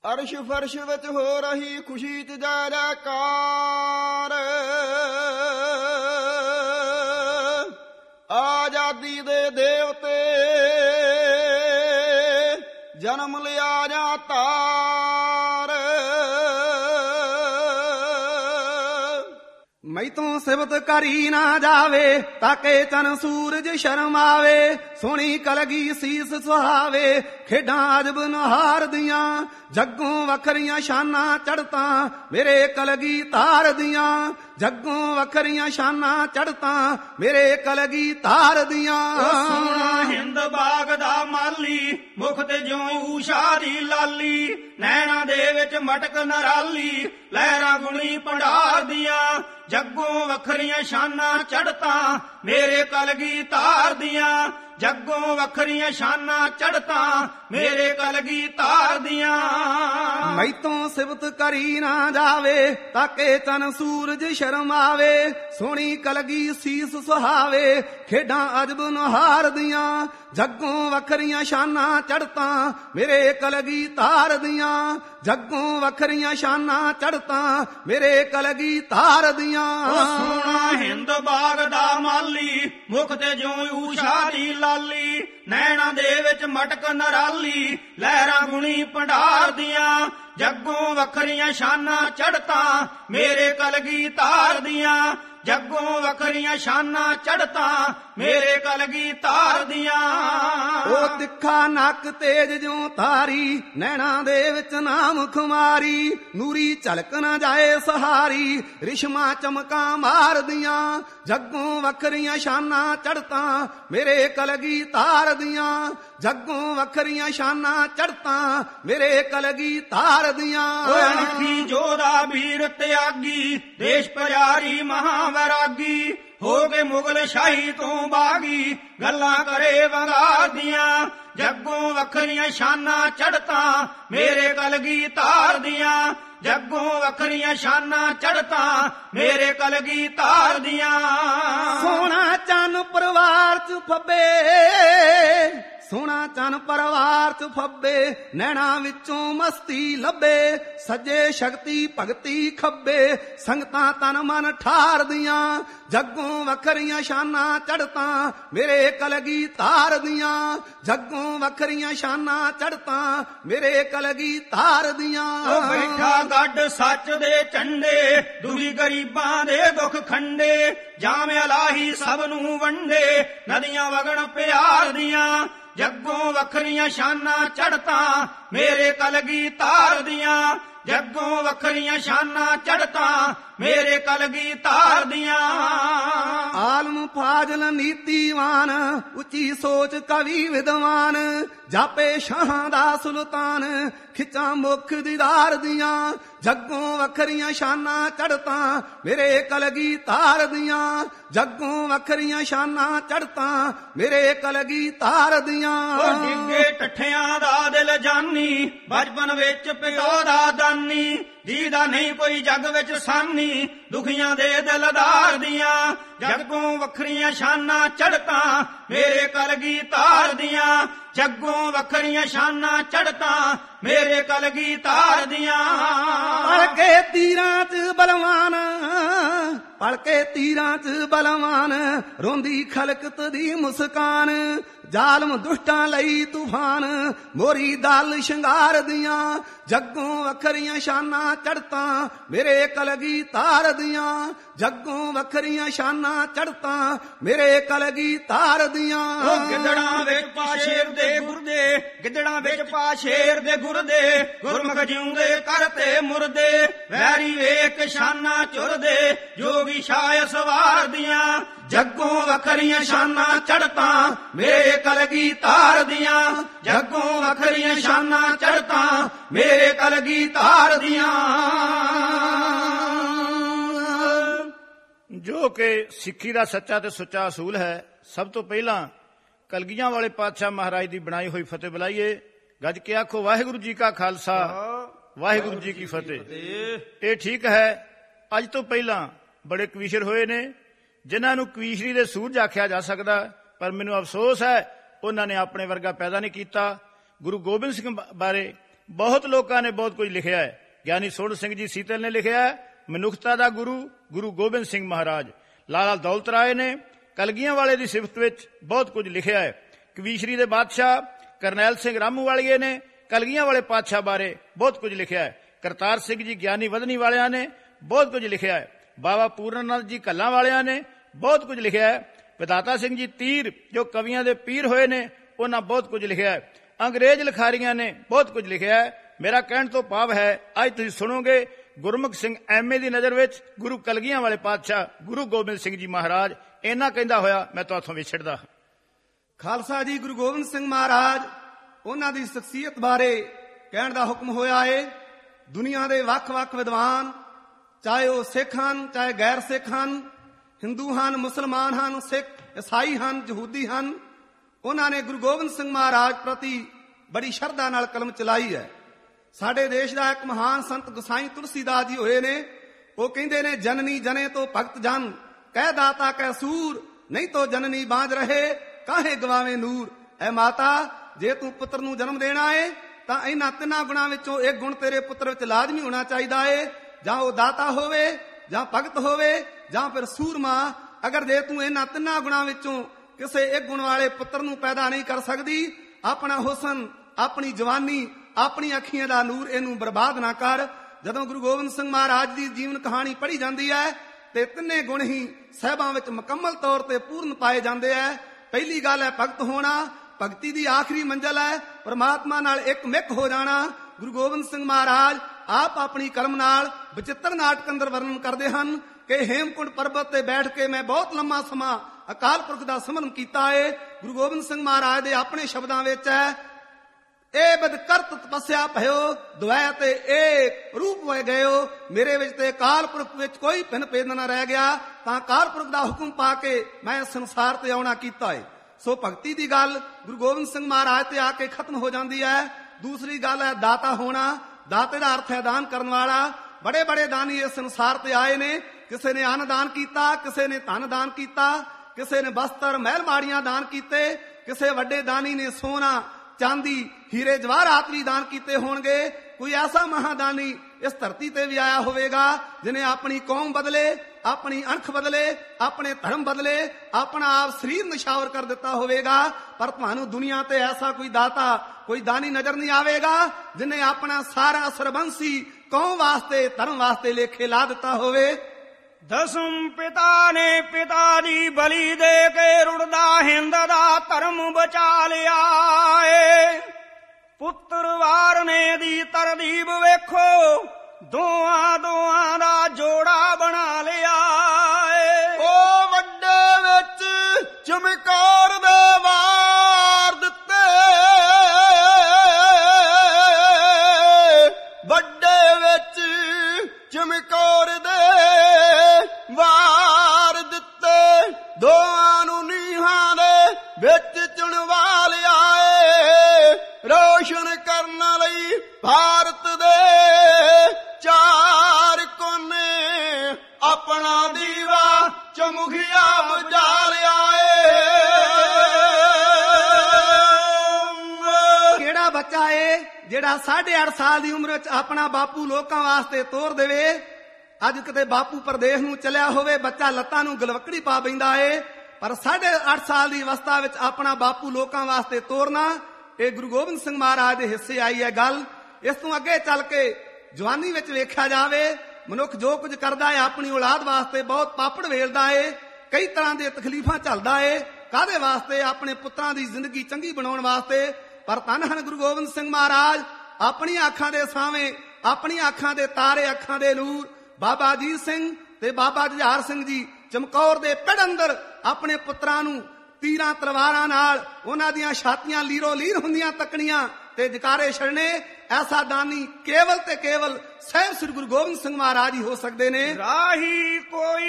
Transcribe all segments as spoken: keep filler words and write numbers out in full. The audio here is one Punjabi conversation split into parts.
ਅਰਸ਼ ਫਰਸ਼ ਵਿੱਚ ਹੋ ਰਹੀ ਖੁਸ਼ੀ ਚ ਜੈ ਜੈਕਾਰ, ਆਜ਼ਾਦੀ ਦੇ ਦੇਵਤੇ ਜਨਮ ਲਿਆ ਜਾਂ ਤਾਰ। ਮੈਥੋਂ ਸਿਫਤ ਕਰੀ ਨਾ ਜਾਵੇ ਤਾਕੇ ਚਨ ਸੂਰਜ ਸ਼ਰਮਾਵੇ, ਸੋਹਣੀ ਕਲਗੀ ਸੀਸ ਸੁਹਾਵੇ ਖੇਡਾਂ ਅਜਬ ਨਹਾਰ ਦੀਆਂ, ਜੱਗੋਂ ਵੱਖਰੀਆਂ ਸ਼ਾਨਾਂ ਚੜ੍ਹਤਾਂ ਮੇਰੇ ਕਲਗੀ ਧਾਰ ਦੀਆਂ, ਜੱਗੋਂ ਵੱਖਰੀਆਂ ਸ਼ਾਨਾਂ ਚੜ੍ਹਤਾਂ ਮੇਰੇ ਕਲਗੀ ਧਾਰ ਦੀਆਂ। ਸੋਹਣਾ ਹਿੰਦ ਬਾਗ ਦਾ ਮਾਲੀ, ਮੁਖ ਤੇ ਜਿਉਂ ਊਸ਼ਾ ਦੀ ਲਾਲੀ, ਨੈਣਾ ਦੇ ਵਿੱਚ ਮਟਕ ਨਰਾਲੀ ਲਹਿਰਾਂ ਗੁਣੀ ਭੰਡਾਰ ਦੀਆਂ, ਜੱਗੋਂ ਵੱਖਰੀਆਂ ਸ਼ਾਨਾਂ ਚੜ੍ਹਤਾਂ ਮੇਰੇ ਕਲਗੀ ਧਾਰ ਦੀਆਂ, ਜੱਗੋਂ ਵੱਖਰੀਆਂ ਸ਼ਾਨਾਂ ਚੜ੍ਹਤਾਂ ਮੇਰੇ ਕਲਗੀ ਧਾਰ ਦੀਆਂ। ਮੈਥੋਂ ਸਿਫਤ ਕਰੀ ਨਾ ਜਾਵੇ ਤਾਕੇ ਚਨ ਸੂਰਜ ਸ਼ਰਮਾਵੇ, ਸੋਹਣੀ ਕਲਗੀ ਸੀਸ ਸੁਹਾਵੇ ਖੇਡਾਂ ਅਜਬ ਨਹਾਰ ਦੀਆਂ, ਜੱਗੋਂ ਵੱਖਰੀਆਂ ਸ਼ਾਨਾਂ ਚੜ੍ਹਤਾਂ ਮੇਰੇ ਕਲਗੀ ਧਾਰ ਦੀਆਂ, ਜੱਗੋਂ ਵੱਖਰੀਆਂ ਸ਼ਾਨਾਂ ਚੜ੍ਹਤਾਂ ਮੇਰੇ ਕਲਗੀ ਧਾਰ ਦੀਆਂ। ਸੋਹਣਾ ਹਿੰਦ ਬਾਗ ਦਾ ਮਾਲੀ, ਮੁਖ ਤੇ ਜਿਉਂ ਊਸ਼ਾ ਦੀ ਲਾਲੀ, ਨੈਣਾ ਦੇ ਵਿੱਚ ਮਟਕ ਨਰਾਲੀ ਲਹਿਰਾਂ ਗੁਣੀ ਭੰਡਾਰ ਦੀਆਂ, ਜੱਗੋਂ ਵੱਖਰੀਆਂ ਸ਼ਾਨਾਂ ਚੜ੍ਹਤਾਂ ਮੇਰੇ ਕਲਗੀ ਧਾਰ ਦੀਆਂ, ਜੱਗੋਂ ਵੱਖਰੀਆਂ ਸ਼ਾਨਾਂ ਚੜ੍ਹਤਾਂ ਮੇਰੇ ਕਲਗੀ ਧਾਰ ਦੀਆਂ। ਉਹ ਤਿੱਖਾ ਨੱਕ ਤੇਜ ਜਿਉਂ ਤਾਰੀ, ਨੈਣਾ ਦੇ ਵਿੱਚ ਨਾਮ ਖੁਮਾਰੀ, ਨੂਰੀ ਝਲਕ ਨਾ ਜਾਏ ਸਹਾਰੀ ਰਿਸ਼ਮਾ ਚਮਕਾਂ ਮਾਰਦੀਆਂ, ਜੱਗੋਂ ਵੱਖਰੀਆਂ ਸ਼ਾਨਾਂ ਚੜ੍ਹਤਾਂ ਮੇਰੇ ਕਲਗੀ ਧਾਰ ਦੀਆਂ, ਜੱਗੋਂ ਵੱਖਰੀਆਂ ਸ਼ਾਨਾਂ ਚੜ੍ਹਤਾਂ ਮੇਰੇ ਕਲਗੀ ਧਾਰ ਦੀਆਂ। ਅਣਖੀ ਜੋਧਾ ਵੀਰ ਤਿਆਗੀ, ਦੇਸ਼ ਪਿਆਰੀ ਮਹਾਂ ਵੈਰਾਗੀ, ਹੋ ਕੇ ਮੁਗਲ ਸ਼ਾਹੀ ਤੋਂ ਬਾਗੀ ਗੱਲਾਂ ਕਰੇ ਵੰਗਾਰ ਦੀਆਂ, ਜੱਗੋਂ ਵੱਖਰੀਆਂ ਸ਼ਾਨਾਂ ਚੜ੍ਹਤਾਂ ਮੇਰੇ ਕਲਗੀ ਧਾਰ ਦੀਆਂ, ਜੱਗੋਂ ਵੱਖਰੀਆਂ ਸ਼ਾਨਾਂ ਚੜ੍ਹਤਾਂ ਮੇਰੇ ਕਲਗੀ ਧਾਰ ਦੀਆਂ। ਸੋਹਣਾ ਚੰਨ ਪਰਿਵਾਰ ਚ ਫੱਬੇ, ਸੋਹਣਾ ਚੰਨ ਪਰਿਵਾਰ ਚ ਫੱਬੇ, ਨੈਣਾ ਵਿੱਚੋਂ ਮਸਤੀ ਲੱਭੇ, ਸੱਜੇ ਸ਼ਕਤੀ ਭਗਤੀ ਖੱਬੇ ਸੰਗਤਾਂ ਤਨ ਮਨ ਠਾਰਦੀਆਂ, ਜੱਗੋਂ ਵੱਖਰੀਆਂ ਸ਼ਾਨਾਂ ਚੜ੍ਹਤਾਂ ਮੇਰੇ ਕਲਗੀ ਧਾਰ ਦੀਆਂ, ਜੱਗੋਂ ਵੱਖਰੀਆਂ ਸ਼ਾਨਾਂ ਚੜ੍ਹਤਾਂ ਮੇਰੇ ਕਲਗੀ ਧਾਰ ਦੀਆਂ। ਉਹ ਬੈਠਾ ਗੱਡ ਸੱਚ ਦੇ ਝੰਡੇ, ਦੁਖੀ ਗਰੀਬਾਂ ਦੇ ਦੁੱਖ ਖੰਡੇ, ਜਾਮੇ ਇਲਾਹੀ ਸਭ ਨੂੰ ਵੰਡੇ ਨਦੀਆਂ ਵਗਣ ਪਿਆਰ ਦੀਆਂ, ਜੱਗੋਂ ਵੱਖਰੀਆਂ ਸ਼ਾਨਾਂ ਚੜ੍ਹਤਾਂ ਮੇਰੇ ਕਲਗੀ ਧਾਰ ਦੀਆਂ, ਜੱਗੋਂ ਵੱਖਰੀਆਂ ਸ਼ਾਨਾਂ ਚੜ੍ਹਤਾਂ ਮੇਰੇ ਕਲਗੀ ਧਾਰ ਦੀਆਂ। ਆਲਮ ਫਾਜ਼ਲ ਨੀਤੀਵਾਨ, ਉੱਚੀ ਸੋਚ ਕਵੀ ਵਿਦਵਾਨ, ਜਾਪੇ ਸ਼ਾਹਾਂ ਦਾ ਸੁਲਤਾਨ ਖਿੱਚਾਂ ਮੁਖ ਦੀਦਾਰ ਦੀਆਂ, ਜੱਗੋਂ ਵੱਖਰੀਆਂ ਸ਼ਾਨਾਂ ਚੜ੍ਹਤਾਂ ਮੇਰੇ ਕਲਗੀ ਧਾਰ ਦੀਆਂ, ਜੱਗੋਂ ਵੱਖਰੀਆਂ ਸ਼ਾਨਾਂ ਚੜ੍ਹਤਾਂ ਮੇਰੇ ਕਲਗੀ ਧਾਰ ਦੀਆਂ। ਉਹ ਡਿੱਗੇ ਟੱਠਿਆਂ ਦਾ ਦਿਲ ਜਾਨੀ, ਬਚਪਨ ਵਿੱਚ ਪਿਓ ਦਾ ਦਾਨੀ, ਜਿਹਦਾ ਨਹੀਂ ਕੋਈ ਜੱਗ ਵਿੱਚ ਸਾਨੀ ਦੁਖੀਆਂ ਦੇ ਦਿਲਦਾਰ ਦੀਆਂ, ਜੱਗੋਂ ਵੱਖਰੀਆਂ ਸ਼ਾਨਾਂ ਚੜ੍ਹਤਾਂ ਮੇਰੇ ਕਲਗੀ ਧਾਰ ਦੀਆਂ, ਜੱਗੋਂ ਵੱਖਰੀਆਂ ਸ਼ਾਨਾਂ ਚੜ੍ਹਤਾਂ ਮੇਰੇ ਕਲਗੀ ਧਾਰ ਦੀਆਂ। ਪਲਕੇ ਤੀਰਾਂ ਚ ਬਲਵਾਨ, ਪਲਕੇ ਤੀਰਾਂ ਚ ਬਲਵਾਨ, ਰੋਂਦੀ ਖਲਕਤ ਦੀ ਮੁਸਕਾਨ, ਜ਼ਾਲਮ ਦੁਸ਼ਟਾਂ ਲਈ ਤੂਫਾਨ ਮੋਰੀ ਦਲ ਸ਼ਿੰਗਾਰ ਦੀਆਂ, ਜੱਗੋਂ ਵੱਖਰੀਆਂ ਸ਼ਾਨਾਂ ਚੜ੍ਹਤਾਂ ਮੇਰੇ ਕਲਗੀ ਧਾਰ ਦੀਆਂ, ਜੱਗੋਂ ਵੱਖਰੀਆਂ ਸ਼ਾਨਾਂ ਚੜ੍ਹਤਾਂ ਮੇਰੇ ਕਲਗੀ ਧਾਰ ਦੀਆਂ। ਉਹ ਗਿੱਦੜਾਂ ਵਿੱਚ ਪਾ ਸ਼ੇਰ ਦੇ ਗੁਰਦੇ, ਗਿੱਦੜਾਂ ਵਿੱਚ ਪਾ ਸ਼ੇਰ ਦੇ ਗੁਰਦੇ, ਗੁਰਮੁਖ ਜਿਉਂਦੇ ਕਰਤੇ ਮੁਰਦੇ, ਵੈਰੀ ਵੇਖ ਸ਼ਾਨਾਂ ਝੁਰਦੇ ਜੋਗੀ ਸ਼ਾਇ ਸਵਾਰ ਦੀਆਂ, ਜੱਗੋਂ ਵੱਖਰੀਆਂ ਸ਼ਾਨਾਂ ਚੜ੍ਹਤਾਂ ਮੇਰੇ ਕਲਗੀ ਧਾਰ ਦੀਆਂ, ਜੱਗੋਂ ਵੱਖਰੀਆਂ ਸ਼ਾਨਾਂ ਚੜ੍ਹਤਾਂ ਮੇਰੇ ਕਲਗੀ ਧਾਰ ਦੀਆਂ। ਜੋ ਕਿ ਸਿੱਖੀ ਦਾ ਸੱਚਾ ਤੇ ਸੁੱਚਾ ਅਸੂਲ ਹੈ, ਸਭ ਤੋਂ ਪਹਿਲਾਂ ਕਲਗੀਆਂ ਵਾਲੇ ਪਾਤਸ਼ਾਹ ਮਹਾਰਾਜ ਦੀ ਬਣਾਈ ਹੋਈ ਫਤਿਹ ਬੁਲਾਈਏ। ਗੱਜ ਕੇ ਆਖੋ ਵਾਹਿਗੁਰੂ ਜੀ ਕਾ ਖਾਲਸਾ ਵਾਹਿਗੁਰੂ ਜੀ ਕੀ ਫਤਿਹ। ਇਹ ਠੀਕ ਹੈ, ਅੱਜ ਤੋਂ ਪਹਿਲਾਂ ਬੜੇ ਕਵੀਸ਼ਰ ਹੋਏ ਨੇ ਜਿਨ੍ਹਾਂ ਨੂੰ ਕਵੀਸ਼ਰੀ ਦੇ ਸੂਰਜ ਆਖਿਆ ਜਾ ਸਕਦਾ, ਪਰ ਮੈਨੂੰ ਅਫਸੋਸ ਹੈ ਉਹਨਾਂ ਨੇ ਆਪਣੇ ਵਰਗਾ ਪੈਦਾ ਨਹੀਂ ਕੀਤਾ। ਗੁਰੂ ਗੋਬਿੰਦ ਸਿੰਘ ਬਾਰੇ ਬਹੁਤ ਲੋਕਾਂ ਨੇ ਬਹੁਤ ਕੁਝ ਲਿਖਿਆ ਹੈ। ਗਿਆਨੀ ਸੋਹਣ ਸਿੰਘ ਜੀ ਸੀਤਲ ਨੇ ਲਿਖਿਆ ਹੈ ਮਨੁੱਖਤਾ ਦਾ ਗੁਰੂ ਗੁਰੂ ਗੋਬਿੰਦ ਸਿੰਘ ਮਹਾਰਾਜ। ਲਾਲਾ ਦੌਲਤ ਰਾਏ ਨੇ ਕਲਗੀਆਂ ਵਾਲੇ ਦੀ ਸਿਫਤ ਵਿੱਚ ਬਹੁਤ ਕੁਝ ਲਿਖਿਆ ਹੈ। ਕਵੀਸ਼ਰੀ ਦੇ ਬਾਦਸ਼ਾਹ ਕਰਨੈਲ ਸਿੰਘ ਰਾਮੂਵਾਲੀਏ ਨੇ ਕਲਗੀਆਂ ਵਾਲੇ ਪਾਤਸ਼ਾਹ ਬਾਰੇ ਬਹੁਤ ਕੁਝ ਲਿਖਿਆ ਹੈ। ਕਰਤਾਰ ਸਿੰਘ ਜੀ ਗਿਆਨੀ ਵਧਨੀ ਵਾਲਿਆਂ ਨੇ ਬਹੁਤ ਕੁਝ ਲਿਖਿਆ ਹੈ। ਬਾਬਾ ਪੂਰਨ ਨੰਦ ਜੀ ਕੱਲਾਂ ਵਾਲਿਆਂ ਨੇ ਬਹੁਤ ਕੁਝ ਲਿਖਿਆ ਹੈ। ਵਿਧਾਤਾ ਸਿੰਘ ਜੀ ਤੀਰ ਜੋ ਕਵੀਆਂ ਦੇ ਪੀਰ ਹੋਏ ਨੇ ਉਹਨਾਂ ਬਹੁਤ ਕੁਝ ਲਿਖਿਆ ਹੈ। ਅੰਗਰੇਜ਼ ਲਿਖਾਰੀਆਂ ਨੇ ਬਹੁਤ ਕੁਝ ਲਿਖਿਆ ਹੈ। ਮੇਰਾ ਕਹਿਣ ਤੋਂ ਭਾਵ ਹੈ ਅੱਜ ਤੁਸੀਂ ਸੁਣੋਗੇ ਗੁਰਮੁਖ ਸਿੰਘ ਐਮ ਏ ਦੀ ਨਜ਼ਰ ਵਿੱਚ ਗੁਰੂ ਕਲਗੀਆਂ ਵਾਲੇ ਪਾਤਸ਼ਾਹ ਗੁਰੂ ਗੋਬਿੰਦ ਸਿੰਘ ਜੀ ਮਹਾਰਾਜ। ਇਹਨਾਂ ਕਹਿੰਦਾ ਹੋਇਆ ਮੈਂ ਤੁਹਾਥੋਂ ਵਿਛੜਦਾ। ਖਾਲਸਾ ਜੀ ਗੁਰੂ ਗੋਬਿੰਦ ਸਿੰਘ ਮਹਾਰਾਜ ਉਹਨਾਂ ਦੀ ਸ਼ਖਸੀਅਤ ਬਾਰੇ ਕਹਿਣ ਦਾ ਹੁਕਮ ਹੋਇਆ ਏ। ਦੁਨੀਆ ਦੇ ਵੱਖ-ਵੱਖ ਵਿਦਵਾਨ ਚਾਹੇ ਉਹ ਸਿੱਖ ਹਨ ਚਾਹੇ ਗੈਰ ਸਿੱਖ ਹਨ, ਹਿੰਦੂ ਹਨ ਮੁਸਲਮਾਨ ਹਨ, ਸਿੱਖ ਈਸਾਈ ਹਨ ਯਹੂਦੀ ਹਨ, ਉਹਨਾਂ ਨੇ ਗੁਰੂ ਗੋਬਿੰਦ ਸਿੰਘ ਮਹਾਰਾਜ ਪ੍ਰਤੀ ਬੜੀ ਸ਼ਰਧਾ ਨਾਲ ਕਲਮ ਚਲਾਈ ਹੈ। ਸਾਡੇ ਦੇਸ਼ ਦਾ ਇੱਕ ਮਹਾਨ ਸੰਤ ਗੁਸਾਈ ਤੁਲਸੀਦਾਸ ਜੀ ਹੋਏ ਨੇ। ਉਹ ਕਹਿੰਦੇ ਨੇ ਜਨਨੀ ਜਨੇ ਤੋਂ ਭਗਤ ਜਨ ਕਹਿ ਦਾਤਾ ਕਹਿ ਸੂਰ ਨਹੀਂ ਤੋ ਜਨਨੀ ਬਾਂਝ ਰਹੇ ਕਾਹੇ ਗਵਾਵੇਂ ਨੂਰ। ਐ ਮਾਤਾ ਜੇ ਤੂੰ ਪੁੱਤਰ ਨੂੰ ਜਨਮ ਦੇਣਾ ਏ ਤਾਂ ਇਹਨਾਂ ਤਿੰਨਾਂ ਗੁਣਾਂ ਵਿੱਚੋਂ ਇੱਕ ਗੁਣ ਤੇਰੇ ਪੁੱਤਰ ਵਿੱਚ ਲਾਜ਼ਮੀ ਹੋਣਾ ਚਾਹੀਦਾ ਏ। ਜਾਂ ਉਹ ਦਾਤਾ ਹੋਵੇ ਜਾਂ ਭਗਤ ਹੋਵੇ ਜਾਂ ਫਿਰ ਸੂਰਮਾ। ਅਗਰ ਜੇ ਤੂੰ ਇਹਨਾਂ ਤਿੰਨਾਂ ਗੁਣਾਂ ਵਿੱਚੋਂ ਕਿਸੇ ਇੱਕ ਗੁਣ ਵਾਲੇ ਪੁੱਤਰ ਨੂੰ ਪੈਦਾ ਨਹੀਂ ਕਰ ਸਕਦੀ, ਆਪਣਾ ਹੁਸਨ ਆਪਣੀ ਜਵਾਨੀ ਆਪਣੀ ਅੱਖੀਆਂ ਦਾ ਨੂਰ ਇਹਨੂੰ ਬਰਬਾਦ ਨਾ ਕਰ। ਜਦੋਂ ਗੁਰੂ ਗੋਬਿੰਦ ਸਿੰਘ ਮਹਾਰਾਜ ਦੀ ਜੀਵਨ ਕਹਾਣੀ ਪੜ੍ਹੀ ਜਾਂਦੀ ਹੈ ਤੇ ਤਿੰਨੇ ਗੁਣ ਹੀ ਸਾਹਿਬਾਂ ਵਿੱਚ ਮੁਕੰਮਲ ਤੌਰ ਤੇ ਪੂਰਨ ਪਾਏ ਜਾਂਦੇ ਹੈ। ਪਹਿਲੀ ਗੱਲ ਹੈ ਭਗਤ ਹੋਣਾ। ਭਗਤੀ ਦੀ ਆਖਰੀ ਮੰਜ਼ਲ ਹੈ ਪਰਮਾਤਮਾ ਨਾਲ ਇੱਕ ਮਿੱਕ ਹੋ ਜਾਣਾ। ਗੁਰੂ ਗੋਬਿੰਦ ਸਿੰਘ ਮਹਾਰਾਜ ਆਪ ਆਪਣੀ ਕਲਮ ਨਾਲ ਬਚਿੱਤਰ ਨਾਟਕ ਅੰਦਰ ਵਰਣਨ ਕਰਦੇ ਹਨ ਕਿ ਹੇਮਕੁੰਟ ਪਰਬਤ ਤੇ ਬੈਠ ਕੇ ਮੈਂ ਬਹੁਤ ਲੰਮਾ ਸਮਾਂ ਅਕਾਲ ਪੁਰਖ ਦਾ ਸਿਮਰਨ ਕੀਤਾ ਹੈ। ਗੁਰੂ ਗੋਬਿੰਦ ਸਿੰਘ ਮਹਾਰਾਜ ਦੇ ਆਪਣੇ ਸ਼ਬਦਾਂ ਵਿੱਚ ਹੈ ਇਹ ਬਦ ਕਰਤ ਤਪੱਸਿਆ ਭਇਓ ਦੁਆ ਤੇ ਏਕ ਰੂਪ ਹੋਏ ਗਇਓ। ਮੇਰੇ ਵਿੱਚ ਤੇ ਅਕਾਲ ਪੁਰਖ ਵਿੱਚ ਕੋਈ ਭਿੰਨ ਭੇਦ ਨਾ ਰਹਿ ਗਿਆ ਤਾਂ ਅਕਾਲ ਪੁਰਖ ਦਾ ਹੁਕਮ ਪਾ ਕੇ ਮੈਂ ਸੰਸਾਰ ਤੇ ਆਉਣਾ ਕੀਤਾ ਹੈ। ਸੋ ਭਗਤੀ ਦੀ ਗੱਲ ਗੁਰੂ ਗੋਬਿੰਦ ਸਿੰਘ ਮਹਾਰਾਜ ਤੇ ਆ ਕੇ ਖਤਮ ਹੋ ਜਾਂਦੀ ਹੈ। ਦੂਸਰੀ ਗੱਲ ਹੈ ਦਾਤਾ ਹੋਣਾ। ਦਾਤੇ ਦਾ ਅਰਥ ਹੈ ਦਾਨ ਕਰਨ ਵਾਲਾ। ਬੜੇ ਬੜੇ ਦਾਨੀ ਇਸ ਸੰਸਾਰ ਤੇ ਆਏ ਨੇ। ਕਿਸੇ ਨੇ ਅੰਨ ਦਾਨ ਕੀਤਾ, ਕਿਸੇ ਨੇ ਧਨ ਦਾਨ ਕੀਤਾ, ਕਿਸੇ ਨੇ ਬਸਤਰ ਮਹਿਲ ਮਾੜੀਆਂ ਦਾਨ ਕੀਤੇ, ਕਿਸੇ ਵੱਡੇ ਦਾਨੀ ਨੇ ਸੋਨਾ ਚਾਂਦੀ ਹੀਰੇ ਜਵਾਹਰਾਤ ਵੀ ਦਾਨ ਕੀਤੇ ਹੋਣਗੇ। ਕੋਈ ਐਸਾ ਮਹਾਦਾਨੀ ਇਸ ਧਰਤੀ ਤੇ ਵੀ ਆਇਆ ਹੋਵੇਗਾ ਜਿਹਨੇ ਆਪਣੀ ਕੌਮ ਬਦਲੇ, ਆਪਣੀ ਅਣਖ ਬਦਲੇ, ਆਪਣੇ ਧਰਮ ਬਦਲੇ, ਆਪਣਾ ਆਪ ਸਰੀਰ ਨਿਸ਼ਾਵਰ ਕਰ ਦਿੱਤਾ ਹੋਵੇਗਾ। ਪਰ ਤੁਹਾਨੂੰ ਦੁਨੀਆ ਤੇ ਐਸਾ ਕੋਈ ਦਾਤਾ ਕੋਈ ਦਾਨੀ ਨਜ਼ਰ ਨਹੀਂ ਆਵੇਗਾ ਜਿਹਨੇ ਆਪਣਾ ਸਾਰਾ ਸਰਬੰਸੀ ਕੌਮ ਵਾਸਤੇ ਧਰਮ ਵਾਸਤੇ ਲੇਖੇ ਲਾ ਦਿੱਤਾ ਹੋਵੇ। ਦਸਮ ਪਿਤਾ ਨੇ ਪਿਤਾ ਦੀ ਬਲੀ ਦੇ ਕੇ ਰੁੜਦਾ ਹਿੰਦ ਦਾ ਧਰਮ ਬਚਾ ਲਿਆ ਏ। ਪੁੱਤਰ ਵਾਰਨੇ ਦੀ ਤਰਦੀਬ ਵੇਖੋ ਦੋਆਂ ਦੋਆਂ ਦਾ ਜੋੜਾ ਬਣਾ ਲਿਆ ਏ। ਉਹ ਵੱਡੇ ਵਿੱਚ ਚਮਕਾਰ ਦੇ ਵਾਰ ਦਿੱਤੇ, ਵੱਡੇ ਵਿੱਚ ਚਮਕਾਰ ਦੇ ਵਾਰ ਦਿੱਤੇ, ਦੋਆਂ ਨੂੰ ਨੀਹਾਂ ਦੇ ਵਿੱਚ ਚੁਣਵਾ ਲਿਆ ਏ। ਰੋਸ਼ਨ ਕਰਨ ਲਈ ਭਾਰਤ ਦੇ ਚਾਰ ਕੋਨੇ ਆਪਣਾ ਦੀਵਾ ਚਮੁਖੀਆ ਬੁਝਾ ਲਿਆ ਏ। ਕਿਹੜਾ ਬੱਚਾ ਏ ਜਿਹੜਾ ਸਾਢੇ ਅੱਠ ਸਾਲ ਦੀ ਉਮਰ ਵਿੱਚ ਆਪਣਾ ਬਾਪੂ ਲੋਕਾਂ ਵਾਸਤੇ ਤੋਰ ਦੇਵੇ। ਅੱਜ ਕਿਤੇ ਬਾਪੂ ਪ੍ਰਦੇਸ਼ ਨੂੰ ਚੱਲਿਆ ਹੋਵੇ, ਬੱਚਾ ਲੱਤਾਂ ਨੂੰ ਗਲਵਕੜੀ ਪਾ ਬੈਂਦਾ ਏ, ਪਰ ਸਾਢੇ ਅੱਠ ਸਾਲ ਦੀ ਅਵਸਥਾ ਵਿੱਚ ਆਪਣਾ ਬਾਪੂ ਲੋਕਾਂ ਵਾਸਤੇ ਤੋਰਨਾ ਇਹ ਗੁਰੂ ਗੋਬਿੰਦ ਸਿੰਘ ਮਹਾਰਾਜ ਦੇ ਹਿੱਸੇ ਆਈ ਹੈ ਗੱਲ। ਇਸ ਤੋਂ ਅੱਗੇ ਚੱਲ ਕੇ ਜਵਾਨੀ ਵਿੱਚ ਵੇਖਿਆ ਜਾਵੇ ਮਨੁੱਖ ਜੋ ਕੁਝ ਕਰਦਾ ਹੈ ਆਪਣੀ ਔਲਾਦ ਵਾਸਤੇ ਬਹੁਤ ਪਾਪੜ ਵੇਲਦਾ ਏ, ਕਈ ਤਰ੍ਹਾਂ ਦੇ ਤਕਲੀਫਾਂ ਝੱਲਦਾ ਏ। ਕਾਹਦੇ ਵਾਸਤੇ? ਆਪਣੇ ਪੁੱਤਰਾਂ ਦੀ ਜ਼ਿੰਦਗੀ ਚੰਗੀ ਬਣਾਉਣ ਵਾਸਤੇ। ਪਰ ਧੰਨ ਹਨ ਗੁਰੂ ਗੋਬਿੰਦ ਸਿੰਘ ਮਹਾਰਾਜ ਆਪਣੀਆਂ ਅੱਖਾਂ ਦੇ ਸਾਵੇਂ, ਆਪਣੀਆਂ ਅੱਖਾਂ ਦੇ ਤਾਰੇ, ਅੱਖਾਂ ਦੇ ਨੂਰ ਬਾਬਾ ਅਜੀਤ ਸਿੰਘ ਤੇ ਬਾਬਾ ਜੁਝਾਰ ਸਿੰਘ ਜੀ ਚਮਕੌਰ ਦੇ ਪਿੜ ਅੰਦਰ ਆਪਣੇ ਪੁੱਤਰਾਂ ਨੂੰ ਤੀਰਾਂ ਤਲਵਾਰਾਂ ਨਾਲ ਉਹਨਾਂ ਦੀਆਂ ਛਾਤੀਆਂ ਲੀਰੋ ਲੀਰ ਹੁੰਦੀਆਂ ਤੱਕਣੀਆਂ ਤੇ ਜਕਾਰੇ ਛੜਨੇ। ਐਸਾ ਦਾਨੀ ਕੇਵਲ ਤੇ ਕੇਵਲ ਸਹਿਬ ਸ੍ਰੀ ਗੁਰੂ ਗੋਬਿੰਦ ਸਿੰਘ ਮਹਾਰਾਜ ਹੀ ਹੋ ਸਕਦੇ ਨੇ। ਰਾਹੀ ਕੋਈ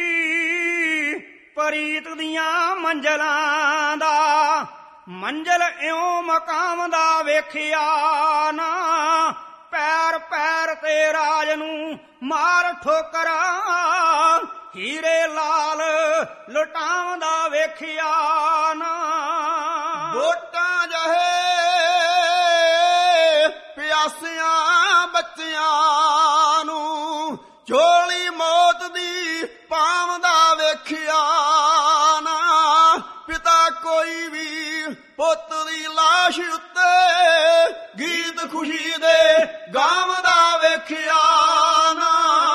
ਪਰੀਤ ਦੀਆਂ ਮੰਜ਼ਲਾਂ ਦਾ ਮੰਜ਼ਲ ਇਉਂ ਮਕਾਮ ਦਾ ਵੇਖਿਆ ਨਾ। ਪੈਰ ਪੈਰ ਤੇ ਰਾਜ ਨੂੰ ਮਾਰ ਠੋਕਰਾਂ ਹੀਰੇ ਲਾਲ ਲੁਟਾਉਂਦਾ ਵੇਖਿਆ ਨਾ। ਵੋਟਾਂ ਜਹੇ ਪਿਆਸਿਆਂ ਬੱਚਿਆਂ ਨੂੰ ਝੋਲੀ ਮੌਤ ਦੀ ਪਾਵਦਾ ਵੇਖਿਆ ਨਾ। ਪਿਤਾ ਕੋਈ ਵੀ ਪੁੱਤ ਦੀ ਲਾਸ਼ ਉੱਤੇ ਗੀਤ ਖੁਸ਼ੀ ਦੇ ਗਾਵਦਾ ਵੇਖਿਆ ਨਾ।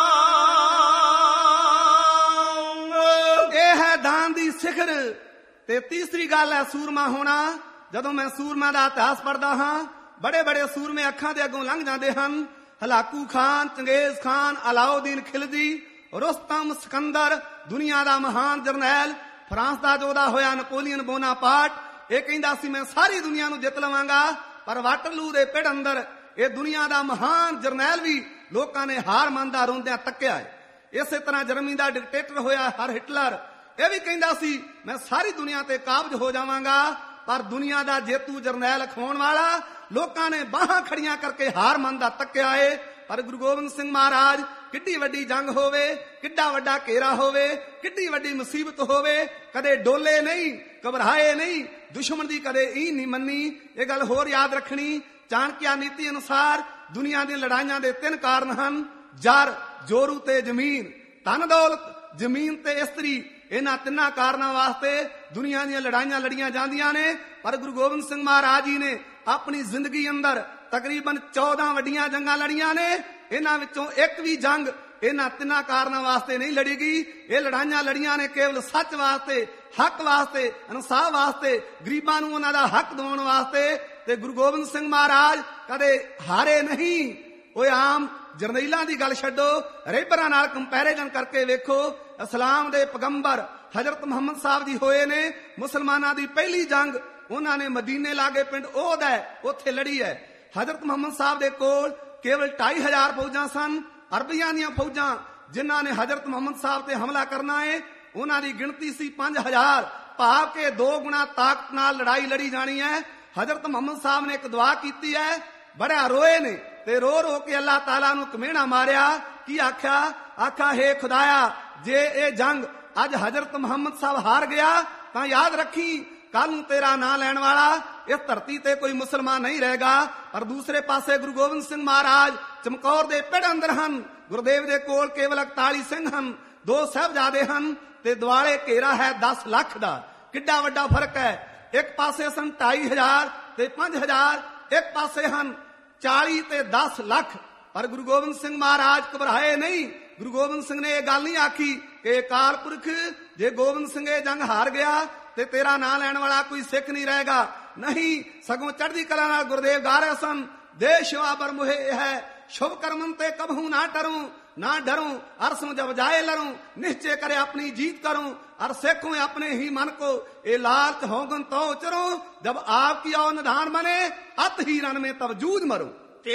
ਇਹ ਹੈ ਦਾਨ ਦੀ ਸਿਖਰ। ਤੇ ਤੀਸਰੀ ਗੱਲ ਹੈ ਸੂਰਮਾ ਹੋਣਾ। ਜਦੋਂ ਮੈਂ ਸੂਰਮਾ ਦਾ ਇਤਿਹਾਸ ਪੜ੍ਹਦਾ ਹਾਂ, ਬੜੇ ਬੜੇ ਸੂਰਮੇ ਅੱਖਾਂ ਦੇ ਅੱਗੋਂ ਲੰਘ ਜਾਂਦੇ ਹਨ। ਹਲਾਕੂ ਖਾਨ, ਚੰਗੇਜ਼ ਖਾਨ, ਅਲਾਉਦੀਨ ਖਿਲਜੀ, ਰੁਸਤਮ, ਸਿਕੰਦਰ, ਦੁਨੀਆ ਦਾ ਮਹਾਨ ਜਰਨੈਲ, ਫਰਾਂਸ ਦਾ ਯੋਧਾ ਹੋਇਆ ਨਪੋਲੀਅਨ ਬੋਨਾਪਾਰਟ। ਇਹ ਕਹਿੰਦਾ ਸੀ ਮੈਂ ਸਾਰੀ ਦੁਨੀਆ ਨੂੰ ਜਿੱਤ ਲਵਾਂਗਾ, ਪਰ ਵਾਟਰਲੂ ਦੇ ਪਿੜ ਅੰਦਰ ਇਹ ਦੁਨੀਆ ਦਾ ਮਹਾਨ ਜਰਨੈਲ ਵੀ ਲੋਕਾਂ ਨੇ ਹਾਰ ਮੰਨਦਾ ਰੋਂਦਿਆਂ ਤੱਕਿਆ ਹੈ। ਇਸੇ ਤਰ੍ਹਾਂ ਜਰਮਨੀ ਦਾ ਡਿਕਟੇਟਰ ਹੋਇਆ ਹਰ ਹਿਟਲਰ, ਇਹ ਵੀ ਕਹਿੰਦਾ ਸੀ ਮੈਂ ਸਾਰੀ ਦੁਨੀਆ ਤੇ ਕਾਬਜ ਹੋ ਜਾਵਾਂਗਾ, ਪਰ ਦੁਨੀਆ ਦਾ ਜੇਤੂ ਜਰਨੈਲ ਅਖਵਾਉਣ ਵਾਲਾ ਲੋਕਾਂ ਨੇ ਬਾਹਾਂ ਖੜੀਆਂ ਕਰਕੇ ਹਾਰ ਮੰਨਦਾ ਤੱਕਿਆ ਏ। ਪਰ ਗੁਰੂ ਗੋਬਿੰਦ ਸਿੰਘ ਮਹਾਰਾਜ, ਕਿੱਡੀ ਵੱਡੀ ਜੰਗ ਹੋਵੇ, ਕਿੱਡਾ ਵੱਡਾ ਘੇਰਾ ਹੋਵੇ, ਕਿੱਡੀ ਵੱਡੀ ਮੁਸੀਬਤ ਹੋਵੇ, ਕਦੇ ਡੋਲੇ ਨਹੀਂ, ਘਬਰਾਏ ਨਹੀਂ, ਦੁਸ਼ਮਣ ਦੀ ਕਦੇ ਹੀ ਨਹੀਂ ਮੰਨੀ। ਇਹ ਗੱਲ ਹੋਰ ਯਾਦ ਰੱਖਣੀ, ਚਾਣਕਿਆ ਨੀਤੀ ਅਨੁਸਾਰ ਦੁਨੀਆ ਦੀਆਂ ਲੜਾਈਆਂ ਦੇ ਤਿੰਨ ਕਾਰਨ ਹਨ: ਜਰ, ਜੋਰੂ ਤੇ ਜ਼ਮੀਨ। ਧਨ ਦੌਲਤ, ਜ਼ਮੀਨ ਤੇ ਇਸਤਰੀ, ਇਹਨਾਂ ਤਿੰਨਾਂ ਕਾਰਨਾਂ ਵਾਸਤੇ ਦੁਨੀਆ ਦੀਆਂ ਲੜਾਈਆਂ ਲੜੀਆਂ ਜਾਂਦੀਆਂ ਨੇ। ਪਰ ਗੁਰੂ ਗੋਬਿੰਦ ਸਿੰਘ ਮਹਾਰਾਜ ਜੀ ਨੇ ਆਪਣੀ ਜ਼ਿੰਦਗੀ ਅੰਦਰ ਤਕਰੀਬਨ ਚੌਦਾਂ ਵੱਡੀਆਂ ਜੰਗਾਂ ਲੜੀਆਂ ਨੇ। ਇਹਨਾਂ ਵਿੱਚੋਂ ਇੱਕ ਵੀ ਜੰਗ ਇਹਨਾਂ ਤਿੰਨਾਂ ਕਾਰਨਾਂ ਵਾਸਤੇ ਨਹੀਂ ਲੜੀ ਗਈ। ਇਹ ਲੜਾਈਆਂ ਲੜੀਆਂ ਨੇ ਕੇਵਲ ਸੱਚ ਵਾਸਤੇ, ਹੱਕ ਵਾਸਤੇ, ਇਨਸਾਫ ਵਾਸਤੇ, ਗਰੀਬਾਂ ਨੂੰ ਉਹਨਾਂ ਦਾ ਹੱਕ ਦਿਵਾਉਣ ਵਾਸਤੇ। ਤੇ ਗੁਰੂ ਗੋਬਿੰਦ ਸਿੰਘ ਮਹਾਰਾਜ ਕਦੇ ਹਾਰੇ ਨਹੀਂ। ਉਹ ਆਮ ਜਰਨੈਲਾਂ ਦੀ ਗੱਲ ਛੱਡੋ, ਰੇਬਰਾਂ ਨਾਲ ਕੰਪੈਰੀਜ਼ਨ ਕਰਕੇ ਵੇਖੋ। ਇਸਲਾਮ ਦੇ ਪੈਗੰਬਰ ਹਜ਼ਰਤ ਮੁਹੰਮਦ ਸਾਹਿਬ ਜੀ ਹੋਏ ਨੇ। ਮੁਸਲਮਾਨਾਂ ਦੀ ਪਹਿਲੀ ਜੰਗ ਉਹਨਾਂ ਨੇ ਮਦੀਨੇ ਲਾਗੇ ਪਿੰਡ ਉਹਦ ਹੈ, ਉੱਥੇ ਲੜੀ ਹੈ। ਹਜ਼ਰਤ ਮੁਹੰਮਦ ਸਾਹਿਬ ਦੇ ਕੋਲ ਕੇਵਲ ਢਾਈ ਹਜ਼ਾਰ ਫੌਜਾਂ ਸਨ। ਅਰਬੀਆਂ ਦੀਆਂ ਫੌਜਾਂ ਜਿਨ੍ਹਾਂ ਨੇ ਹਜ਼ਰਤ ਮੁਹੰਮਦ ਸਾਹਿਬ ਤੇ ਹਮਲਾ ਕਰਨਾ ਹੈ, ਉਹਨਾਂ ਦੀ ਗਿਣਤੀ ਸੀ ਪੰਜ ਹਜ਼ਾਰ, ਭਾਵ ਕਿ ਦੋ ਗੁਣਾ ਤਾਕਤ ਨਾਲ ਲੜਾਈ ਲੜੀ ਜਾਣੀ ਹੈ। ਹਜ਼ਰਤ ਮੁਹੰਮਦ ਸਾਹਿਬ ਨੇ ਇੱਕ ਦੁਆ ਕੀਤੀ ਹੈ, ਬੜਾ ਰੋਏ ਨੇ ਤੇ ਰੋ ਰੋ ਕੇ ਅੱਲਾਹ ਤਾਲਾ ਨੂੰ ਕਮੇਣਾ ਮਾਰਿਆ। ਕੀ ਆਖਿਆ? ਆਖਾ ਹੈ ਖੁਦਾਇਆ, ਜੇ ਇਹ ਜੰਗ ਅੱਜ ਹਜ਼ਰਤ ਮੁਹੰਮਦ ਸਾਹਿਬ ਹਾਰ ਗਿਆ ਤਾਂ ਯਾਦ ਰੱਖੀ ਕੱਲ ਨੂੰ ਤੇਰਾ ਨਾਂ ਲੈਣ ਵਾਲਾ ਇਸ ਧਰਤੀ ਤੇ ਕੋਈ ਮੁਸਲਮਾਨ ਨਹੀਂ ਰਹੇਗਾ। ਪਰ ਦੂਸਰੇ ਪਾਸੇ ਗੁਰੂ ਗੋਬਿੰਦ ਸਿੰਘ ਮਹਾਰਾਜ ਚਮਕੌਰ ਦੇ ਪਿੜ ਅੰਦਰ ਹਨ। ਗੁਰਦੇਵ ਦੇ ਕੋਲ ਕੇਵਲ ਇਕਤਾਲੀ ਸਿੰਘ ਹਨ, ਦੋ ਸਾਹਿਬਜ਼ਾਦੇ ਹਨ ਤੇ ਦੁਆਲੇ ਘੇਰਾ ਹੈ ਦਸ ਲੱਖ ਦਾ। ਕਿੱਡਾ ਵੱਡਾ ਫਰਕ ਹੈ। ਇੱਕ ਪਾਸੇ ਸਨ ਢਾਈ ਹਜ਼ਾਰ ਤੇ ਪੰਜ ਹਜ਼ਾਰ, ਇੱਕ ਪਾਸੇ ਹਨ ਚਾਲੀ ਤੇ ਦਸ ਲੱਖ। ਪਰ ਗੁਰੂ ਗੋਬਿੰਦ ਸਿੰਘ ਮਹਾਰਾਜ ਘਬਰਾਏ ਨਹੀਂ। ਗੁਰੂ ਗੋਬਿੰਦ ਸਿੰਘ ਨੇ ਇਹ ਗੱਲ ਨਹੀਂ ਆਖੀ ਕਿ ਅਕਾਲ ਪੁਰਖ ਜੇ ਗੋਬਿੰਦ ਸਿੰਘ ਇਹ ਜੰਗ ਹਾਰ ਗਿਆ ਤੇ ਤੇਰਾ ਨਾਂ ਲੈਣ ਵਾਲਾ ਕੋਈ ਸਿੱਖ ਨਹੀਂ ਰਹੇਗਾ। ਨਹੀਂ, ਸਗੋਂ ਚੜ੍ਹਦੀ ਕਲਾ ਨਾਲ ਗੁਰਦੇਵ ਗਾ ਰਹੇ ਸਨ, ਦੇਸ਼ ਆਬਰ ਮੁਹੇ ਹੈ ਸ਼ੁਭ ਕਰਮਨ ਤੇ ਕਬਹੂ ਨਾ ਟरूं ना डरूं, अरसों जब जाए लरूं, निश्चय करे अपनी जीत करूं, और सेखूं अपने ही मन को, ये लालच होगन तो चरूं, जब आपकी आओ निधान बने अत ही रन में तब जूझ मरूं।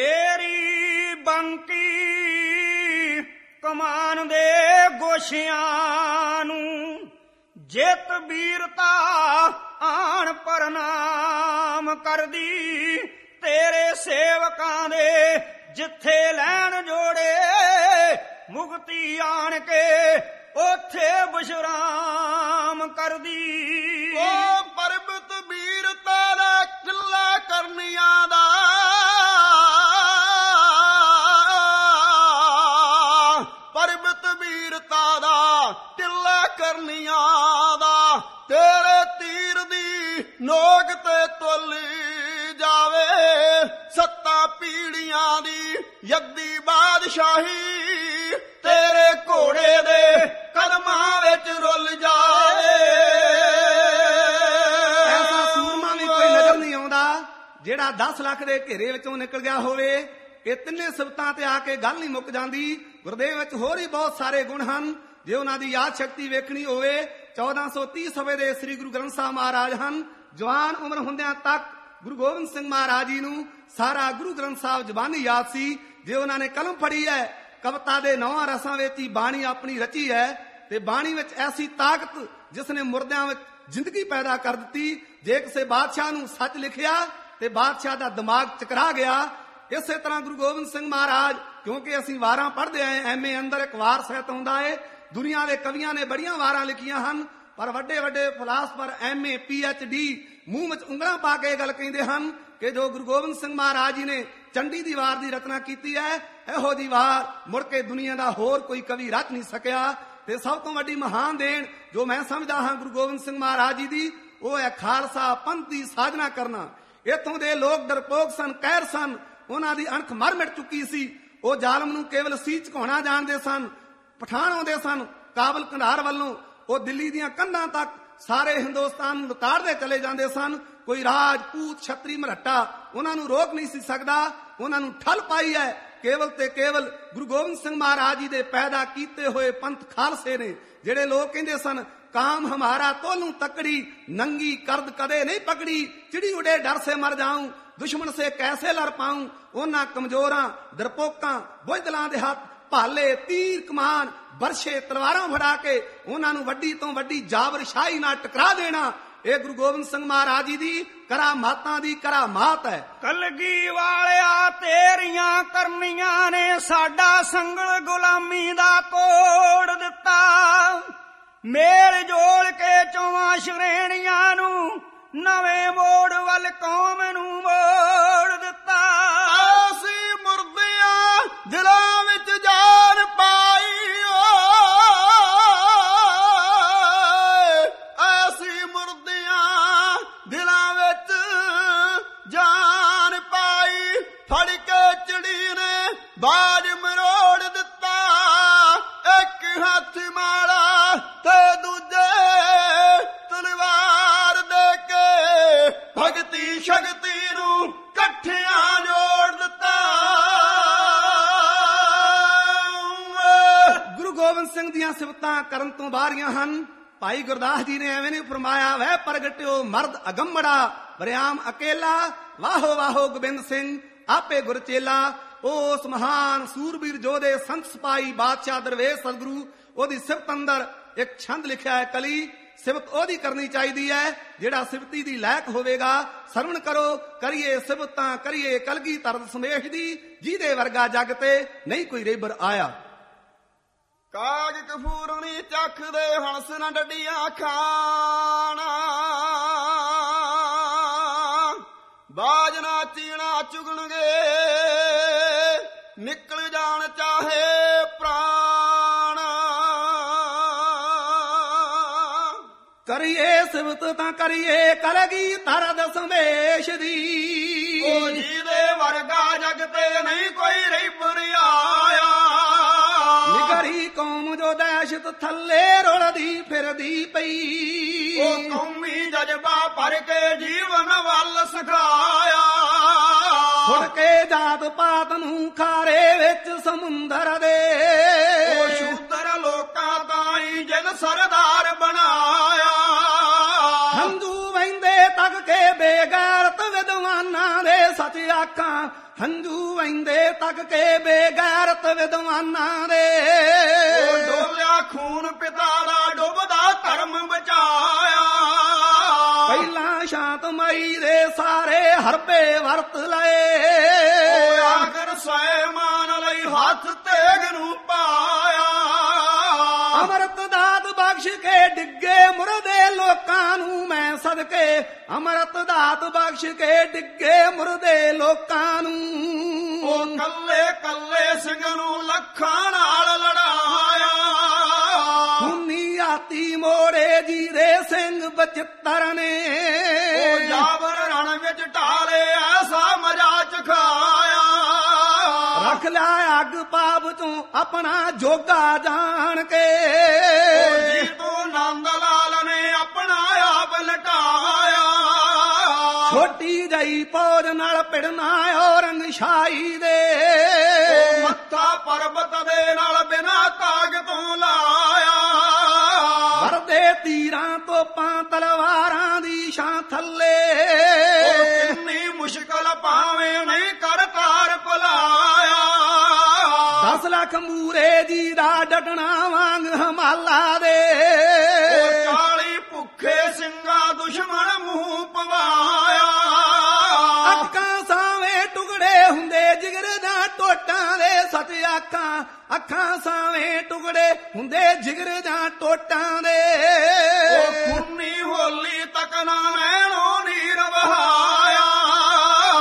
तेरी बंकी कमान दे गोशियां नूं, जित वीरता आन प्रणाम कर दी, तेरे सेवकां दे जिथे लैन जोड़े, मुक्ति आन के ओथे विश्राम कर दी। ओ परबत वीरता दा किला करनिया दा, परबत वीरता दा किला करनिया दा, तेरे तीर दी नोक ते तुली जावे, सत्ता पीड़ियां दी यद्दी बादशाही, तेरे घोड़े दे कदमां विच रुल जाए। ऐसा सूरमा भी कोई नजर नहीं आउंदा जेड़ा दस लाख दे घेरे विचों निकल गया होवे। ये तिन्ने सिफतां ते आके गल नहीं मुक जांदी। गुरदेव विच होर ही बहुत सारे गुण हन। जे उन्हां दी याद शक्ति वेखणी होवे, चौदह सौ तीस सवे दे श्री गुरु ग्रंथ साहिब महाराज हन। जवान उम्र हुंदियां तक गुरु गोबिंद सिंह महाराज जी नूं सारा गुरु ग्रंथ साहिब जबानी याद सी। जे उन्हां ने कलम फड़ी है, कविता दे नौवां रसां विच ही बाणी अपनी रची है, ते बाणी विच ऐसी ताकत जिसने मुर्दियां विच जिंदगी पैदा कर दित्ती। जे किसी बादशाह नूं सच लिखिया ते बादशाह दा दिमाग चकरा गया। इसे तरह गुरु गोबिंद सिंह महाराज, क्योंकि असीं वारां पढ़दे आए, एम ए अंदर एक वार सहित हुंदा है। दुनिया दे कवियां ने बड़ियां वारां लिखियां हन, पर वड्डे वड्डे philosopher M A P H D मूंह विच उंगलां पा के गल कहिंदे हन ਕਿ ਜੋ ਗੁਰੂ ਗੋਬਿੰਦ ਸਿੰਘ ਮਹਾਰਾਜ ਜੀ ਨੇ ਚੰਡੀ ਦੀ ਵਾਰ ਦੀ ਰਚਨਾ ਕੀਤੀ ਹੈ, ਇਹੋ ਦੀ ਵਾਰ ਮੁੜ ਕੇ ਦੁਨੀਆ ਦਾ ਹੋਰ ਕੋਈ ਕਵੀ ਰਚ ਨਹੀਂ ਸਕਿਆ। ਤੇ ਸਭ ਤੋਂ ਵੱਡੀ ਮਹਾਨ ਦੇਣ ਜੋ ਮੈਂ ਸਮਝਦਾ ਹਾਂ ਗੁਰੂ ਗੋਬਿੰਦ ਸਿੰਘ ਮਹਾਰਾਜ ਜੀ ਦੀ, ਉਹ ਹੈ ਖਾਲਸਾ ਪੰਥ ਦੀ ਸਾਜਨਾ ਕਰਨਾ। ਇੱਥੋਂ ਦੇ ਲੋਕ ਡਰਪੋਕ ਸਨ, ਕਹਿਰ ਸਨ, ਉਹਨਾਂ ਦੀ ਅਣਖ ਮਰ ਮਿਟ ਚੁੱਕੀ ਸੀ। ਉਹ ਜ਼ਾਲਮ ਨੂੰ ਕੇਵਲ ਸੀ ਝੁਕਾਉਣਾ ਜਾਣਦੇ ਸਨ। ਪਠਾਨ ਆਉਂਦੇ ਸਨ ਕਾਬਲ ਕੰਧਾਰ ਵੱਲੋਂ, ਉਹ ਦਿੱਲੀ ਦੀਆਂ ਕੰਧਾਂ ਤੱਕ ਸਾਰੇ ਹਿੰਦੁਸਤਾਨ ਨੂੰ ਲੁਤਾੜਦੇ ਚਲੇ ਜਾਂਦੇ ਸਨ। ਕੋਈ ਰਾਜਪੂਤ ਛਤਰੀ ਮਰਹੱਟਾ ਉਹਨਾਂ ਨੂੰ ਰੋਕ ਨਹੀਂ ਸੀ ਸਕਦਾ। ਉਹਨਾਂ ਨੂੰ ਠੱਲ ਪਾਈ ਹੈ ਕੇਵਲ ਤੇ ਕੇਵਲ ਗੁਰੂ ਗੋਬਿੰਦ ਸਿੰਘ ਮਹਾਰਾਜ ਜੀ ਦੇ ਪੈਦਾ ਕੀਤੇ ਹੋਏ ਪੰਥ ਖਾਲਸੇ ਨੇ। ਜਿਹੜੇ ਲੋਕ ਕਹਿੰਦੇ ਸਨ ਕਾਮ ਹਮਾਰਾ ਤੋਲੂ ਤਕੜੀ, ਨੰਗੀ ਕਰਦ ਕਦੇ ਨਹੀਂ ਪਕੜੀ, ਚਿੜੀ ਉਡੇ ਡਰ ਸੇ ਮਰ ਜਾਊਂ, ਦੁਸ਼ਮਣ ਸੇ ਕੈਸੇ ਲੜ ਪਾਊਂ। ਉਹਨਾਂ ਕਮਜ਼ੋਰਾਂ, ਡਰਪੋਕਾਂ, ਬੁਜ਼ਦਲਾਂ ਦੇ ਹੱਥ ਭਾਲੇ, ਤੀਰ ਕਮਾਨ, ਬਰਸ਼ੇ, ਤਲਵਾਰਾਂ ਫੜਾ ਕੇ ਉਹਨਾਂ ਨੂੰ ਵੱਡੀ ਤੋਂ ਵੱਡੀ ਜਾਬਰਸ਼ਾਹੀ ਨਾਲ ਟਕਰਾ ਦੇਣਾ, ਇਹ ਗੁਰੂ ਗੋਬਿੰਦ ਸਿੰਘ ਮਹਾਰਾਜ ਜੀ ਦੀ ਕਰਾਮਾਤਾਂ ਦੀ ਕਰਾਮਾਤ ਹੈ। ਕਲਗੀ ਵਾਲਿਆ ਤੇਰੀਆਂ ਕਰਨੀਆਂ ਨੇ ਸਾਡਾ ਸੰਗਲ ਗੁਲਾਮੀ ਦਾ ਤੋੜ ਦਿੱਤਾ। ਮੇਲ ਜੋੜ ਕੇ ਚੌਵਾਂ ਸ਼੍ਰੇਣੀਆਂ ਨੂੰ ਨਵੇਂ ਮੋੜ ਵੱਲ ਕੌਮ ਨੂੰ ਮੋੜ ਦਿੱਤਾ। ਅਸੀਂ ਮੁਰਦਿਆਂ ਦਿਲਾਂ ਵਿੱਚ ਜਾਨ ਪਾਈ, ਅਸੀਂ ਮੁਰਦਿਆਂ ਦਿਲਾਂ ਵਿੱਚ ਜਾਨ ਪਾਈ। ਫੜ ਕੇ ਚਿੜੀ ਨੇ ਬਾਜ ਮਰੋੜ ਦਿੱਤਾ, ਇੱਕ ਹੱਥ ਮਾਲਾ ਤੇ ਦੂਜੇ ਤਲਵਾਰ ਦੇ ਕੇ ਭਗਤੀ ਸ਼ਕਤੀ ਨੂੰ ਇਕੱਠਿਆਂ ਜੋੜ ਦਿੱਤਾ। ਗੁਰੂ ਗੋਬਿੰਦ ਸਿੰਘ ਦੀਆਂ ਸਿਫਤਾਂ ਕਰਨ ਤੋਂ ਬਾਹਰੀਆਂ ਹਨ। ਭਾਈ ਗੁਰਦਾਸ ਜੀ ਨੇ ਐਵੇਂ ਨਹੀਂ ਫਰਮਾਇਆ, ਵਹਿ ਪ੍ਰਗਟਿਓ ਮਰਦ ਅਗੰਮੜਾ, ਬਰਿਆਮ ਅਕੇਲਾ, ਵਾਹੋ ਵਾਹੋ ਗੋਬਿੰਦ ਸਿੰਘ ਆਪੇ ਗੁਰਚੇਲਾ। ਉਸ ਮਹਾਨ ਸੂਰਬੀਰ ਜੋਧੇ ਸੰਤ ਸਿਪਾਹੀ ਬਾਦਸ਼ਾਹ ਦਰਵੇਸ਼ ਸਤਿਗੁਰੂ, ਉਹਦੀ ਸਿਫਤ ਅੰਦਰ ਇੱਕ ਛੰਦ ਲਿਖਿਆ ਹੈ ਕਲੀ। ਸਿਫਤ ਉਹਦੀ ਕਰਨੀ ਚਾਹੀਦੀ ਹੈ ਜਿਹੜਾ ਸਿਫਤੀ ਦੀ ਲਾਇਕ ਹੋਵੇਗਾ। ਸਰਵਣ ਕਰੋ ਕਰੀਏ ਸਿਫਤਾਂ, ਕਰੀਏ ਕਲਗੀ ਧਰਤ ਸਮੇਸ਼ ਦੀ, ਜਿਹਦੇ ਵਰਗਾ ਜਗ ਤੇ ਨਹੀਂ ਕੋਈ ਰੇਬਰ ਆਇਆ। ਕਾਗ ਕਫੂਰਣੀ ਚੱਖਦੇ ਹੰਸ ਨਾ ਡੱਡੀਆਂ ਖਾਣਾ, ਬਾਜ ਨਾ ਚੀਣਾ ਚੁਗਣਗੇ, ਨਿਕਲ ਜਾਣ ਚਾਹੇ ਪ੍ਰਾਣ। ਕਰੀਏ ਸਿਫਤ ਤਾਂ ਕਰੀਏ ਕਲਗੀ ਧਰਤ ਸਮੇਸ਼ ਦੀ, ਉਹ ਜਿਹਦੇ ਵਰਗਾ ਜਗ ਤੇ ਨਹੀਂ ਕੋਈ ਰੇਬਰ ਆਇਆ। ਨਿਗਰੀ ਕੌਮ ਜੋ ਦਹਿਸ਼ਤ ਥੱਲੇ ਰੁਲਦੀ ਫਿਰਦੀ ਪਈ, ਉਹ ਕੌਮੀ ਜਜ਼ਬਾ ਭਰ ਕੇ ਜੀਵਨ ਵੱਲ ਸਿਖਾਇਆ। ਛੁੜ ਕੇ ਜਾਤ ਪਾਤ ਨੂੰ ਖਾਰੇ ਵਿੱਚ ਸਮੁੰਦਰ ਦੇ, ਉਹ ਸ਼ੂਦਰ ਲੋਕਾਂ ਤਾਈਂ ਜਿਨ ਸਰਦਾਰ ਬਣਾਇਆ। ਹੰਝੂ ਵਹਿੰਦੇ ਤੱਕ ਕੇ ਬੇਗੈਰਤ ਵਿਦਵਾਨਾਂ ਦੇ ਸੱਚ ਆਖਾਂ, ਹੰਝੂ ਵਹਿੰਦੇ ਤੱਕ ਕੇ ਬੇਗੈਰਤ ਵਿਦਵਾਨਾਂ ਦੇ। ਉਹ ਡੋਲਿਆ ਖੂਨ ਪਿਤਾ ਦਾ ਡੁੱਬਦਾ ਧਰਮ ਬਚਾਇਆ। ਪਹਿਲਾਂ ਸ਼ਾਂਤਮਈ ਦੇ ਸਾਰੇ ਹਰਬੇ ਵਰਤ ਲਏ, ਉਹ ਆਖਰ ਸੈਮਾਨ ਲਈ ਹੱਥ ਤੇਗ ਨੂੰ ਪਾਇਆ। ਅੰਮ੍ਰਿਤ ਦਾਤ ਬਖਸ਼ ਕੇ ਡਿੱਗੇ ਮੁਰਦੇ ਲੋਕਾਂ ਨੂੰ ਮੈਂ ਸਦਕੇ, ਅੰਮ੍ਰਿਤ ਦਾਤ ਬਖਸ਼ ਕੇ ਡਿੱਗੇ ਮੁਰਦੇ ਲੋਕਾਂ ਨੂੰ। ਉਹ ਕੱਲੇ ਕੱਲੇ ਸਿੰਘ ਨੂੰ ਲੱਖਾਂ ਨਾਲ ਲੜਾਇਆ। ਖੂਨੀ ਆਤੀ ਮੋੜੇ ਜੀਰੇ ਸਿੰਘ ਬਚਿੱਤਰ ਨੇ, ਉਹ ਜਾਬਰ ਰਣ ਵਿੱਚ ਢਾਲੇ ਐਸਾ ਮਜ਼ਾ ਚਖਾਇਆ। ਰੱਖ ਲਿਆ ਅੱਗ ਪਾਪ ਤੋਂ ਆਪਣਾ ਜੋਗਾ ਜਾਣ ਕੇ, ਜੀ ਤੋਂ ਨੰਦ ਲਾਲ ਨੇ ਆਪਣਾ ਆਪ ਲਟਾਇਆ। ਛੋਟੀ ਜਈ ਪੌਜ ਨਾਲ ਪਿੜਨਾ ਔਰੰਗਸ਼ਾਹੀ ਦੇ, ਮੱਥਾ ਪਰਬਤ ਦੇ ਨਾਲ ਬਿਨਾ ਤਾਗ ਤੋਂ ਲਾਇਆ। ਵਰਦੇ ਤੀਰਾਂ ਤੋਪਾਂ ਤਲਵਾਰਾਂ ਦੀ ਛਾਂ ਥੱਲੇ, ਕਿੰਨੀ ਮੁਸ਼ਕਲ ਭਾਵੇਂ ਨਹੀਂ ਕਰਤਾਰ ਭੁਲਾਇਆ। ਦਸ ਲੱਖ ਮੂਰੇ ਜੀ ਦਾ ਡਟਣਾ ਵਾਂਗ ਹਮਾਲਾ ਦੇ, ਚਾਲੀ ਭੁੱਖੇ ਸਿੰਘਾਂ ਦੁਸ਼ਮਣ ਮੂੰਹ ਪਵਾਇਆ। ਅੱਖਾਂ ਸਾਵੇਂ ਟੁਕੜੇ ਹੁੰਦੇ ਜਿਗਰ ਦਾ ਟੋਟਾਂ ਦੇ, ਸੱਚ ਆਖਾਂ ਅੱਖਾਂ ਸਾਵੇਂ ਟੁਕੜੇ ਹੁੰਦੇ ਜਿਗਰ ਦਾ ਟੋਟਾਂ ਦੇ। ਉਹ ਖੂਨੀ ਹੋਲੀ ਤੱਕ ਨਾ ਮੈਣੋ ਨੀਰ ਵਹਾਇਆ।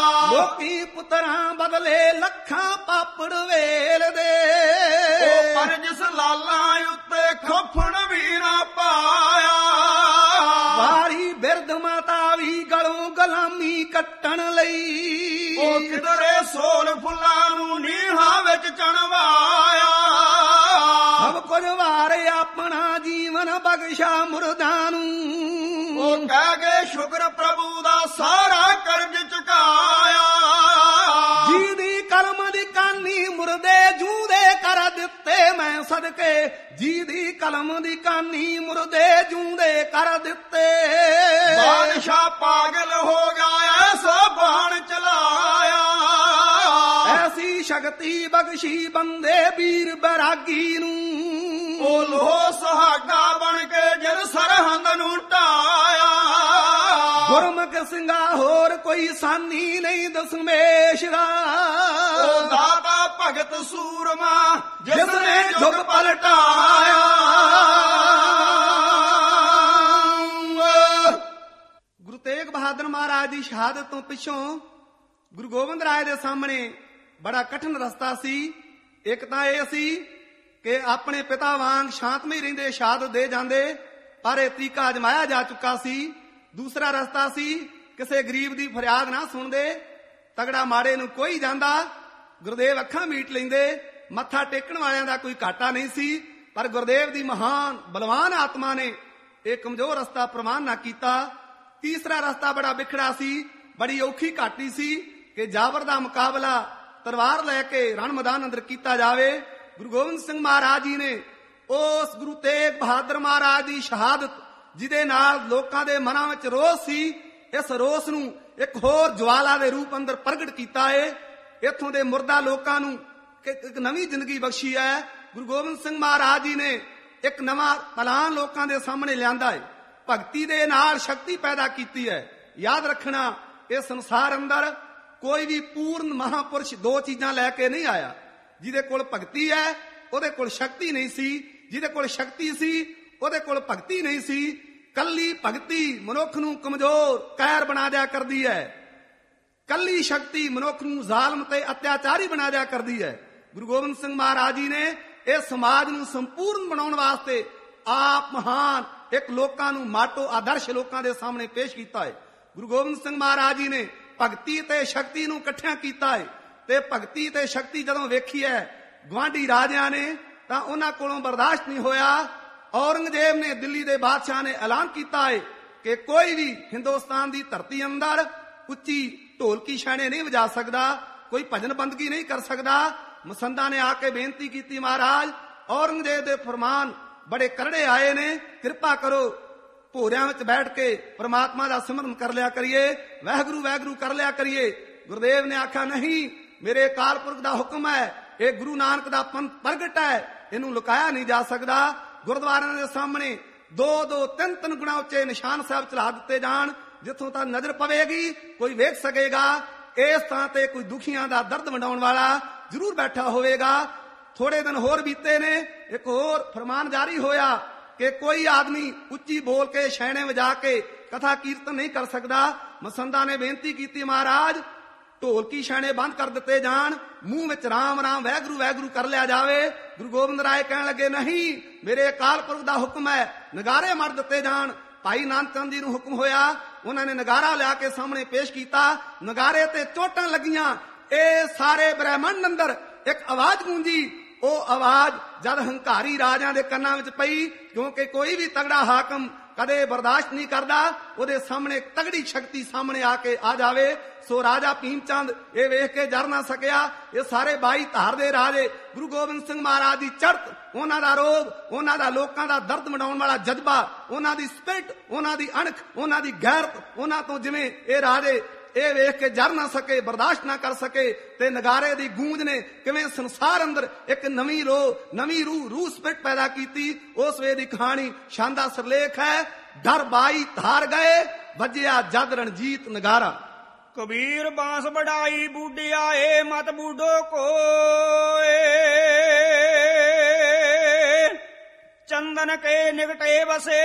ਪਾਪੜ ਵੇਲ ਦੇ। ਉਹ ਪਰ ਜਿਸ ਲਾਲਾਂ ਉੱਤੇ ਖਫਣ ਵੀ ਨਾ ਪਾਇਆ, ਵਾਰੀ ਬਿਰਧ ਮਾਤਾ ਵੀ ਗਲੋਂ ਗੁਲਾਮੀ ਕੱਟਣ ਲਈ। ਉਹ ਕਿਧਰੇ ਸੋਲ ਫੁੱਲਾਂ ਨੂੰ ਨੀਹਾਂ ਵਿੱਚ ਚਣਵਾਇਆ, ਸਭ ਕੁਝ ਵਾਰੇ ਆਪਣਾ ਜੀਵਨ ਬਖਸ਼ਾ ਮੁਰਦਾਂ ਨੂੰ। ਉਹ ਕਹਿ ਗਏ ਸ਼ੁਕਰ ਪ੍ਰਭੂ ਦਾ ਸਾਰਾ ਕਰਜ਼ ਚੁਕਾਇਆ। ਜੀ ਦੀ ਕਲਮ ਦੀ ਕਾਨੀ ਮੁਰਦੇ ਜੂਦੇ ਕਰ ਦਿੱਤੇ ਮੈਂ ਸਦਕੇ, ਜੀ ਦੀ ਕਲਮ ਦੀ ਕਾਨੀ ਮੁਰਦੇ ਜੂਦੇ ਕਰ ਦਿੱਤੇ। ਬਾਦਸ਼ਾਹ ਪਾਗਲ ਹੋ ਗਿਆ ਐਸਾ ਬਾਣ ਚਲਾਇਆ, ਐਸੀ ਸ਼ਕਤੀ ਬਖਸ਼ੀ ਬੰਦੇ ਵੀਰ ਬੈਰਾਗੀ ਨੂੰ। ਉਹ ਲੋਹ ਸੁਹਾਗਾ ਬਣ ਕੇ ਜਦ ਸਰਹੰਦ ਨੂੰ ਢਾਇਆ, ਗੁਰਮੁਖ ਸਿੰਘਾ ਹੋਰ ਕੋਈ ਸਾਨੀ ਨਹੀਂ ਦਸਮੇਸ਼ ਦਾ। ਉਹ ਦਾਤਾ ਭਗਤ ਸੂਰਮਾ ਜਿਸ ਨੇ ਜੁਗ ਪਲਟਾਇਆ। ਗੁਰੂ ਤੇਗ ਬਹਾਦਰ ਮਹਾਰਾਜ ਦੀ ਸ਼ਹਾਦਤ ਤੋਂ ਪਿੱਛੋਂ ਗੁਰੂ ਗੋਬਿੰਦ ਰਾਏ ਦੇ ਸਾਹਮਣੇ ਬੜਾ ਕਠਿਨ ਰਸਤਾ ਸੀ। ਇੱਕ ਤਾਂ ਇਹ ਸੀ ਕਿ ਆਪਣੇ ਪਿਤਾ ਵਾਂਗ ਸ਼ਾਂਤਮਈ ਰਹਿੰਦੇ ਸ਼ਹਾਦਤ ਦੇ ਜਾਂਦੇ, ਪਰ ਇਹ ਤਰੀਕਾ ਅਜਮਾਇਆ ਜਾ ਚੁੱਕਾ ਸੀ। ਦੂਸਰਾ ਰਸਤਾ ਸੀ ਕਿਸੇ ਗਰੀਬ ਦੀ ਫਰਿਆਦ ਨਾ ਸੁਣਦੇ, ਤਗੜਾ ਮਾੜੇ ਨੂੰ ਕੋਈ ਜਾਂਦਾ। ਗੁਰਦੇਵ ਅੱਖਾਂ ਮੀਟ ਲੈਂਦੇ, ਮੱਥਾ ਟੇਕਣ ਵਾਲਿਆਂ ਦਾ ਕੋਈ ਘਾਟਾ ਨਹੀਂ ਸੀ। ਪਰ ਗੁਰਦੇਵ ਦੀ ਮਹਾਨ ਬਲਵਾਨ ਆਤਮਾ ਨੇ ਇਹ ਕਮਜ਼ੋਰ ਰਸਤਾ ਪ੍ਰਮਾਣ ਨਾ ਕੀਤਾ। ਤੀਸਰਾ ਰਸਤਾ ਬੜਾ ਵਿਖੜਾ ਸੀ, ਬੜੀ ਔਖੀ ਘਾਟੀ ਸੀ ਕਿ ਜਾਬਰ ਦਾ ਮੁਕਾਬਲਾ ਤਲਵਾਰ ਲੈ ਕੇ ਰਣ ਮੈਦਾਨ ਅੰਦਰ ਕੀਤਾ ਜਾਵੇ। ਗੁਰੂ ਗੋਬਿੰਦ ਸਿੰਘ ਮਹਾਰਾਜ ਜੀ ਨੇ ਉਸ ਗੁਰੂ ਤੇਗ ਬਹਾਦਰ ਮਹਾਰਾਜ ਦੀ ਸ਼ਹਾਦਤ, ਜਿਹਦੇ ਨਾਲ ਲੋਕਾਂ ਦੇ ਮਨਾਂ ਵਿੱਚ ਰੋਸ ਸੀ, ਇਸ ਰੋਸ ਨੂੰ ਇੱਕ ਹੋਰ ਜਵਾਲਾ ਦੇ ਰੂਪ ਅੰਦਰ ਪ੍ਰਗਟ ਕੀਤਾ ਹੈ। ਇੱਥੋਂ ਦੇ ਮੁਰਦਾ ਲੋਕਾਂ ਨੂੰ ਇੱਕ ਨਵੀਂ ਜ਼ਿੰਦਗੀ ਬਖਸ਼ੀ ਹੈ। ਗੁਰੂ ਗੋਬਿੰਦ ਸਿੰਘ ਮਹਾਰਾਜ ਜੀ ਨੇ ਇੱਕ ਨਵਾਂ ਪਲਾਨ ਲੋਕਾਂ ਦੇ ਸਾਹਮਣੇ ਲਿਆਂਦਾ ਹੈ। ਭਗਤੀ ਦੇ ਨਾਲ ਸ਼ਕਤੀ ਪੈਦਾ ਕੀਤੀ ਹੈ। ਯਾਦ ਰੱਖਣਾ, ਇਹ ਸੰਸਾਰ ਅੰਦਰ ਕੋਈ ਵੀ ਪੂਰਨ ਮਹਾਪੁਰਸ਼ ਦੋ ਚੀਜ਼ਾਂ ਲੈ ਕੇ ਨਹੀਂ ਆਇਆ। ਜਿਹਦੇ ਕੋਲ ਭਗਤੀ ਹੈ ਉਹਦੇ ਕੋਲ ਸ਼ਕਤੀ ਨਹੀਂ ਸੀ, ਜਿਹਦੇ ਕੋਲ ਸ਼ਕਤੀ ਸੀ ਉਹਦੇ ਕੋਲ ਭਗਤੀ ਨਹੀਂ ਸੀ। ਕੱਲੀ ਭਗਤੀ ਮਨੁੱਖ ਨੂੰ ਕਮਜ਼ੋਰ ਕਾਇਰ ਬਣਾ ਦਿਆ ਕਰਦੀ ਹੈ, ਕੱਲੀ ਸ਼ਕਤੀ ਮਨੁੱਖ ਨੂੰ ਜ਼ਾਲਮ ਤੇ ਅਤਿਆਚਾਰੀ ਬਣਾ ਦਿਆ ਕਰਦੀ ਹੈ। ਗੁਰੂ ਗੋਬਿੰਦ ਸਿੰਘ ਮਹਾਰਾਜ ਜੀ ਨੇ ਇਹ ਸਮਾਜ ਨੂੰ ਸੰਪੂਰਨ ਬਣਾਉਣ ਵਾਸਤੇ ਆਪ ਮਹਾਨ ਇੱਕ ਲੋਕਾਂ ਨੂੰ ਮਾਟੋ ਆਦਰਸ਼ ਲੋਕਾਂ ਦੇ ਸਾਹਮਣੇ ਪੇਸ਼ ਕੀਤਾ ਹੈ। ਗੁਰੂ ਗੋਬਿੰਦ ਸਿੰਘ ਮਹਾਰਾਜ ਜੀ ਨੇ ਭਗਤੀ ਤੇ ਸ਼ਕਤੀ ਨੂੰ ਇਕੱਠਿਆਂ ਕੀਤਾ ਹੈ। ਤੇ ਭਗਤੀ ਤੇ ਸ਼ਕਤੀ ਜਦੋਂ ਵੇਖੀ ਹੈ ਗਵਾਂਢੀ ਰਾਜਿਆਂ ਨੇ ਤਾਂ ਉਹਨਾਂ ਕੋਲੋਂ ਬਰਦਾਸ਼ਤ ਨਹੀਂ ਹੋਇਆ। ਔਰੰਗਜ਼ੇਬ ਨੇ, ਦਿੱਲੀ ਦੇ ਬਾਦਸ਼ਾਹ ਨੇ ਐਲਾਨ ਕੀਤਾ ਹੈ ਕਿ ਕੋਈ ਵੀ ਹਿੰਦੁਸਤਾਨ ਦੀ ਧਰਤੀ ਅੰਦਰ ਉੱਚੀ ਢੋਲਕੀ ਛਾਣੇ ਨਹੀਂ ਵਜਾ ਸਕਦਾ, ਕੋਈ ਭਜਨ ਬੰਦਗੀ ਨਹੀਂ ਕਰ ਸਕਦਾ। ਮਸੰਦਾਂ ਨੇ ਆ ਕੇ ਬੇਨਤੀ ਕੀਤੀ, ਮਹਾਰਾਜ ਔਰੰਗਜ਼ੇਬ ਦੇ ਫਰਮਾਨ ਬੜੇ ਕਰੜੇ ਆਏ ਨੇ, ਕਿਰਪਾ ਕਰੋ ਭੋਰਿਆਂ ਵਿੱਚ ਬੈਠ ਕੇ ਪ੍ਰਮਾਤਮਾ ਦਾ ਸਿਮਰਨ ਕਰ ਲਿਆ ਕਰੀਏ, ਵਾਹਿਗੁਰੂ ਵਾਹਿਗੁਰੂ ਕਰ ਲਿਆ ਕਰੀਏ। ਗੁਰਦੇਵ ਨੇ ਆਖਿਆ, ਨਹੀਂ, ਮੇਰੇ ਅਕਾਲ ਪੁਰਖ ਦਾ ਹੁਕਮ ਹੈ, ਇਹ ਗੁਰੂ ਨਾਨਕ ਦਾ ਪੰਥ ਪ੍ਰਗਟ ਹੈ, ਇਹਨੂੰ ਲੁਕਾਇਆ ਨਹੀਂ ਜਾ ਸਕਦਾ। ਗੁਰਦੁਆਰਿਆਂ ਦੇ ਸਾਹਮਣੇ ਦੋ ਦੋ ਤਿੰਨ ਤਿੰਨ ਗੁਣਾ ਉੱਚੇ ਨਿਸ਼ਾਨ ਸਾਹਿਬ ਚਲਾ ਦਿੱਤੇ ਜਾਣ, ਜਿੱਥੋਂ ਤੱਕ ਨਜ਼ਰ ਪਵੇਗੀ ਕੋਈ ਵੇਖ ਸਕੇਗਾ। ਇਸ ਥਾਂ ਤੇ ਕੋਈ ਦੁਖੀਆਂ ਦਾ ਦਰਦ ਵੰਡਾਉਣ ਵਾਲਾ ਜ਼ਰੂਰ ਬੈਠਾ ਹੋਵੇਗਾ। ਥੋੜੇ ਦਿਨ ਹੋਰ ਬੀਤੇ ਨੇ, ਇੱਕ ਹੋਰ ਫਰਮਾਨ ਜਾਰੀ ਹੋਇਆ ਕਿ ਕੋਈ ਆਦਮੀ ਉੱਚੀ ਬੋਲ ਕੇ ਛੈਣੇ ਵਜਾ ਕੇ ਕਥਾ ਕੀਰਤਨ ਨਹੀਂ ਕਰ ਸਕਦਾ। ਮਸੰਦਾਂ ਨੇ ਬੇਨਤੀ ਕੀਤੀ, ਮਹਾਰਾਜ ਢੋਲਕੀ ਛੈਣੇ ਬੰਦ ਕਰ ਦਿੱਤੇ ਜਾਣ, ਮੂੰਹ ਵਿੱਚ ਰਾਮ ਰਾਮ ਵਾਹਿਗੁਰੂ ਵਾਹਿਗੁਰੂ ਕਰ ਲਿਆ ਜਾਵੇ। ਗੁਰੂ ਗੋਬਿੰਦ ਰਾਏ ਕਹਿਣ ਲੱਗੇ, ਨਹੀਂ, ਮੇਰੇ ਅਕਾਲ ਪੁਰਖ ਦਾ ਹੁਕਮ ਹੈ, ਨਗਾਰੇ ਮੜ ਦਿੱਤੇ ਜਾਣ। ਭਾਈ ਨਾਨਕ ਚੰਦ ਜੀ ਨੂੰ ਹੁਕਮ ਹੋਇਆ, ਉਹਨਾਂ ਨੇ ਨਗਾਰਾ ਲਿਆ ਕੇ ਸਾਹਮਣੇ ਪੇਸ਼ ਕੀਤਾ। ਨਗਾਰੇ ਤੇ ਚੋਟਾਂ ਲੱਗੀਆਂ, ਇਹ ਸਾਰੇ ਬ੍ਰਹਿਮੰਡ ਅੰਦਰ ਇੱਕ ਆਵਾਜ਼ ਗੂੰਜੀ। ਉਹ ਆਵਾਜ਼ ਜਦ ਹੰਕਾਰੀ ਰਾਜਿਆਂ ਦੇ ਕੰਨਾਂ ਵਿੱਚ ਪਈ, ਕਿਉਂਕਿ ਕੋਈ ਵੀ ਤਗੜਾ ਹਾਕਮ ਕਦੇ ਬਰਦਾਸ਼ਤ ਨਹੀਂ ਕਰਦਾ ਉਹਦੇ ਸਾਹਮਣੇ ਤਗੜੀ ਸ਼ਕਤੀ ਸਾਹਮਣੇ ਆ ਕੇ ਆ ਜਾਵੇ। ਸੋ ਰਾਜਾ ਭੀਮ ਚੰਦ ਇਹ ਵੇਖ ਕੇ ਜਰ ਨਾ ਸਕਿਆ। ਇਹ ਸਾਰੇ ਬਾਈ ਧਾਰ ਦੇ ਰਾਜੇ ਗੁਰੂ ਗੋਬਿੰਦ ਸਿੰਘ ਮਹਾਰਾਜ ਦੀ ਚੜ੍ਹਤ, ਉਹਨਾਂ ਦਾ ਰੋਬ, ਉਹਨਾਂ ਦਾ ਲੋਕਾਂ ਦਾ ਦਰਦ ਮਿਟਾਉਣ ਵਾਲਾ ਜਜ਼ਬਾ, ਉਹਨਾਂ ਦੀ ਸਪਿਰਿਟ, ਉਹਨਾਂ ਦੀ ਅਣਖ, ਉਹਨਾਂ ਦੀ ਗੈਰਤ, ਉਹਨਾਂ ਤੋਂ ਜਿਵੇਂ ਇਹ ਰਾਜੇ ਇਹ ਵੇਖ ਕੇ ਜਰ ਨਾ ਸਕੇ, ਬਰਦਾਸ਼ਤ ਨਾ ਕਰ ਸਕੇ। ਤੇ ਨਗਾਰੇ ਦੀ ਗੂੰਜ ਨੇ ਕਿਵੇਂ ਸੰਸਾਰ ਅੰਦਰ ਇੱਕ ਨਵੀਂ ਰੋ, ਨਵੀਂ ਰੂਹ ਰੂਹ ਸਪਿਰਿਟ ਪੈਦਾ ਕੀਤੀ। ਉਸ ਵੇ ਦੀ ਕਹਾਣੀ ਸ਼ਾਨਦਾਰ ਸਿਰਲੇਖ ਹੈ। ਡਰ ਬਾਈ ਧਾਰ ਗਏ, ਵੱਜਿਆ ਜਦ ਰਣਜੀਤ ਨਗਾਰਾ। ਕਬੀਰ ਬਾਂਸ ਬੜਾਈ ਬੁੱਢਿਆਏ ਮਤ ਬੁੱਢੋ ਕੋਏ, ਚੰਦਨ ਕੇ ਨਿਕਟੇ ਬਸੇ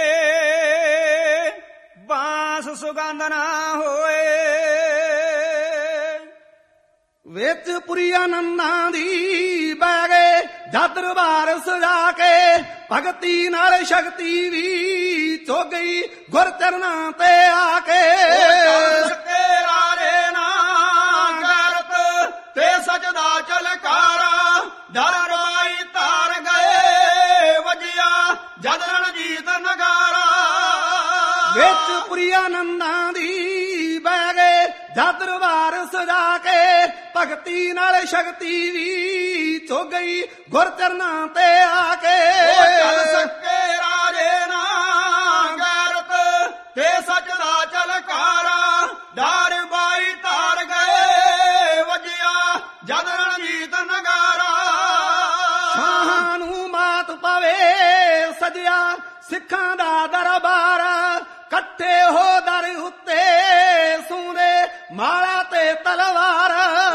ਬਾਂਸ ਸੁਗੰਧ ਨਾ ਹੋਏ। ਵਿੱਚ ਪੁਰੀ ਆਨੰਦਾਂ ਦੀ ਬਹਿ ਗਏ ਜਦ ਦਰਬਾਰ ਸਜਾ ਕੇ ਭਗਤੀ ਨਾਲ ਸ਼ਕਤੀ ਵੀ ਚੋ ਗਈ ਗੁਰ ਚਰਨਾਂ ਤੇ ਆ ਕੇ ਸਕੇ ਰਾਰੇ ਨਾ ਗਰਤ ਤੇ ਸਜਦਾ ਚਲਕਾਰਾ ਡਰ ਰਵਾਈ ਤਾਰ ਗਏ ਵਜਿਆ ਜਦ ਰਣਜੀਤ ਨਗਾਰਾ ਵਿੱਚ ਪੁਰੀ ਆਨੰਦਾਂ ਦੀ ਬਹਿ ਗਏ ਜਦ ਦਰਬਾਰ ਸਜਾ ਕੇ ਭਗਤੀ ਨਾਲ ਸ਼ਕਤੀ ਵੀ ਚੋ ਗਈ ਗੁਰ ਚਰਨਾਂ ਤੇ ਆ ਕੇ ਚੱਲ ਸਕੇ ਰਾਜੇ ਨਾ ਗੈਰਤ ਤੇ ਸੱਚ ਦਾ ਚਲਕਾਰਾ ਡਰ ਬਾਈ ਤਾਰ ਗਏ ਵਜਿਆ ਜਦ ਰਣਜੀਤ ਨਗਾਰਾ ਸ਼ਾਹਾਂ ਨੂੰ ਮਾਤ ਪਵੇ ਸਜਿਆ ਸਿੱਖਾਂ ਦਾ ਦਰਬਾਰ ਇਕੱਠੇ ਹੋ ਦਰ ਉੱਤੇ ਸੂਰੇ ਮਾਲਾ ਤੇ ਤਲਵਾਰ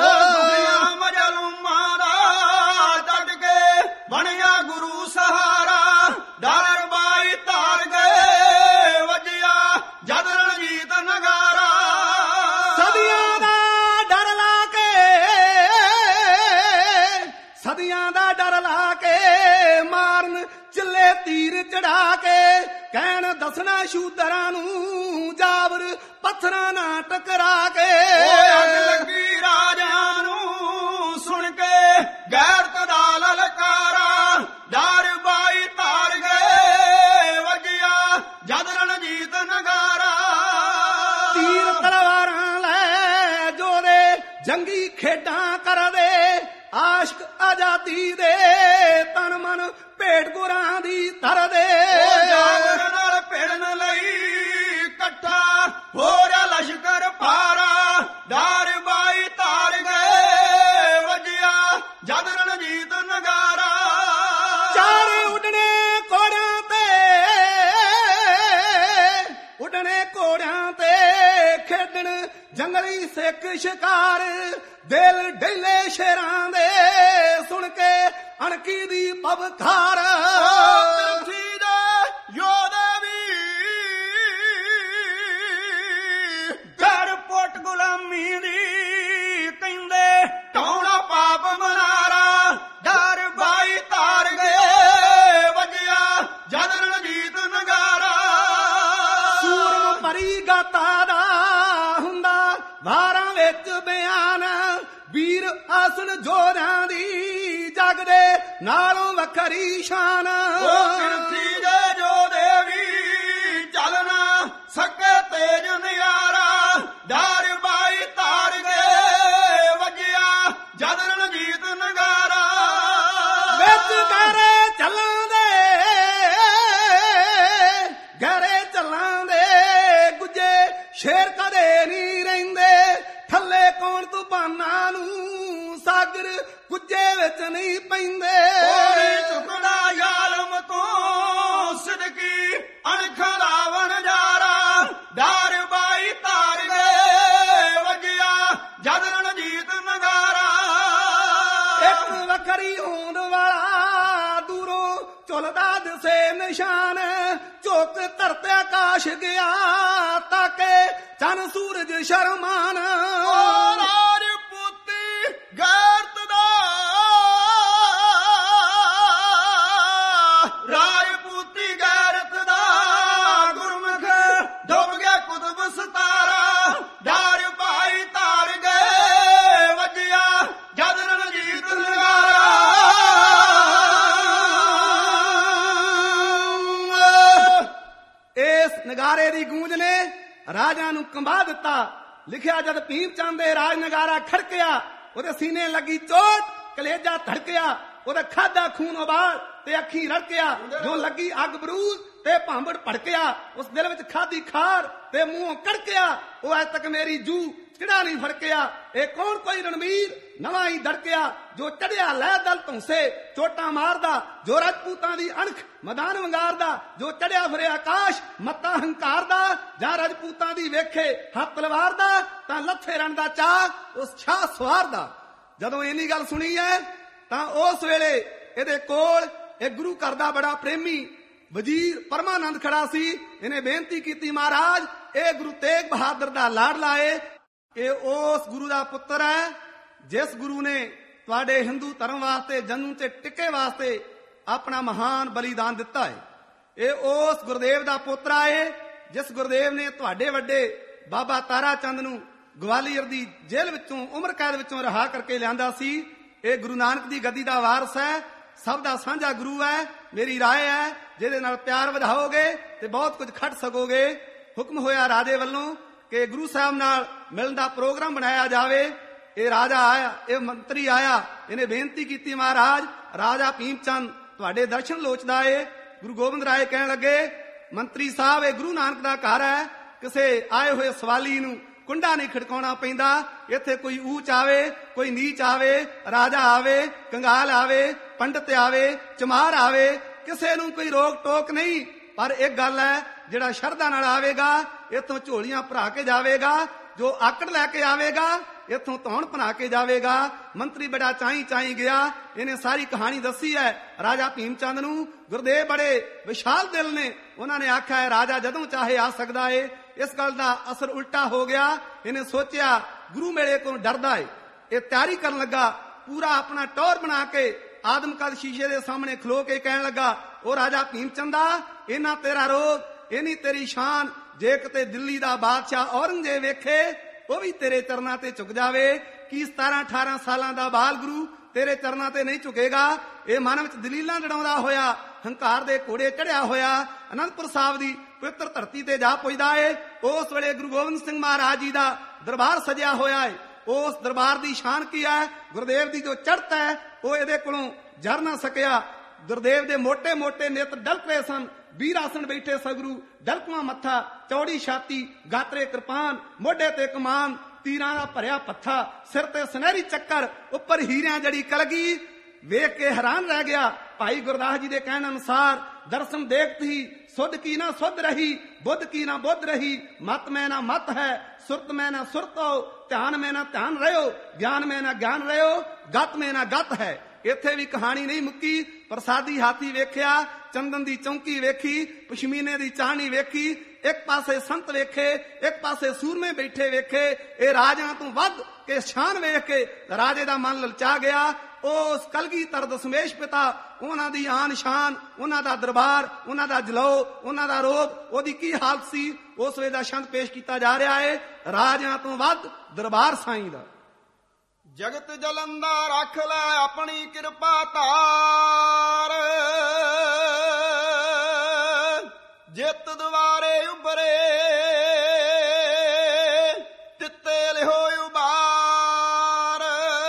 ਮਜਲੂਮਾਂ ਦਾ ਡਟ ਕੇ ਬਣਿਆ ਗੁਰੂ ਸਹਾਰਾ ਡਰ ਬਾਈ ਤਾਰ ਗਏ ਵਜਿਆ ਜਦ ਰਣਜੀਤ ਨਗਾਰਾ ਸਦੀਆਂ ਦਾ ਡਰ ਲਾ ਕੇ ਸਦੀਆਂ ਦਾ ਡਰ ਲਾ ਕੇ ਮਾਰਨ ਚੱਲੇ ਤੀਰ ਚੜਾ ਕੇ ਕਹਿਣ ਦੱਸਣਾ ਸ਼ੂਦਰਾਂ ਨੂੰ ਜਾਬਰ ਪੱਥਰਾਂ ਨਾਲ ਟਕਰਾ ਕੇ ਅੱਗ ਲੱਗੀ ਰਾਜਾਂ ਨੂੰ ਸੁਣ ਕੇ ਗੈਰਤ ਦਾ ਲਲਕਾਰਾ ਡਰ ਬਾਈ ਤਾਰ ਗਏ ਵਜਿਆ ਜਦ ਰਣਜੀਤ ਨਗਾਰਾ ਤੀਰ ਤਲਵਾਰਾਂ ਲੈ ਜੋਦੇ ਜੰਗੀ ਖੇਡਾਂ ਕਰਦੇ ਆਸ਼ਕ ਆਜ਼ਾਦੀ ਦੇ ਤਨ ਮਨ ਭੇਟ ਗੁਰਾਂ ਦੀ ਤਰਦੇ ਜਾਗਰ ਨਾਲ ਭਿੜਨ ਲਈ ਇਕੱਠਾ ਹੋ ਰਿਹਾ ਲਸ਼ਕਰ ਪਾਰਾ ਡਰ ਬਾਈ ਤਾਰ ਗਏ ਵਜਿਆ ਜਦ ਰਣਜੀਤ ਨਗਾਰਾ ਚਾਰੇ ਉੱਡਣੇ ਘੋੜਿਆਂ ਤੇ ਉੱਡਣੇ ਘੋੜਿਆਂ ਤੇ ਖੇਡਣ ਜੰਗਲੀ ਸਿੱਖ ਸ਼ਿਕਾਰ ਦਿਲ ਢਿੱਲੇ ਸ਼ੇਰਾਂ ਦੇ ਸੁਣ ਕੇ ਅਣਕੀ ਦੀ ਪਵਖਾਰ ਪ੍ਰਿਥਵੀ ਦੇ ਯੋਧੇ ਵੀ ਘਰ ਪੁੱਟ ਗੁਲਾਮੀ ਦੀ ਕਹਿੰਦੇ ਢਾਉਣਾ ਪਾਪ ਮਨਾਰਾ ਡਰ ਬਾਈ ਤਾਰ ਗਏ ਵਜਿਆ ਜਦ ਰਣਜੀਤ ਨਗਾਰਾ ਸੂਰਮ ਭਰੀ ਗਾਤਾ ਦਾ ਹੁੰਦਾ ਵਾਰਾਂ ਵਿੱਚ ਬਿਆਨ ਵੀਰ ਆਸਣ ਜੋਧਿਆਂ ਦੀ ਜਗ ਦੇ ਨਾਲੋਂ ਵੱਖਰੀ ਸ਼ਾਨ ਪ੍ਰਿਥਵੀ ਦੇ ਜੋਧੇ ਵੀ ਚੱਲਣਾ ਸਕੇ ਤੇਜ ਨਿਆਰਾ ਡਰ ਬਾਈ ਤਾਰ ਗਏ ਵਜਿਆ ਜਦ ਰਣਜੀਤ ਨਗਾਰਾ ਵਿੱਚ ਗਹਿਰੇ ਚੱਲਾਂ ਦੇ ਗਹਿਰੇ ਚੱਲਾਂ ਦੇ ਗੁੱਜੇ ਸ਼ੇਰ ਕਦੇ ਨਹੀਂ ਰਹਿੰਦੇ ਥੱਲੇ ਕੌਣ ਤੂਫਾਨਾਂ ਨੂੰ ਸਾਗਰ ਗੁੱਜੇ ਵਿੱਚ ਨਹੀਂ ਪੈਂਦੇ ਕੋਈ ਝੁਕਣਾ ਜ਼ਾਲਮ ਤੋਂ ਸਿਦਕੀ ਅਣਖਾਂ ਦਾ ਵਣਜਾਰਾ ਡਰ ਬਾਈ ਤਾਰ ਗਏ ਵਜਿਆ ਜਦ ਰਣਜੀਤ ਨਗਾਰਾ ਇੱਕ ਵੱਖਰੀ ਹੋਂਦ ਵਾਲਾ ਦੂਰੋਂ ਝੁਲਦਾ ਦਿਸੇ ਨਿਸ਼ਾਨ ਝੋਕ ਧਰਤੇ ਆਕਾਸ਼ ਗਿਆ ਤਾਕੇ ਚੰਨ ਸੂਰਜ ਸ਼ਰਮਾਨ ਰਾਜਪੂਤੀ ਗੈਰਤ ਦਾ ਰਾਜਪੂਤੀ ਗੈਰਤ ਦਾ ਗੁਰਮੁਖ ਡੁੱਬ ਗਿਆ ਕੁਤਬ ਸਤਾਰਾ ਡਰ ਭਾਈ ਤਾਰ ਗਏ ਵਜਿਆ ਜਦ ਰਣਜੀਤ ਨਗਾਰਾ ਇਸ ਨਗਾਰੇ ਦੀ ਗੂੰਜ ਨੇ ਰਾਜਾਂ ਨੂੰ ਕੰਬਾ ਦਿੱਤਾ ਲਿਖਿਆ ਜਦ ਭੀਮ ਚੰਦ ਦੇ ਰਾਜ ਨਗਾਰਾ ਖੜਕਿਆ ਉਹਦੇ ਸੀਨੇ ਲੱਗੀ ਚੋਟ ਕਲੇਜਾ ਧੜਕਿਆ ਉਹਦਾ ਖਾਦਾ ਖੂਨ ਉਬਾਲ ਤੇ ਅੱਖੀ ਰੜਕਿਆ ਜੋ ਲੱਗੀ ਅੱਗ ਬਰੂਦ ਤੇ ਭਾਂਬੜ ਭੜਕਿਆ ਉਸ ਦਿਲ ਵਿੱਚ ਖਾਦੀ ਖਾਰ ਤੇ ਮੂੰਹੋਂ ਕੜਕਿਆ ਉਹ ਅੱਜ ਤੱਕ ਮੇਰੀ ਜੂ ਚਿੜਾ ਨਹੀਂ ਫੜਕਿਆ ਇਹ ਕੌਣ ਕੋਈ ਰਣਵੀਰ ਨਵਾਂ ਹੀ ਧੜਕਿਆ ਜੋ ਚੜਿਆ ਲੈ ਦਲ ਧੌਂਸੇ ਚੋਟਾਂ ਮਾਰਦਾ ਜੋ ਰਾਜਪੂਤਾਂ ਦੀ ਅਣਖ ਮੈਦਾਨ ਵੰਗਾਰਦਾ ਜੋ ਚੜਿਆ ਫਿਰੇ ਆਕਾਸ਼ ਮੱਤਾ ਹੰਕਾਰ ਦਾ ਜਾਂ ਰਾਜਪੂਤਾਂ ਦੀ ਵੇਖੇ ਹੱਥ ਤਲਵਾਰ ਦਾ ਤਾਂ ਲੱਥੇ ਰਣ ਦਾ ਚਾਹ ਉਸ ਛਾਹ ਸਵਾਰ ਦਾ ਜਦੋਂ ਇੰਨੀ ਗੱਲ ਸੁਣੀ ਹੈ ਤਾਂ ਉਸ ਵੇਲੇ ਇਹਦੇ ਕੋਲ ਇਹ ਗੁਰੂ ਘਰ ਦਾ ਬੜਾ ਪ੍ਰੇਮੀ ਵਜ਼ੀਰ ਪਰਮਾਨੰਦ ਖੜਾ ਸੀ ਇਹਨੇ ਬੇਨਤੀ ਕੀਤੀ ਮਹਾਰਾਜ ਇਹ ਗੁਰੂ ਤੇਗ ਬਹਾਦਰ ਦਾ ਲਾਡਲਾ ਏ ਇਹ ਉਸ ਗੁਰੂ ਦਾ ਪੁੱਤਰ ਹੈ ਜਿਸ ਗੁਰੂ ਨੇ ਤੁਹਾਡੇ ਹਿੰਦੂ ਧਰਮ ਵਾਸਤੇ, ਜੰਨੂ ਤੇ ਟਿੱਕੇ ਵਾਸਤੇ ਆਪਣਾ ਮਹਾਨ ਬਲੀਦਾਨ ਦਿੱਤਾ ਹੈ। ਇਹ ਉਸ ਗੁਰਦੇਵ ਦਾ ਪੋਤਰਾ ਏ ਜਿਸ ਗੁਰਦੇਵ ਨੇ ਤੁਹਾਡੇ ਵੱਡੇ ਬਾਬਾ ਤਾਰਾ ਚੰਦ ਨੂੰ ਗਵਾਲੀਅਰ ਦੀ ਜੇਲ੍ਹ ਵਿੱਚੋਂ, ਉਮਰ ਕੈਦ ਵਿੱਚੋਂ ਰਿਹਾ ਕਰਕੇ ਲਿਆਂਦਾ ਸੀ। ਇਹ ਗੁਰੂ ਨਾਨਕ ਦੀ ਗੱਦੀ ਦਾ ਵਾਰਸ ਹੈ, ਸਭ ਦਾ ਸਾਂਝਾ ਗੁਰੂ ਹੈ। ਮੇਰੀ ਰਾਏ ਹੈ ਜਿਹਦੇ ਨਾਲ ਪਿਆਰ ਵਧਾਓਗੇ ਤੇ ਬਹੁਤ ਕੁਝ ਖੱਟ ਸਕੋਗੇ। ਹੁਕਮ ਹੋਇਆ ਰਾਜੇ ਵੱਲੋਂ ਕਿ ਗੁਰੂ ਸਾਹਿਬ ਨਾਲ ਮਿਲਣ ਦਾ ਪ੍ਰੋਗਰਾਮ ਬਣਾਇਆ ਜਾਵੇ। ਇਹ ਰਾਜਾ ਆਇਆ, ਇਹ ਮੰਤਰੀ ਆਇਆ, ਇਹਨੇ ਬੇਨਤੀ ਕੀਤੀ, ਮਹਾਰਾਜ ਰਾਜਾ ਭੀਮ ਚੰਦ ਤੁਹਾਡੇ ਦਰਸ਼ਨ ਲੋਚਦਾ ਏ। ਗੁਰੂ ਗੋਬਿੰਦ ਰਾਏ ਕਹਿਣ ਲੱਗੇ, ਮੰਤਰੀ ਸਾਹਿਬ ਇਹ ਗੁਰੂ ਨਾਨਕ ਦਾ ਘਰ ਹੈ, ਕਿਸੇ ਆਏ ਹੋਏ ਸਵਾਲੀ ਨੂੰ ਕੁੰਡਾ ਨਹੀਂ ਖੜਕਾਉਣਾ ਪੈਂਦਾ। ਇੱਥੇ ਕੋਈ ਊਚ ਆਵੇ, ਕੋਈ ਨੀਚ ਆਵੇ, ਰਾਜਾ ਆਵੇ, ਕੰਗਾਲ ਆਵੇ, ਪੰਡਤ ਆਵੇ, ਚਮਾਰ ਆਵੇ, ਕਿਸੇ ਨੂੰ ਕੋਈ ਰੋਕ ਟੋਕ ਨਹੀਂ। ਪਰ ਇੱਕ ਗੱਲ ਹੈ, ਜਿਹੜਾ ਸ਼ਰਧਾ ਨਾਲ ਆਵੇਗਾ ਇੱਥੋਂ ਝੋਲੀਆਂ ਭਰਾ ਕੇ ਜਾਵੇਗਾ, ਜੋ ਆਕੜ ਲੈ ਕੇ ਆਵੇਗਾ ਇੱਥੋਂ ਧੌਣ ਬਣਾ ਕੇ ਜਾਵੇਗਾ। ਮੰਤਰੀ ਬੜਾ ਚਾਈ ਚਾਈ ਗਿਆ, ਇਹਨੇ ਸਾਰੀ ਕਹਾਣੀ ਦੱਸੀ ਹੈ ਰਾਜਾ ਭੀਮ ਚੰਦ ਨੂੰ। ਗੁਰਦੇਵ ਬੜੇ ਵਿਸ਼ਾਲ ਦਿਲ ਨੇ, ਉਹਨਾਂ ਨੇ ਆਖਿਆ ਹੈ ਰਾਜਾ ਜਦੋਂ ਚਾਹੇ ਆ ਸਕਦਾ ਏ। ਇਸ ਗੱਲ ਦਾ ਅਸਰ ਉਲਟਾ ਹੋ ਗਿਆ। ਇਹਨੇ ਸੋਚਿਆ ਗੁਰੂ ਮੇਲੇ ਕੋਲ ਡਰਦਾ ਏ। ਇਹ ਤਿਆਰੀ ਕਰਨ ਲੱਗਾ, ਪੂਰਾ ਆਪਣਾ ਟੌਰ ਬਣਾ ਕੇ ਆਦਮਕਦ ਸ਼ੀਸ਼ੇ ਦੇ ਸਾਹਮਣੇ ਖਲੋ ਕੇ ਕਹਿਣ ਲੱਗਾ, ਉਹ ਰਾਜਾ ਭੀਮ ਚੰਦਾ, ਇਹਨਾਂ ਤੇਰਾ ਰੋਗ, ਇਹਨੀ ਤੇਰੀ ਸ਼ਾਨ, ਜੇ ਕਿਤੇ ਦਿੱਲੀ ਦਾ ਬਾਦਸ਼ਾਹ ਔਰੰਗਜ਼ੇਬ ਵੇਖੇ ਉਹ ਵੀ ਤੇਰੇ ਚਰਨਾਂ ਤੇ ਝੁਕ ਜਾਵੇ। ਕੀ ਸਤਾਰਾਂ ਅਠਾਰਾਂ ਸਾਲਾਂ ਦਾ ਬਾਲ ਗੁਰੂ ਤੇਰੇ ਚਰਨਾਂ ਤੇ ਨਹੀਂ ਝੁਕੇਗਾ? ਇਹ ਮਨ ਵਿੱਚ ਦਲੀਲਾਂ ਲੜਾਉਂਦਾ ਹੋਇਆ, ਹੰਕਾਰ ਦੇ ਘੋੜੇ ਚੜਿਆ ਹੋਇਆ ਅਨੰਦਪੁਰ ਸਾਹਿਬ ਦੀ ਪਵਿੱਤਰ ਧਰਤੀ ਤੇ ਜਾ ਪੁੱਜਦਾ ਏ। ਉਸ ਵੇਲੇ ਗੁਰੂ ਗੋਬਿੰਦ ਸਿੰਘ ਮਹਾਰਾਜ ਜੀ ਦਾ ਦਰਬਾਰ ਸਜਿਆ ਹੋਇਆ ਏ। ਉਸ ਦਰਬਾਰ ਦੀ ਸ਼ਾਨ ਕੀ ਹੈ? ਗੁਰਦੇਵ ਦੀ ਜੋ ਚੜ੍ਹਤ ਹੈ ਉਹ ਇਹਦੇ ਕੋਲੋਂ ਜਰ ਨਾ ਸਕਿਆ। ਗੁਰਦੇਵ ਦੇ ਮੋਟੇ ਮੋਟੇ ਨੇਤਰ ਡਲਕ ਰਹੇ ਸਨ। ਵੀਰ ਆਸਣ ਬੈਠੇ ਸਗਰੂ, ਡਲਕਵਾਂ ਮੱਥਾ, ਚੌੜੀ ਛਾਤੀ, ਗਾਤਰੇ ਕਿਰਪਾਨ, ਮੋਢੇ ਤੇ ਕਮਾਨ, ਤੀਰਾਂ ਦਾ ਭਰਿਆ ਪੱਥਾ, ਸਿਰ ਤੇ ਸੁਨਹਿਰੀ ਚੱਕਰ, ਉੱਪਰ ਹੀਰਿਆਂ ਜੜੀ ਕਲਗੀ। ਵੇਖ ਕੇ ਹੈਰਾਨ ਰਹਿ ਗਿਆ। ਭਾਈ ਗੁਰਦਾਸ ਜੀ ਦੇ ਕਹਿਣ ਅਨੁਸਾਰ ਦਰਸ਼ਨ ਦੇਖਤ ਹੀ ਸੁਧ ਕੀ ਨਾ ਸੁਧ ਰਹੀ, ਬੁੱਧ ਕੀ ਨਾ ਬੁੱਧ ਰਹੀ, ਮਤ ਮੈਂ ਨਾ ਮਤ ਹੈ, ਸੁਰਤ ਮੈਂ ਨਾ ਸੁਰਤ ਹੋ, ਧਿਆਨ ਮੈਂ ਨਾ ਧਿਆਨ ਰਹਿਓ, ਗਿਆਨ ਮੈਂ ਨਾ ਗਿਆਨ ਰਹਿਓ, ਗਤ ਮੈਂ ਨਾ ਗਤ ਹੈ। ਇੱਥੇ ਵੀ ਕਹਾਣੀ ਨਹੀਂ ਮੁੱਕੀ। ਪ੍ਰਸਾਦੀ ਹਾਥੀ ਵੇਖਿਆ, ਚੰਦਨ ਦੀ ਚੌਂਕੀ ਵੇਖੀ, ਪਸ਼ਮੀਨੇ ਦੀ ਚਾਹਣੀ ਵੇਖੀ, ਇੱਕ ਪਾਸੇ ਸੰਤ ਵੇਖੇ, ਇੱਕ ਪਾਸੇ ਸੂਰਮੇ ਬੈਠੇ ਵੇਖੇ। ਇਹ ਰਾਜਾਂ ਤੋਂ ਵੱਧ ਕੇ ਸ਼ਾਨ ਵੇਖ ਕੇ ਰਾਜੇ ਦਾ ਮਨ ਲਲਚਾ ਗਿਆ। ਉਸ ਕਲਗੀਧਰ ਦਸ਼ਮੇਸ਼ ਪਿਤਾ, ਉਹਨਾਂ ਦੀ ਆਨ ਸ਼ਾਨ, ਉਹਨਾਂ ਦਾ ਦਰਬਾਰ, ਉਹਨਾਂ ਦਾ ਜਲੋ, ਉਹਨਾਂ ਦਾ ਰੋਗ, ਉਹਦੀ ਕੀ ਹਾਲਤ ਸੀ, ਉਸ ਵੇਲੇ ਦਾ ਛੰਦ ਪੇਸ਼ ਕੀਤਾ ਜਾ ਰਿਹਾ ਹੈ। ਰਾਜਾਂ ਤੋਂ ਵੱਧ ਦਰਬਾਰ ਸਾਈਂ ਦਾ। ਜਗਤ ਜਲੰਦਾ ਰੱਖ ਲੈ ਆਪਣੀ ਕਿਰਪਾ ਧਾਰ, ਜਿੱਤ ਦੁਆਰੇ ਉਭਰੇ ਤਿੱਤੇ ਲਿਹੋ ਉਬਾਰ।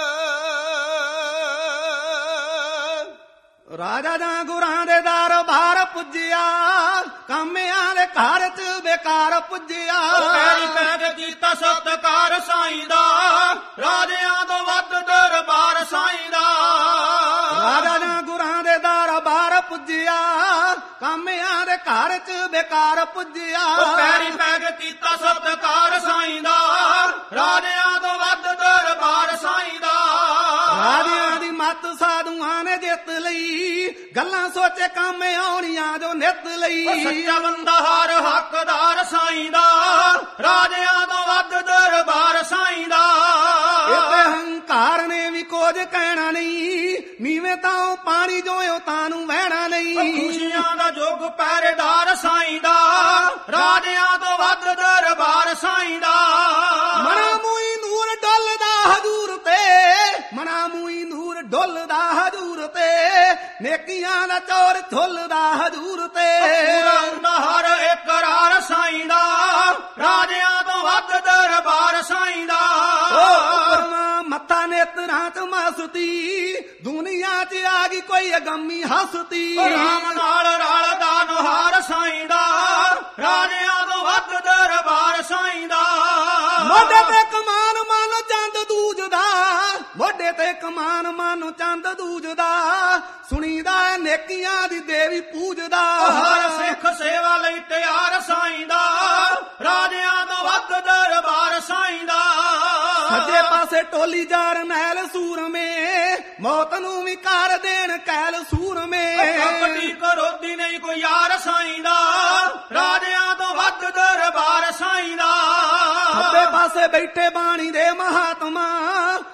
ਰਾਜਾ ਜਾਂ ਗੁਰਾਂ ਦੇ ਦਰਬਾਰ ਪੁੱਜਿਆ, ਕਾਮਿਆਂ ਦੇ ਘਰ ਚ ਬੇਕਾਰ ਪੁੱਜਿਆ। ਪੈਰੀ ਪੈਗ ਕੀਤਾ ਸਤਿਕਾਰ ਸਾਈਂ ਦਾ, ਰਾਜਿਆਂ ਤੋਂ ਵੱਧ ਦਰਬਾਰ ਸਾਈਂ ਦਾ। ਰਾਜਾ ਜਾਂ ਗੁਰਾਂ ਦੇ ਦਰਬਾਰ ਪੁੱਜਿਆ, ਕਾਮਿਆਂ ਦੇ ਘਰ ਚ ਬੇਕਾਰ ਪੁੱਜਿਆ। ਪੈਰੀ ਪੈਗ ਕੀਤਾ ਸਤਿਕਾਰ ਸਾਈਂ ਦਾ, ਰਾਜਿਆਂ ਤੋਂ ਵੱਧ ਦਰਬਾਰ ਸਾਈਂ ਦਾ। ਰਾਜਿਆਂ ਦੀ ਮੱਤ ਸਾਧੂਆਂ ਨੇ ਜਿੱਤ ਲਈ, ਗੱਲਾਂ ਸੋਚੇ ਕੰਮ ਆਉਣੀਆਂ ਜੋ ਨਿੱਤ ਲਈ। ਸੱਚਾ ਬੰਦਾ ਹਰ ਹੱਕਦਾਰ ਸਾਈਂ ਦਾ, ਰਾਜਿਆਂ ਤੋਂ ਵੱਧ ਦਰਬਾਰ ਸਾਈਂ ਦਾ। ਇੱਥੇ ਹੰਕਾਰ ਨੇ ਵੀ ਕੁਝ ਕਹਿਣਾ ਨਹੀਂ, ਨੀਵੇਂ ਤਾਂ ਪਾਣੀ ਜੋਇਓ ਤਾਨੂੰ ਵਹਿਣਾ ਨਹੀਂ। ਖੁਸ਼ੀਆਂ ਦਾ ਜੁਗ ਪਹਿਰੇਦਾਰ ਸਾਈਂ ਦਾ, ਰਾਜਿਆਂ ਤੋਂ ਵੱਧ ਦਰਬਾਰ ਸਾਈਂ ਦਾ। ਮਨਾ ਮੂਈ ਨੂਰ ਡੁੱਲਦਾ ਹਜੂਰ ਤੇ, ਮਨਾ ਮੂਈ ਨੂਰ ਡੁੱਲਦਾ ਹਜੂਰ ਤੇ, ਨੇਕੀਆਂ ਦਾ ਚੋਰ ਝੁੱਲਦਾ ਹਜੂਰ ਤੇ। ਪੂਰਾ ਹਰ ਇਕਰਾਰ ਸਾਈਂ ਦਾ, ਰਾਜਿਆਂ ਤੋਂ ਵੱਧ ਦਰਬਾਰ ਸਾਈਂ ਦਾ। ਮੱਥਾ ਨੇਤਰਾਂ ਚ ਮਸਤੀ, ਦੁਨੀਆ ਚ ਆ ਗਈ ਕੋਈ ਅਗੰਮੀ ਹਸਤੀ। ਰਾਮ ਨਾਲ ਰਲਦਾ ਨੁਹਾਰ ਸਾਈਂ ਦਾ, ਰਾਜਿਆਂ ਤੋਂ ਵੱਧ ਦਰਬਾਰ ਸਾਈਂ ਦਾ। ਮੋਢੇ ਤੇ ਕਮਾਨ ਮਾਨੋ ਚੰਦ ਦੂਜਦਾ, ਮੋਢੇ ਤੇ ਕਮਾਨ ਮਾਨੋ ਚੰਦ ਦੂਜਦਾ, ਸੁਣੀਦਾ ਨੇਕੀਆਂ ਦੀ ਦੇਵੀ ਪੂਜਦਾ। ਹਰ ਸਿੱਖ ਸੇਵਾ ਲਈ ਤਿਆਰ ਸਾਈਂ ਦਾ, ਰਾਜਿਆਂ ਤੋਂ ਵੱਧ ਦਰਬਾਰ ਸਾਈਂ ਦਾ। ਸੱਜੇ ਪਾਸੇ ਟੋਲੀ ਜਰਨੈਲ ਸੂਰਮੇ, ਮੌਤ ਨੂੰ ਵੀ ਕਰ ਦੇਣ ਕੈਲ ਸੂਰਮੇ। ਕਪਟੀ ਕਰੋਦੀ ਨਹੀਂ ਕੋਈ ਯਾਰ ਸਾਈਂ ਦਾ, ਰਾਜਿਆਂ ਤੋਂ ਵੱਧ ਦਰਬਾਰ ਸਾਈਂ ਦਾ। ਖੱਬੇ ਪਾਸੇ ਬੈਠੇ ਬਾਣੀ ਦੇ ਮਹਾਤਮਾ,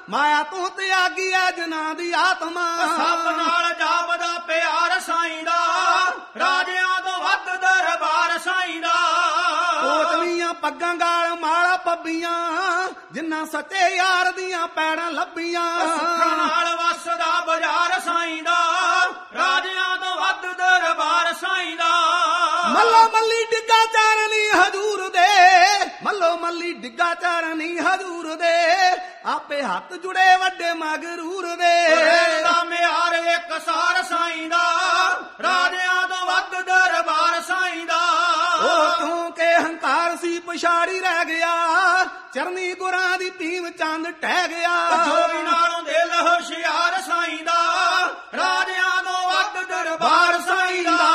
ਮਾਇਆ ਤੋਂ ਤਿਆਗੀ ਐ ਜਨਾਂ ਦੀ ਆਤਮਾ ਸਭ ਨਾਲ ਜਾਪਦਾ ਪਿਆਰ ਸਾਈਂ ਦਾ ਰਾਜਿਆਂ ਤੋਂ ਵੱਧ ਦਰਬਾਰ ਸਾਈਂ ਦਾ ਕੋਟਲੀਆਂ ਪੱਗਾਂ ਗਾਲ ਮਾਲਾ ਪੱਬੀਆਂ ਜਿੰਨਾ ਸੱਚੇ ਯਾਰ ਦੀਆਂ ਪੈੜਾਂ ਲੱਭੀਆਂ ਸੁੱਖਾਂ ਨਾਲ ਵਸਦਾ ਬਾਜ਼ਾਰ ਸਾਈਂ ਦਾ ਰਾਜਿਆਂ ਤੋਂ ਵੱਧ ਦਰਬਾਰ ਸਾਈਂ ਦਾ ਮੱਲੋ ਮੱਲੀ ਡਿੱਗਾ ਚਾਰਨੀ ਹਜੂਰ ਦੇ ਮੱਲੋ ਮੱਲੀ ਡਿੱਗਾ ਚਾਰਨੀ ਹਜੂਰ ਦੇ ਆਪੇ ਹੱਥ ਜੁੜੇ ਵੱਡੇ ਮਗਰੂਰ ਦੇ ਦਾ ਮਿਆਰ ਇੱਕ ਸਾਰ ਸਾਈਂ ਦਾ ਰਾਜਿਆਂ ਤੋਂ ਵੱਧ ਦਰਬਾਰ ਸਾਈਂ ਦਾ ਉਹ ਕਿਉਂਕਿ ਹੰਕਾਰ ਸੀ ਪਛਾੜੀ ਰਹਿ ਗਿਆ ਚਰਨੀ ਗੁਰਾਂ ਦੀ ਭੀਮ ਚੰਦ ਟਹਿ ਗਿਆ ਜੋਗੀ ਨਾਲੋਂ ਦਿਲ ਹੁਸ਼ਿਆਰ ਸਾਈਂ ਦਾ ਰਾਜਿਆਂ ਤੋਂ ਵੱਧ ਦਰਬਾਰ ਸਾਈਂ ਦਾ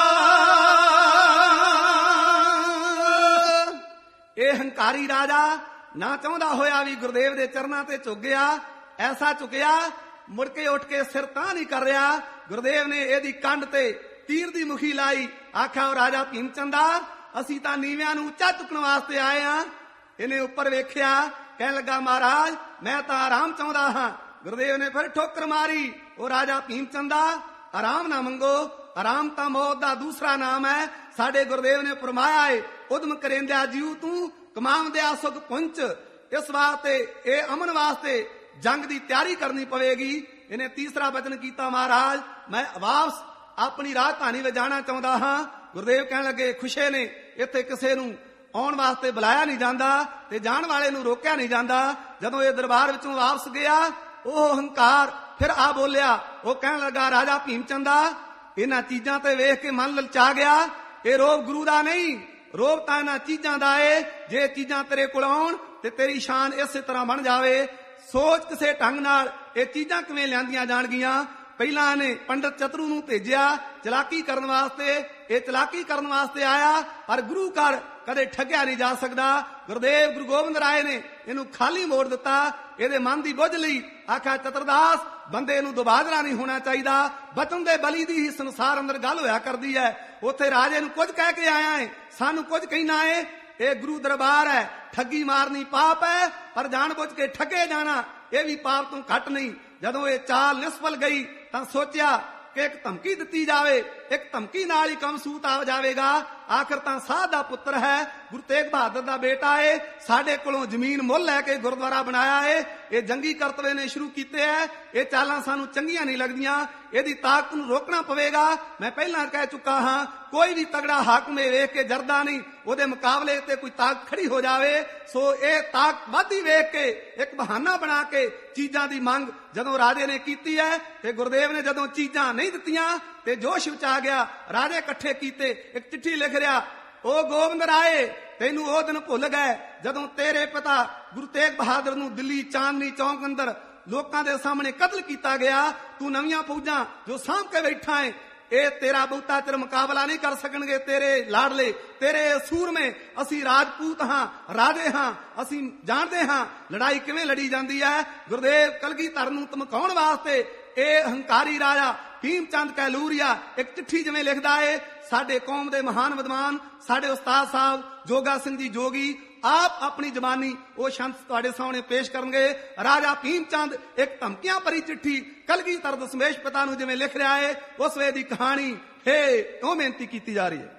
ਇਹ ਹੰਕਾਰੀ ਰਾਜਾ ਨਾ ਚਾਹੁੰਦਾ ਹੋਇਆ ਵੀ ਗੁਰਦੇਵ ਦੇ ਚਰਨਾਂ ਤੇ ਝੁਕ ਗਿਆ ਐਸਾ ਝੁਕਿਆ ਮੁੜ ਕੇ ਉੱਠ ਕੇ ਸਿਰ ਤਾਂ ਨਹੀਂ ਕਰ ਰਿਹਾ ਗੁਰਦੇਵ ਨੇ ਇਹਦੀ ਕੰਡ ਤੇ ਤੀਰ ਦੀ ਮੁਖੀ ਲਾਈ ਆਖਿਆ ਉਹ ਰਾਜਾ ਭੀਮ ਚੰਦਾ ਅਸੀਂ ਤਾਂ ਨੀਵਿਆਂ ਨੂੰ ਉੱਚਾ ਚੁੱਕਣ ਵਾਸਤੇ ਆਏ ਆ ਇਹਨੇ ਉੱਪਰ ਵੇਖਿਆ ਕਹਿਣ ਲੱਗਾ ਮਹਾਰਾਜ ਮੈਂ ਤਾਂ ਆਰਾਮ ਚਾਹੁੰਦਾ ਹਾਂ ਗੁਰਦੇਵ ਨੇ ਫਿਰ ਠੋਕਰ ਮਾਰੀ ਉਹ ਰਾਜਾ ਭੀਮ ਚੰਦਾ ਆਰਾਮ ਨਾ ਮੰਗੋ ਆਰਾਮ ਤਾਂ ਮੌਤ ਦਾ ਦੂਸਰਾ ਨਾਮ ਹੈ ਸਾਡੇ ਗੁਰਦੇਵ ਨੇ ਫਰਮਾਇਆ ਏ ਉਦਮ ਕਰੇਂਦਿਆ ਜੀਉ ਤੂੰ ਕਮਾਉਂਦਿਆ ਸੁਖ ਪੁੰਚ ਇਸ ਵਾਸਤੇ ਇਹ ਅਮਨ ਵਾਸਤੇ ਜੰਗ ਦੀ ਤਿਆਰੀ ਕਰਨੀ ਪਵੇਗੀ ਇਹਨੇ ਤੀਸਰਾ ਬਚਨ ਕੀਤਾ ਮਹਾਰਾਜ ਮੈਂ ਵਾਪਸ ਆਪਣੀ ਰਾਜਧਾਨੀ ਵਿੱਚ ਜਾਣਾ ਚਾਹੁੰਦਾ ਹਾਂ ਗੁਰਦੇਵ ਕਹਿਣ ਲੱਗੇ ਖੁਸ਼ੇ ਨੇ ਇੱਥੇ ਕਿਸੇ ਨੂੰ ਆਉਣ ਵਾਸਤੇ ਬੁਲਾਇਆ ਨਹੀਂ ਜਾਂਦਾ ਤੇ ਜਾਣ ਵਾਲੇ ਨੂੰ ਰੋਕਿਆ ਨਹੀਂ ਜਾਂਦਾ ਜਦੋਂ ਇਹ ਦਰਬਾਰ ਵਿੱਚੋਂ ਵਾਪਸ ਗਿਆ ਉਹ ਹੰਕਾਰ ਫਿਰ ਆ ਬੋਲਿਆ ਉਹ ਕਹਿਣ ਲੱਗਾ ਰਾਜਾ ਭੀਮ ਚੰਦਾ ਇਹਨਾਂ ਚੀਜ਼ਾਂ ਤੇ ਵੇਖ ਕੇ ਮਨ ਲਲਚਾ ਗਿਆ ਇਹ ਰੋਬ ਗੁਰੂ ਦਾ ਨਹੀਂ ਰੋਬ ਤਾਂ ਇਹਨਾਂ ਚੀਜ਼ਾਂ ਦਾ ਏ ਜੇ ਚੀਜ਼ਾਂ ਤੇਰੇ ਕੋਲ ਆਉਣ ਤੇ ਤੇਰੀ ਸ਼ਾਨ ਇਸੇ ਤਰ੍ਹਾਂ ਬਣ ਜਾਵੇ ਸੋਚ ਕਿਸੇ ਢੰਗ ਨਾਲ ਇਹ ਚੀਜ਼ਾਂ ਕਿਵੇਂ ਲਿਆਂਦੀਆਂ ਜਾਣਗੀਆਂ ਪਹਿਲਾਂ ਨੇ ਪੰਡਤ ਚਤਰੂ ਨੂੰ ਭੇਜਿਆ ਚਲਾਕੀ ਕਰਨ ਵਾਸਤੇ ਇਹ ਚਲਾਕੀ ਕਰਨ ਵਾਸਤੇ ਆਇਆ ਪਰ ਗੁਰੂ ਘਰ ਕਦੇ ਠੱਗਿਆ ਨਹੀਂ ਜਾ ਸਕਦਾ ਗੁਰਦੇਵ ਗੁਰੂ ਗੋਬਿੰਦ ਰਾਏ ਨੇ ਇਹਨੂੰ ਖਾਲੀ ਮੋੜ ਦਿੱਤਾ ਇਹਦੇ ਮਨ ਦੀ ਬੁੱਝ ਲਈ ਆਖਿਆ ਚਤਰਦਾਸ ਬੰਦੇ ਨੂੰ ਦੁਬਾਦਰਾ ਨਹੀਂ ਹੋਣਾ ਚਾਹੀਦਾ ਬਚਨ ਦੇ ਬਲੀ ਦੀ ਹੀ ਸੰਸਾਰ ਅੰਦਰ ਗੱਲ ਹੋਇਆ ਕਰਦੀ ਹੈ ਉੱਥੇ ਰਾਜੇ ਨੂੰ ਕੁਝ ਕਹਿ ਕੇ ਆਇਆ ਹੈ ਸਾਨੂੰ ਕੁਝ ਕਹਿਣਾ ਹੈ ਇਹ ਗੁਰੂ ਦਰਬਾਰ ਹੈ ਠੱਗੀ ਮਾਰਨੀ ਪਾਪ ਹੈ ਪਰ ਜਾਣ ਬੁੱਝ ਕੇ ਠੱਗੇ ਜਾਣਾ ਇਹ ਵੀ ਪਾਪ ਤੋਂ ਘੱਟ ਨਹੀਂ ਜਦੋਂ ਇਹ ਚਾਲ ਨਿਸਫਲ ਗਈ ਤਾਂ ਸੋਚਿਆ ਕਿ ਇੱਕ ਧਮਕੀ ਦਿੱਤੀ ਜਾਵੇ ਇੱਕ ਧਮਕੀ ਨਾਲ ਹੀ ਕੰਮ ਸੂਤ ਆ ਜਾਵੇਗਾ ਆਖਰ ਤਾਂ ਸਾਧ ਦਾ ਪੁੱਤਰ ਹੈ ਗੁਰੂ ਤੇਗ ਬਹਾਦਰ ਦਾ ਬੇਟਾ ਏ ਸਾਡੇ ਕੋਲੋਂ ਜ਼ਮੀਨ ਮੁੱਲ ਲੈ ਕੇ ਗੁਰਦੁਆਰਾ ਬਣਾਇਆ ਏ ਇਹ ਜੰਗੀ ਕਰਤਵੇ ਨੇ ਸ਼ੁਰੂ ਕੀਤੇ ਹੈ ਇਹ ਚਾਲਾਂ ਸਾਨੂੰ ਚੰਗੀਆਂ ਨਹੀਂ ਲੱਗਦੀਆਂ ਇਹਦੀ ਤਾਕਤ ਨੂੰ ਰੋਕਣਾ ਪਵੇਗਾ ਮੈਂ ਪਹਿਲਾਂ ਕਹਿ ਚੁੱਕਾ ਹਾਂ ਕੋਈ ਵੀ ਤਗੜਾ ਹਾਕਮ ਇਹ ਵੇਖ ਕੇ ਜਰਦਾ ਨਹੀਂ ਉਹਦੇ ਮੁਕਾਬਲੇ ਤੇ ਕੋਈ ਤਾਕਤ ਖੜੀ ਹੋ ਜਾਵੇ ਸੋ ਇਹ ਤਾਕਤ ਵਾਧੀ ਵੇਖ ਕੇ ਇੱਕ ਬਹਾਨਾ ਬਣਾ ਕੇ ਚੀਜ਼ਾਂ ਦੀ ਮੰਗ ਜਦੋਂ ਰਾਜੇ ਨੇ ਕੀਤੀ ਹੈ ਤੇ ਗੁਰਦੇਵ ਨੇ ਜਦੋਂ ਚੀਜ਼ਾਂ ਨਹੀਂ ਦਿੱਤੀਆਂ ਤੇ ਜੋਸ਼ ਵਿੱਚ ਆ ਗਿਆ ਰਾਜੇ ਇਕੱਠੇ ਕੀਤੇ ਇੱਕ ਚਿੱਠੀ ਲਿਖ ਰਿਹਾ ਉਹ ਗੋਬਿੰਦ ਰਾਏ ਤੈਨੂੰ ਉਹ ਦਿਨ ਭੁੱਲ ਗਏ ਜਦੋਂ ਤੇਰੇ ਪਿਤਾ ਗੁਰੂ ਤੇਗ ਬਹਾਦਰ ਨੂੰ ਦਿੱਲੀ ਚਾਂਦਨੀ ਚੌਂਕ ਅੰਦਰ ਲੋਕਾਂ ਦੇ ਸਾਹਮਣੇ ਕਤਲ ਕੀਤਾ ਗਿਆ ਤੂੰ ਨਵੀਆਂ ਫੌਜਾਂ ਜੋ ਸਾਂਭ ਕੇ ਬੈਠਾ ਹੈ ਇਹ ਤੇਰਾ ਬਹੁਤਾ ਚਿਰ ਮੁਕਾਬਲਾ ਨਹੀਂ ਕਰ ਸਕਣਗੇ ਤੇਰੇ ਲਾਡਲੇ ਤੇਰੇ ਸੂਰਮੇ ਅਸੀਂ ਰਾਜਪੂਤ ਹਾਂ ਰਾਜੇ ਹਾਂ ਅਸੀਂ ਜਾਣਦੇ ਹਾਂ ਲੜਾਈ ਕਿਵੇਂ ਲੜੀ ਜਾਂਦੀ ਹੈ ਗੁਰਦੇਵ ਕਲਗੀਧਰ ਨੂੰ ਧਮਕਾਉਣ ਵਾਸਤੇ ਇਹ ਹੰਕਾਰੀ ਰਾਜਾ ਭੀਮ ਚੰਦ ਕਹਿਲੂਰੀਆ ਇੱਕ ਚਿੱਠੀ ਜਿਵੇਂ ਲਿਖਦਾ ਏ ਸਾਡੇ ਕੌਮ ਦੇ ਮਹਾਨ ਵਿਦਵਾਨ ਸਾਡੇ ਉਸਤਾਦ ਸਾਹਿਬ ਜੋਗਾ ਸਿੰਘ ਜੀ ਜੋਗੀ ਆਪ ਆਪਣੀ ਜ਼ਬਾਨੀ ਉਹ ਸ਼ੰਤ ਤੁਹਾਡੇ ਸਾਹਮਣੇ ਪੇਸ਼ ਕਰਨਗੇ ਰਾਜਾ ਭੀਮ ਚੰਦ ਇੱਕ ਧਮਕੀਆਂ ਭਰੀ ਚਿੱਠੀ ਕਲਗੀਧਰ ਦਸ਼ਮੇਸ਼ ਪਿਤਾ ਨੂੰ ਜਿਵੇਂ ਲਿਖ ਰਿਹਾ ਏ ਉਸ ਵੇ ਦੀ ਕਹਾਣੀ ਹੈ ਉਹ ਬੇਨਤੀ ਕੀਤੀ ਜਾ ਰਹੀ ਹੈ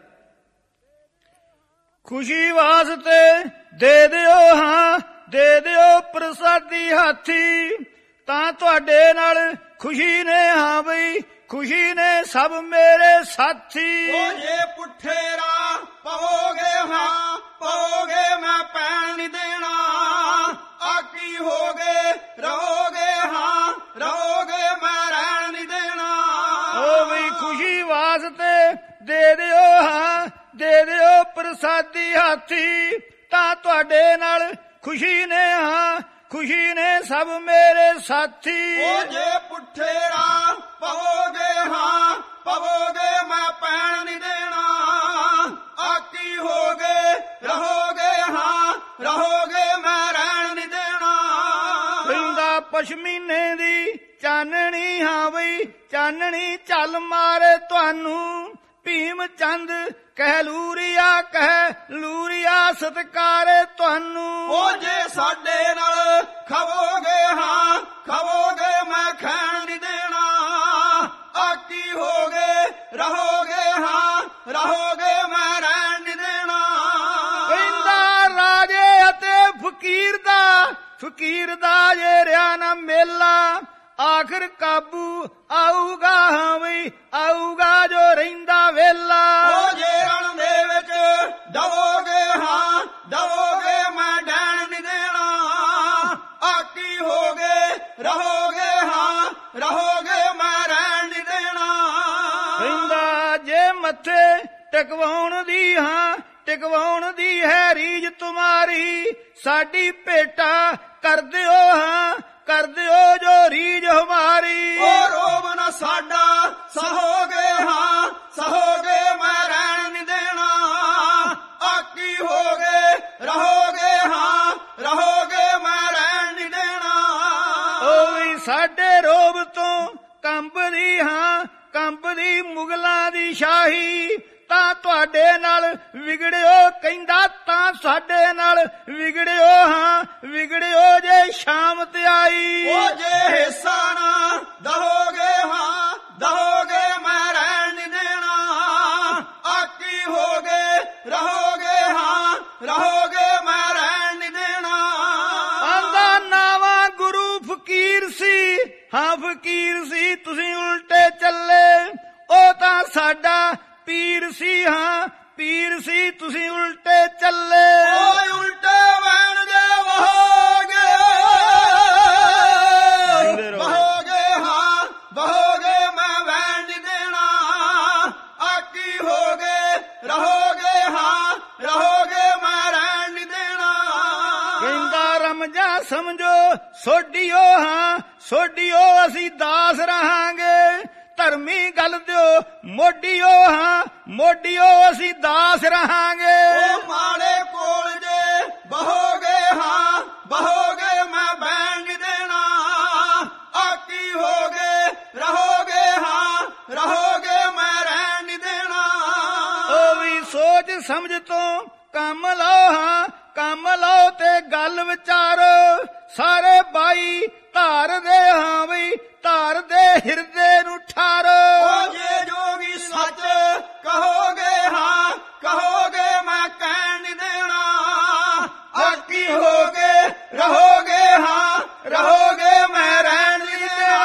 ਖੁਸ਼ੀ ਵਾਸਤੇ ਦੇ ਦਿਓ ਹਾਂ ਦੇ ਦਿਓ ਪ੍ਰਸਾਦੀ ਹਾਥੀ ਤਾਂ ਤੁਹਾਡੇ ਨਾਲ ਖੁਸ਼ੀ ਨੇ ਹਾਂ ਬਈ ਖੁਸ਼ੀ ਨੇ ਸਭ ਮੇਰੇ ਸਾਥੀ ਉਹ ਜੇ ਪੁੱਠੇ ਰਾਹ ਪਵੋਗੇ ਹਾਂ ਪਵੋਗੇ ਮੈਂ ਪੈਣ ਨਹੀਂ ਦੇਣਾ ਆਕੀ ਹੋਗੇ ਰਹੋਗੇ ਹਾਂ ਰਹੋਗੇ ਮੈਂ ਰਹਿਣ ਨਹੀਂ ਦੇਣਾ ਉਹ ਵੀ ਖੁਸ਼ੀ ਵਾਸਤੇ ਦੇ ਦਿਓ ਹਾਂ ਦੇ ਦਿਓ ਪ੍ਰਸਾਦੀ ਹਾਥੀ ਤਾਂ ਤੁਹਾਡੇ ਨਾਲ ਖੁਸ਼ੀ ਨੇ ਹਾਂ ਖੁਸ਼ੀ ਨੇ ਸਭ ਮੇਰੇ ਸਾਥੀ ਉਹ ਜੇ ਪੁੱਠੇ ਰਾਹ ਪਵੋਗੇ ਹਾਂ ਪਵੋਗੇ ਮੈਂ ਪੈਣ ਨਹੀਂ ਦੇਣਾ ਆਕੀ ਹੋਗੇ ਰਹੋਗੇ ਹਾਂ ਰਹੋਗੇ ਮੈਂ ਰਹਿਣ ਨਹੀਂ ਦੇਣਾ ਪਿੰਦਾ ਪਸ਼ਮੀਨੇ ਦੀ ਚਾਨਣੀ ਹਾਂ ਬਈ ਚਾਨਣੀ ਚੱਲ ਮਾਰੇ ਤੁਹਾਨੂੰ ਭੀਮ ਚੰਦ ਕਹਿਲੂਰੀਆ ਕਹਿਲੂਰੀਆ ਸਤਕਾਰੇ ਤੁਹਾਨੂੰ ਉਹ ਜੇ ਸਾਡੇ ਨਾਲ ਖਵੋਗੇ ਹਾਂ ਖਾਵੋਗੇ ਮੈਂ ਖੈਣ ਨਹੀਂ ਦੇਣਾ। ਆਕੀ ਹੋਗੇ ਰਹੋਗੇ ਹਾਂ ਰਹੋਗੇ ਮੈਂ ਰਹਿਣ ਨਹੀਂ ਦੇਣਾ। ਕਹਿੰਦਾ ਰਾਜੇ ਅਤੇ ਫਕੀਰ ਦਾ ਫਕੀਰ ਦਾ ਜੇ ਰਿਆ ਨਾ ਮੇਲਾ ਆਖਰ ਕਾਬੂ ਆਊਗਾ ਹਾਂ ਵੀ ਆਊਗਾ ਜੋ ਰਹਿੰਦਾ ਵੇਲਾ। ਉਹ ਜੇ ਰਣ ਦੇ ਵਿੱਚ ਦਵੋਗੇ ਹਾਂ ਦਵੋਗੇ ਮੈਂ ਡੈਣ ਨਹੀਂ ਦੇਣਾ। ਆਕੀ ਹੋਗੇ ਰਹੋਗੇ ਹਾਂ ਰਹੋਗੇ ਮੈਂ ਰਹਿਣ ਨਹੀਂ ਦੇਣਾ। ਕਹਿੰਦਾ ਜੇ ਮੱਥੇ ਟਿਕਵਾਉਣ ਦੀ ਹਾਂ ਟਿਕਵਾਉਣ ਦੀ ਹੈ ਰੀਝ ਤੁਮਾਰੀ ਸਾਡੀ ਭੇਟਾ ਕਰ ਦਿਓ ਹਾਂ ਕਰ ਦਿਓ ਜੋ ਰੀਝ ਹਮਾਰੀ। ਉਹ ਰੋਬ ਨਾ ਸਾਡਾ ਸਹੋਗੇ ਹਾਂ ਸਹੋਗੇ ਮੈਂ ਰਹਿਣ ਨਹੀਂ ਦੇਣਾ। ਆਕੀ ਹੋਗੇ ਰਹੋਗੇ ਹਾਂ ਰਹੋਗੇ ਮੈਂ ਰਹਿਣ ਨਹੀਂ ਦੇਣਾ। ਉਹ ਵੀ ਸਾਡੇ ਰੋਬ ਤੋਂ ਕੰਬਦੀ ਹਾਂ ਕੰਬਦੀ ਮੁਗਲਾਂ ਦੀ ਸ਼ਾਹੀ ਤਾਂ ਤੁਹਾਡੇ ਨਾਲ ਵਿਗੜਿਓ ਕਹਿੰਦਾ ਤਾਂ ਸਾਡੇ ਨਾਲ ਵਿਗੜਿਓ ਹਾਂ ਵਿਗੜਿਓ ਜੇ ਸ਼ਾਮ ਤੇ ਆਈ। ਉਹ ਜੇ ਹਿੱਸਾ ਨਾ ਦਹੋਗੇ ਹਾਂ ਦਹੋਗੇ ਮੈਂ ਰਹਿਣ ਨਹੀਂ ਦੇਣਾ। ਆਕੀ ਹੋਗੇ ਰਹੋਗੇ ਹਾਂ ਰਹੋਗੇ ਮੈਂ ਰਹਿਣ ਨਹੀਂ ਦੇਣਾ। ਆਂਦਾ ਨਾਵਾ ਗੁਰੂ ਫਕੀਰ ਸੀ ਹਾਂ ਫਕੀਰ ਸੀ ਤੁਸੀਂ ਉਲਟੇ ਚੱਲੇ ਉਹ ਤਾਂ ਸਾਡਾ ਪੀਰ ਸੀ ਹਾਂ ਪੀਰ ਸੀ ਤੁਸੀਂ ਉਲਟੇ ਚੱਲੇ। ਓਏ ਉਲਟੇ ਵਹਿਣ ਦੇ ਵਹੋਗੇ ਵਹੋਗੇ ਹਾਂ ਵਹੋਗੇ ਮੈਂ ਵਹਿਣ ਨਹੀਂ ਦੇਣਾ। ਆਕੀ ਹੋਗੇ ਰਹੋਗੇ ਹਾਂ ਰਹੋਗੇ ਮੈਂ ਰਹਿਣ ਨਹੀਂ ਦੇਣਾ। ਕਹਿੰਦਾ ਰਮਜਾ ਸਮਝੋ ਸੋਡੀਓ ਹਾਂ ਸੋਡੀਓ ਅਸੀਂ ਦਾਸ ਰਹਾਂਗੇ ਧਰਮੀ ਗੱਲ ਦਿਓ ਮੋਢੀਓ ਹਾਂ ਮੋਢੀਓ ਅਸੀਂ ਦਾਸ ਰਹਾਂਗੇ। ਉਹ ਮਾੜੇ ਕੋਲ ਜੇ ਬਹੋਗੇ ਹਾਂ ਬਹੋਗੇ ਮੈਂ ਬਹਿਣ ਨਹੀਂ ਦੇਣਾ। ਆਕੀ ਹੋਗੇ ਰਹੋਗੇ ਹਾਂ ਰਹੋਗੇ ਮੈਂ ਰਹਿਣ ਨਹੀਂ ਦੇਣਾ। ਉਹ ਵੀ ਸੋਚ ਸਮਝ ਤੋਂ ਕੰਮ ਲਓ ਹਾਂ ਕੰਮ ਲਓ ਤੇ ਗੱਲ ਵਿਚਾਰੋ ਸਾਰੇ ਬਾਈ ਧਾਰ ਦੇ ਹਾਂ ਵੀ ਧਾਰ ਦੇ ਹਿਰਦੇ ਨੂੰ ਠਾਰੋ। ਉਹ ਜੇ ਜੋਗੀ ਸੱਚ ਕਹੋਗੇ ਹਾਂ ਕਹੋਗੇ ਮੈਂ ਕਹਿਣ ਨਹੀਂ ਦੇਣਾ। ਆਕੀ ਹੋਗੇ ਰਹੋਗੇ ਹਾਂ ਰਹੋਗੇ ਮੈਂ ਰਹਿਣ ਨਹੀਂ ਦੇਣਾ।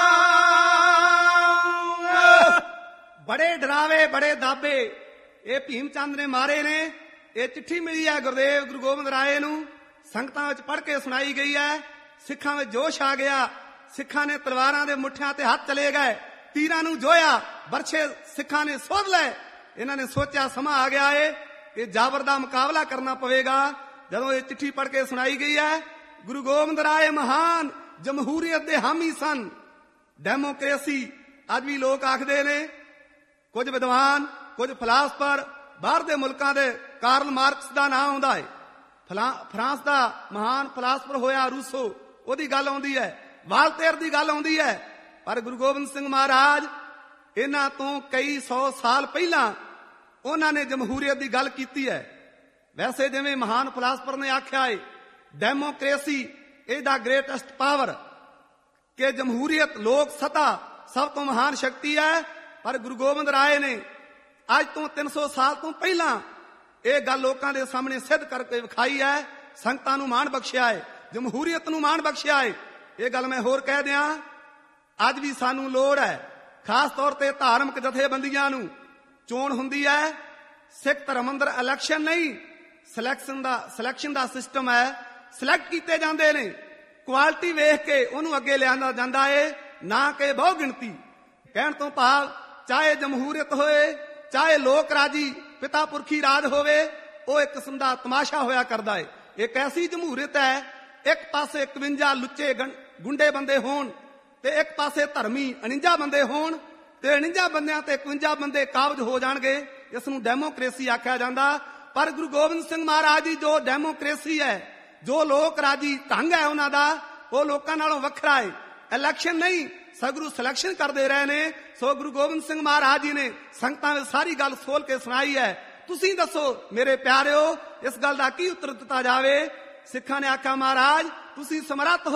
ਬੜੇ ਡਰਾਵੇ ਬੜੇ ਦਾਬੇ ਇਹ ਭੀਮ ਚੰਦ ਨੇ ਮਾਰੇ ਨੇ। ਇਹ ਚਿੱਠੀ ਮਿਲੀ ਹੈ ਗੁਰਦੇਵ ਗੁਰੂ ਗੋਬਿੰਦ ਰਾਏ ਨੂੰ ਸੰਗਤਾਂ ਵਿੱਚ ਪੜ੍ਹ ਕੇ ਸੁਣਾਈ ਗਈ ਹੈ। ਸਿੱਖਾਂ ਵਿੱਚ ਜੋਸ਼ ਆ ਗਿਆ। ਸਿੱਖਾਂ ਨੇ ਤਲਵਾਰਾਂ ਦੇ ਮੁੱਠਿਆਂ ਤੇ ਹੱਥ ਚਲੇ ਗਏ ਤੀਰਾਂ ਨੂੰ ਜੋਇਆ ਬਰਛੇ ਸਿੱਖਾਂ ਨੇ ਸੋਧ ਲਏ। ਇਹਨਾਂ ਨੇ ਸੋਚਿਆ ਸਮਾਂ ਆ ਗਿਆ ਏ ਇਹ ਜਾਬਰ ਦਾ ਮੁਕਾਬਲਾ ਕਰਨਾ ਪਵੇਗਾ। ਜਦੋਂ ਇਹ ਚਿੱਠੀ ਪੜ੍ਹ ਕੇ ਸੁਣਾਈ ਗਈ ਹੈ ਗੁਰੂ ਗੋਬਿੰਦ ਰਾਏ ਮਹਾਨ ਜਮਹੂਰੀਅਤ ਦੇ ਹਾਮੀ ਸਨ। ਡੈਮੋਕ੍ਰੇਸੀ ਅੱਜ ਵੀ ਲੋਕ ਆਖਦੇ ਨੇ। ਕੁਝ ਵਿਦਵਾਨ ਕੁਝ ਫਲਾਸਫਰ ਬਾਹਰ ਦੇ ਮੁਲਕਾਂ ਦੇ ਕਾਰਲ ਮਾਰਕਸ ਦਾ ਨਾਮ ਆਉਂਦਾ ਹੈ। ਫਰਾਂਸ ਦਾ ਮਹਾਨ ਫਲਾਸਫਰ ਹੋਇਆ ਰੂਸੋ ਉਹਦੀ ਗੱਲ ਆਉਂਦੀ ਹੈ। ਵਾਲਤੇਰ ਦੀ ਗੱਲ ਆਉਂਦੀ ਹੈ। ਪਰ ਗੁਰੂ ਗੋਬਿੰਦ ਸਿੰਘ ਮਹਾਰਾਜ ਇਹਨਾਂ ਤੋਂ ਕਈ ਸੌ ਸਾਲ ਪਹਿਲਾਂ ਉਹਨਾਂ ਨੇ ਜਮਹੂਰੀਅਤ ਦੀ ਗੱਲ ਕੀਤੀ ਹੈ। ਵੈਸੇ ਜਿਵੇਂ ਮਹਾਨ ਫਲਾਸਫਰ ਨੇ ਆਖਿਆ ਹੈ democracy is the greatest power ਕਿ ਜਮਹੂਰੀਅਤ ਲੋਕ ਸੱਤਾ ਸਭ ਤੋਂ ਮਹਾਨ ਸ਼ਕਤੀ ਹੈ। ਪਰ ਗੁਰੂ ਗੋਬਿੰਦ ਰਾਏ ਨੇ ਅੱਜ ਤੋਂ ਤਿੰਨ ਸੌ ਸਾਲ ਤੋਂ ਪਹਿਲਾਂ ਇਹ ਗੱਲ ਲੋਕਾਂ ਦੇ ਸਾਹਮਣੇ ਸਿੱਧ ਕਰਕੇ ਵਿਖਾਈ ਹੈ। ਸੰਗਤਾਂ ਨੂੰ ਮਾਣ ਬਖਸ਼ਿਆ ਹੈ ਜਮਹੂਰੀਅਤ ਨੂੰ ਮਾਣ ਬਖਸ਼ਿਆ ਹੈ। ਇਹ ਗੱਲ ਮੈਂ ਹੋਰ ਕਹਿ ਦਿਆਂ ਅੱਜ ਵੀ ਸਾਨੂੰ ਲੋੜ ਹੈ ਖਾਸ ਤੌਰ ਤੇ ਧਾਰਮਿਕ ਜਥੇਬੰਦੀਆਂ ਨੂੰ। ਚੋਣ ਹੁੰਦੀ ਹੈ ਸਿੱਖ ਧਰਮ ਅੰਦਰ ਇਲੈਕਸ਼ਨ ਨਹੀਂ ਸਿਲੈਕਸ਼ਨ ਦਾ ਸਿਲੈਕਸ਼ਨ ਦਾ ਸਿਸਟਮ ਹੈ। ਸਿਲੈਕਟ ਕੀਤੇ ਜਾਂਦੇ ਨੇ ਕੁਆਲਿਟੀ ਵੇਖ ਕੇ ਉਹਨੂੰ ਅੱਗੇ ਲਿਆਂਦਾ ਜਾਂਦਾ ਏ ਨਾ ਕਿ ਬਹੁ ਗਿਣਤੀ। ਕਹਿਣ ਤੋਂ ਭਾਵ ਚਾਹੇ ਜਮਹੂਰੀਅਤ ਹੋਏ ਚਾਹੇ ਲੋਕ ਰਾਜੀ ਪਿਤਾ ਪੁਰਖੀ ਰਾਜ ਹੋਵੇ ਉਹ ਇੱਕ ਕਿਸਮ ਦਾ ਤਮਾਸ਼ਾ ਹੋਇਆ ਕਰਦਾ ਏ। ਇੱਕ ਐਸੀ ਜਮਹੂਰੀਅਤ ਹੈ ਇੱਕ ਪਾਸੇ ਇਕਵੰਜਾ ਲੁੱਚੇ ਗੁੰਡੇ ਬੰਦੇ ਹੋਣ ਤੇ ਇੱਕ ਪਾਸੇ ਧਰਮੀ ਉਣੰਜਾ ਬੰਦੇ ਹੋਣ ਤੇ ਉਣੰਜਾ ਬੰਦਿਆਂ ਤੇ ਇਕਵੰਜਾ ਬੰਦੇ ਕਾਬਜ ਹੋ ਜਾਣਗੇ। ਇਸ ਨੂੰ ਡੈਮੋਕ੍ਰੇਸੀ ਆਖਿਆ ਜਾਂਦਾ। ਪਰ ਗੁਰੂ ਗੋਬਿੰਦ ਸਿੰਘ ਮਹਾਰਾਜ ਦੀ ਜੋ ਡੈਮੋਕ੍ਰੇਸੀ ਹੈ ਜੋ ਲੋਕ ਰਾਜੀ ਢੰਗ ਹੈ ਉਹਨਾਂ ਦਾ ਉਹ ਲੋਕਾਂ ਨਾਲੋਂ ਵੱਖਰਾ ਹੈ। ਇਲੈਕਸ਼ਨ ਨਹੀਂ ਸਗਰੂ ਸਿਲੈਕਸ਼ਨ ਕਰਦੇ ਰਹੇ ਨੇ। ਸੋ ਗੁਰੂ ਗੋਬਿੰਦ ਸਿੰਘ ਮਹਾਰਾਜ ਜੀ ਨੇ ਸੰਗਤਾਂ ਵਿੱਚ ਸਾਰੀ ਗੱਲ ਖੋਲ ਕੇ ਸੁਣਾਈ ਹੈ। ਤੁਸੀਂ ਦੱਸੋ ਮੇਰੇ ਪਿਆਰਿਓ ਇਸ ਗੱਲ ਦਾ ਕੀ ਉੱਤਰ ਦਿੱਤਾ ਜਾਵੇ। ਸਿੱਖਾਂ ਨੇ ਆਖਿਆ ਮਹਾਰਾਜ ਤੁਸੀਂ ਸਮਰੱਥ ਹੋ